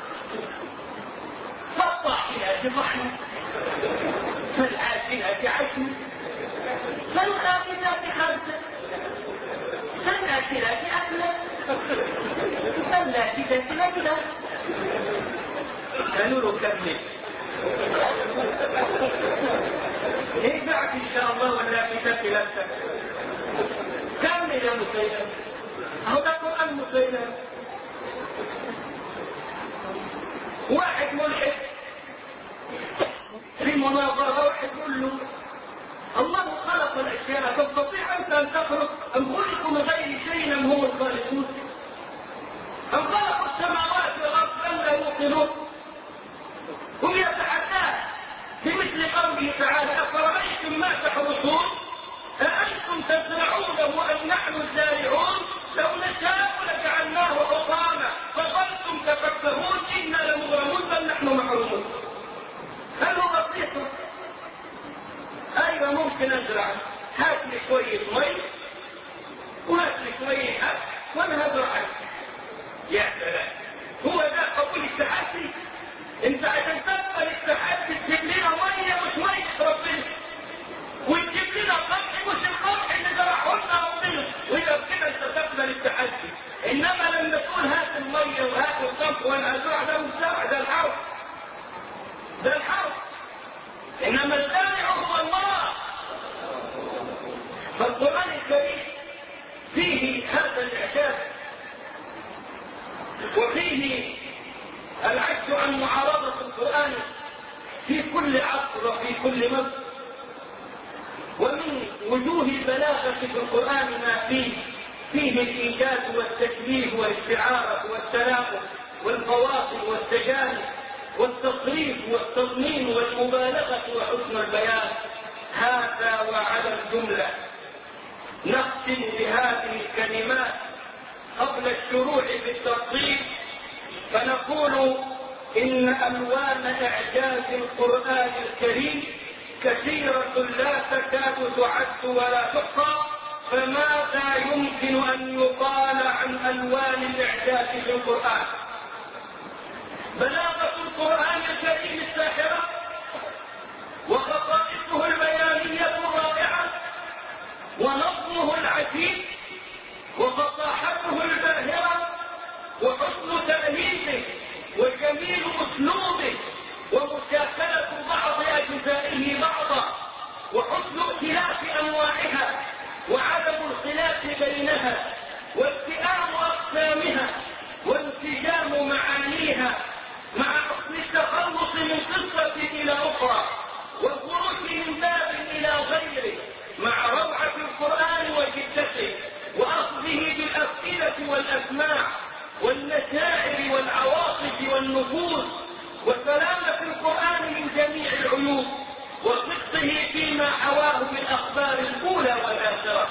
فالطاحنات ضحنا فالعاشرات عشنا فالخامسات خمسة فالناشرات أكلا فالناشدات نكلا. قالوا له كمل ايه بعد ان شاء الله والناشدات لك كمل يا مسيلمة، هو ده قرآن مسيلمة. واحد ملحد في مناظرة واحد يقول له الله خلق الأشياء، تستطيع أنت أن تخلق أم خلقوا من غير شيء أم هم الخالقون؟ أم خلقوا السماوات والأرض أم لا يوقنون؟ هم يتحدثون بمثل قوله تعالى أفرأيتم ما تحرثون أأنتم تزرعونه أم نحن الزارعون لو نشاء لجعلناه حطاما فظلتم تفكرون إنا لمغرمون بل نحن محرومون. هل هو بسيط؟ أيضا ممكن أزرع، هات لي شوية مي وهات لي شوية أكل وأنا هزرع. يا سلام، هو ده قبول التحدي؟ أنت عشان تقبل التحدي تجيب لنا مية مش مية ربنا، وتجيب لنا قمح مش القمح اللي زرعه لنا ربنا، وإذا كده أنت تقبل التحدي. إنما لما تقول هات المية وهات القمح وأنا هزرع، ده مش زرع، ده الحرب، ده الحرب. إنما الزارع هو الله. فالقرآن الكريم فيه هذا الإعجاز وفيه العجز عن معارضة القرآن في كل عصر وفي كل مصر. ومن وجوه البلاغة في القرآن ما فيه الإيجاز والتشبيه والاستعارة والتناقض والفواصل والتجانب والتصريف والتضمين والمبالغة وحسن البيان. هذا وعلى الجملة نختم بهذه الكلمات قبل الشروع في التفصيل، فنقول إن ألوان إعجاز القرآن الكريم كثيرة لا تكاد تعد ولا تحصى، فماذا يمكن أن يقال عن ألوان الإعجاز في القرآن؟ بلاغة القرآن الكريم الساحرة، وخصائصه البيانية الرائعة، ونظمه العجيب، وفصاحته الباهرة، وحسن تأليفه، وجميل أسلوبه، ومشاكلة بعض أجزائه بعضا، وحسن ائتلاف أنواعها، وعدم الخلاف بينها، والتئام أقسامها، وانسجام معانيها، مع حسن التخلص من قصة إلى أخرى، والخروج من باب إلى غيره، مع روعة القرآن وجدته، وأخذه بالأفئدة والأسماع والمشاعر والعواطف والنفوس، وسلامة القرآن من جميع العيوب، وصدقه فيما حواه من أخبار الأولى والآخرة.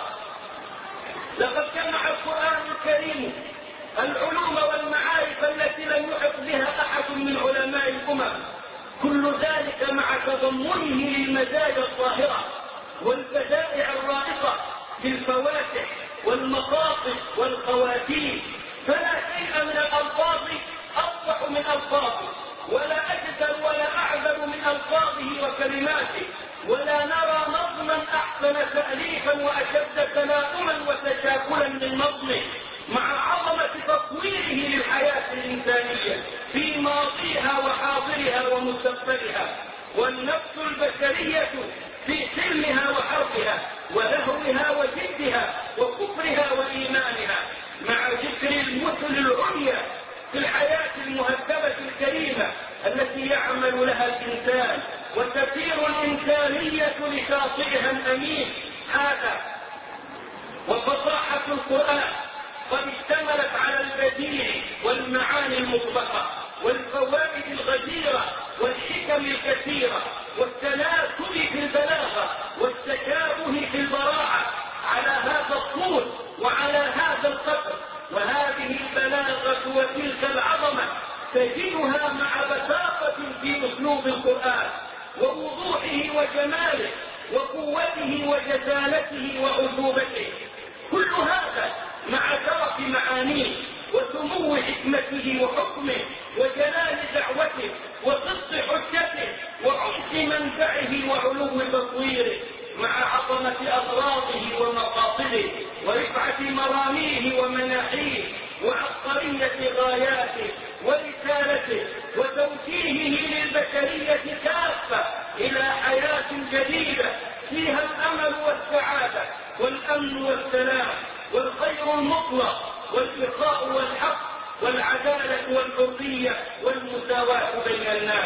لقد جمع القرآن الكريم العلوم والمعارف التي لم يحط بها أحد من علماء الأمم، كل ذلك مع تضمنه للمزايا الظاهرة والبدائع الرائقة في الفواتح والمقاصد والخواتيم، فلا شيء من الألفاظ أصح من ألفاظه، ولا أجدل ولا أعذب من ألفاظه وكلماته، ولا نرى نظما أحسن تأليفا وأشد تلاؤما وتشاكلا من نظمه، مع عظمة تصويره للحياة الإنسانية في ماضيها وحاضرها ومستقبلها، والنفس البشرية في حلمها وحربها ولهوها وجدها وكفرها وإيمانها، مع ذكر المثل العليا في الحياة المهذبة الكريمة التي يعمل لها الإنسان، وتسير الإنسانية لشاطئها الأمين. هذا وفصاحة القرآن قد اشتملت على البديع والمعاني المطبقة والفوائد الغزيرة والحكم الكثيرة والتناسب في البلاغة والتشابه في البراعة على هذا الطول وعلى هذا القدر. وهذه البلاغة وتلك العظمة تجدها مع بساطة في أسلوب القرآن ووضوحه وجماله وقوته وجزالته وعذوبته، كل هذا مع شرف معانيه وسمو حكمته وحكمه وجلال دعوته وصدق حجته وعمق منفعه وعلو تصويره، مع عظمة أغراضه ومقاصده ورفعة مراميه ومناحيه وعبقرية غاياته ورسالته وتوجيهه للبشرية كافة إلى حياة جديدة فيها الأمل والسعادة والأمن والسلام والخير المطلق والإخاء والحق والعدالة والحرية والمساواة بين الناس.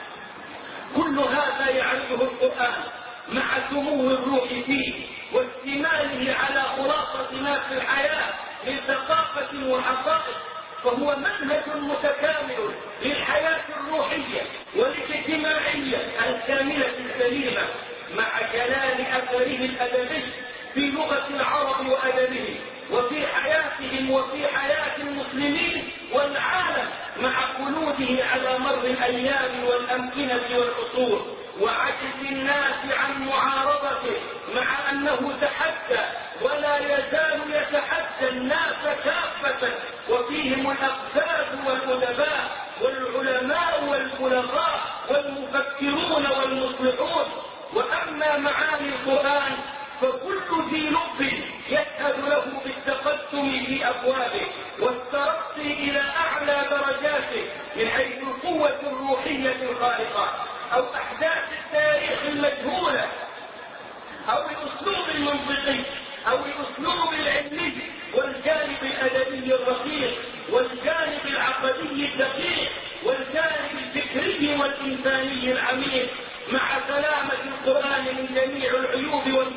كل هذا يعرفه القرآن مع سمو الروح فيه واشتماله على خلاصة ما في الحياة من ثقافة وحقائق، فهو منهج متكامل للحياة الروحية والاجتماعية الكاملة السليمة، مع جلال أثره الأدبي في لغة العرب وأدبهم وفي حياتهم وفي حياة المسلمين والعالم، مع خلوده على مر الأيام والأمكنة والعصور وعجز الناس عن معارضته، مع أنه تحدى ولا يزال يتحدى الناس كافة، وفيهم الأقدار والأدباء والعلماء والبلغاء والمفكرون والمصلحون. وأما معاني القرآن فكل ذي لب يشهد له بالتقدم في أبوابه والترقي إلى أعلى درجاته من حيث القوة الروحية الخارقة أو أحداث التاريخ المجهولة أو الأسلوب المنطقي أو الأسلوب العلمي والجانب الأدبي الرقيق والجانب العقدي الدقيق والجانب الفكري والإنساني العميق، مع سلامة القرآن من جميع العيوب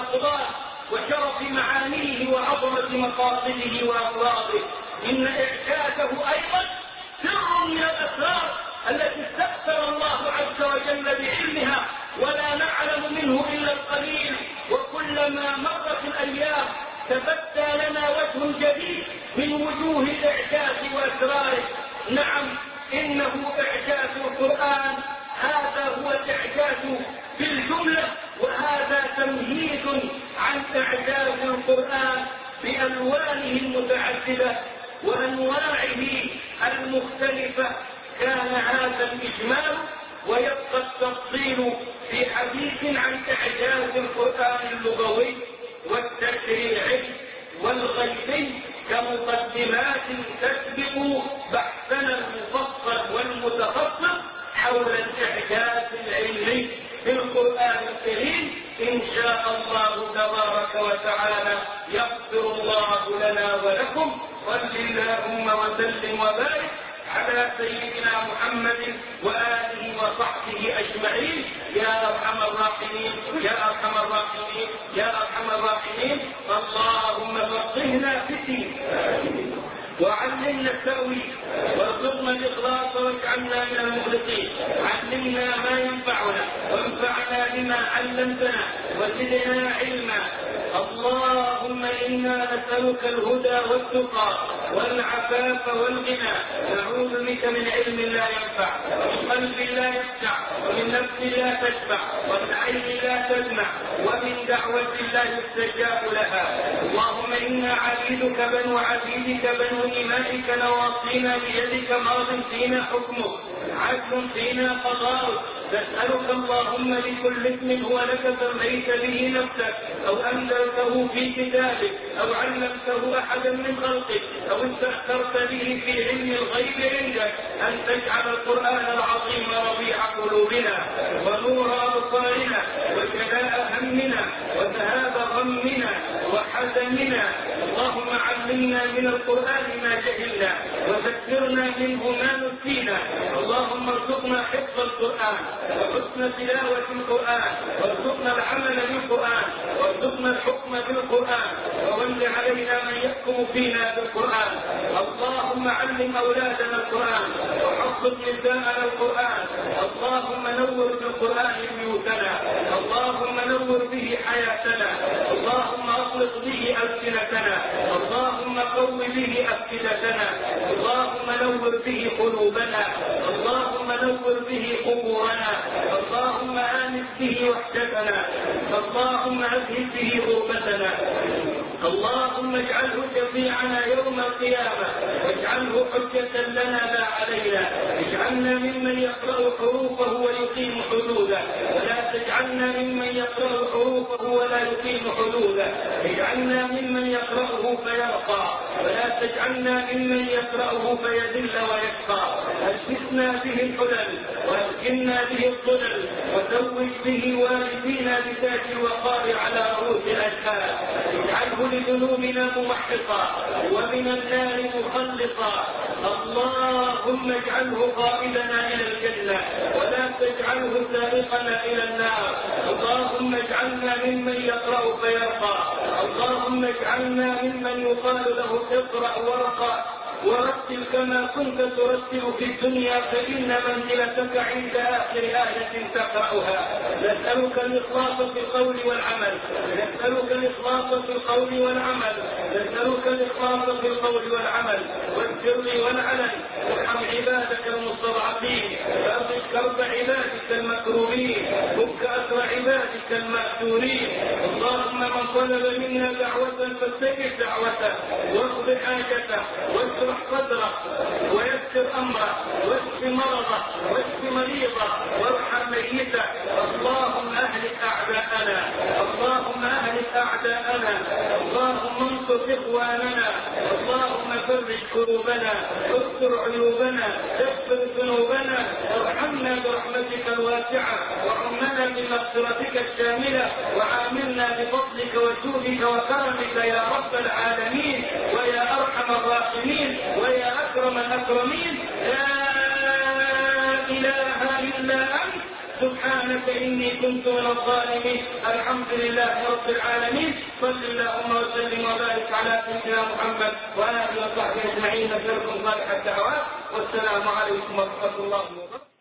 الأقدار وشرف معانيه وعظمة مقاصده وأغراضه. إن إعجازه أيضا سر من الأسرار التي استأثر الله عز وجل بعلمها ولا نعلم منه إلا القليل. وكلما مرت الأيام تبدى لنا وجه جديد من وجوه الإعجاز وأسراره. نعم، إنه إعجاز القرآن، هذا هو الإعجاز بالجملة، وهذا تمهيد عن إعجاز القرآن بألوانه المتعددة وأنواعه المختلفة. كان هذا الإجمال، ويبقى التفصيل في حديث عن إعجاز القرآن اللغوي والتشريعي والغيبي كمقدمات تسبق بحثنا المفصل والمتخصص حول الإعجاز العلمي في القرآن الكريم. إن شاء الله تبارك وتعالى يغفر الله لنا ولكم. صل اللهم وسلم وبارك على سيدنا محمد وآله وصحبه أجمعين يا أرحم الراحمين يا أرحم الراحمين يا أرحم الراحمين. اللهم فقهنا في الدين وعلمنا التأويل وارزقنا الإخلاص واجعلنا من المخلصين. علمنا ما ينفعنا وانفعنا بما علمتنا وزدنا علما. اللهم إنا نسألك الهدى والتقى والعفاف والغنى. نعوذ بك من علم لا ينفع ومن قلب لا يخشع ومن نفس لا تشبع ومن عين لا تدمع ومن دعوة لا يستجاب لها. اللهم إنا عبيدك بنو عبيدك بنو إمائك نواصينا بيدك ماض فينا حكمك عدل فينا قضاؤك. نسألك اللهم بكل اسم هو لك سميت به نفسك أو أنزلته في كتابك أو علمته أحدا من خلقك أو استأثرت به في علم الغيب عندك أن تجعل القرآن العظيم ربيع قلوبنا ونور أبصارنا وجلاء همنا وذهاب غمنا وحزننا. اللهم علمنا من القرآن ما جهلنا وذكرنا منه ما نسينا. اللهم ارزقنا حفظ القرآن وحسن تلاوة القرآن وارزقنا العمل بالقرآن وارزقنا الحكم بالقرآن وول علينا من يحكم فينا بالقرآن. اللهم علم أولادنا القرآن وحفظ نساءنا القرآن. اللهم نور بالقرآن بيوتنا. اللهم نور به حياتنا. اللهم اطلق به ألسنتنا. اللهم قو به أفئدتنا. اللهم نور به قلوبنا. اللهم نور به قبورنا. اللهم آنس به وحدتنا. اللهم أذهب به غربتنا. اللهم اجعله شفيعنا يوم القيامة واجعله حجة لنا لا علينا. اجعلنا ممن يقرأ حروفه ويقيم حدوده ولا تجعلنا ممن يقرأ حروفه ولا يقيم حدوده. اجعلنا ممن يقرأه فيرقى ولا تجعلنا ممن يقرأه فيذل ويشقى. ألبسنا به الحلل وأسكننا به الظلل وزوج به والدينا بتاج الوقار على رؤوس الأشهاد. اجعله لذنوبنا ممحصا ومن النار مخلصا. اللهم اجعله قائدنا إلى الجنة ولا تجعله سابقنا إلى النار. اللهم اجعلنا ممن يقرأ فيرقى. اللهم اجعلنا ممن يقال له اقرأ وارقى ورتل كما كنت ترتل في الدنيا فإن منزلتك عند آخر آية تقرأها. نسألك الإخلاص في القول والعمل. نسألك الإخلاص في القول والعمل. نسألك الإخلاص في القول والعمل والسر والعلن. ارحم عبادك المستضعفين. فرج كرب عبادك المكروبين. فك أسر عبادك المأسورين. اللهم من طلب منا دعوة فاستجب دعوته واقض حاجته واشرح صدره ويسر امره واشف مرضه واشف مريضه وارحم ميته. اللهم اهلك اعداءنا. اللهم اهلك اعداءنا. اللهم انصر اخواننا. اللهم فرج كروبنا استر عيوبنا اغفر ذنوبنا. ارحمنا برحمتك الواسعه وعمنا بمغفرتك الشامله وعاملنا بفضلك وجودك وكرمك يا رب العالمين ويا ارحم الراحمين ويا أكرم الأكرمين. لا إله إلا أنت سبحانك إني كنت من الظالمين. الحمد لله رب العالمين. صل اللهم وسلم وبارك على سيدنا محمد وآله وصحبه أجمعين. نسألكم صالح الدعوات والسلام عليكم ورحمة الله وبركاته.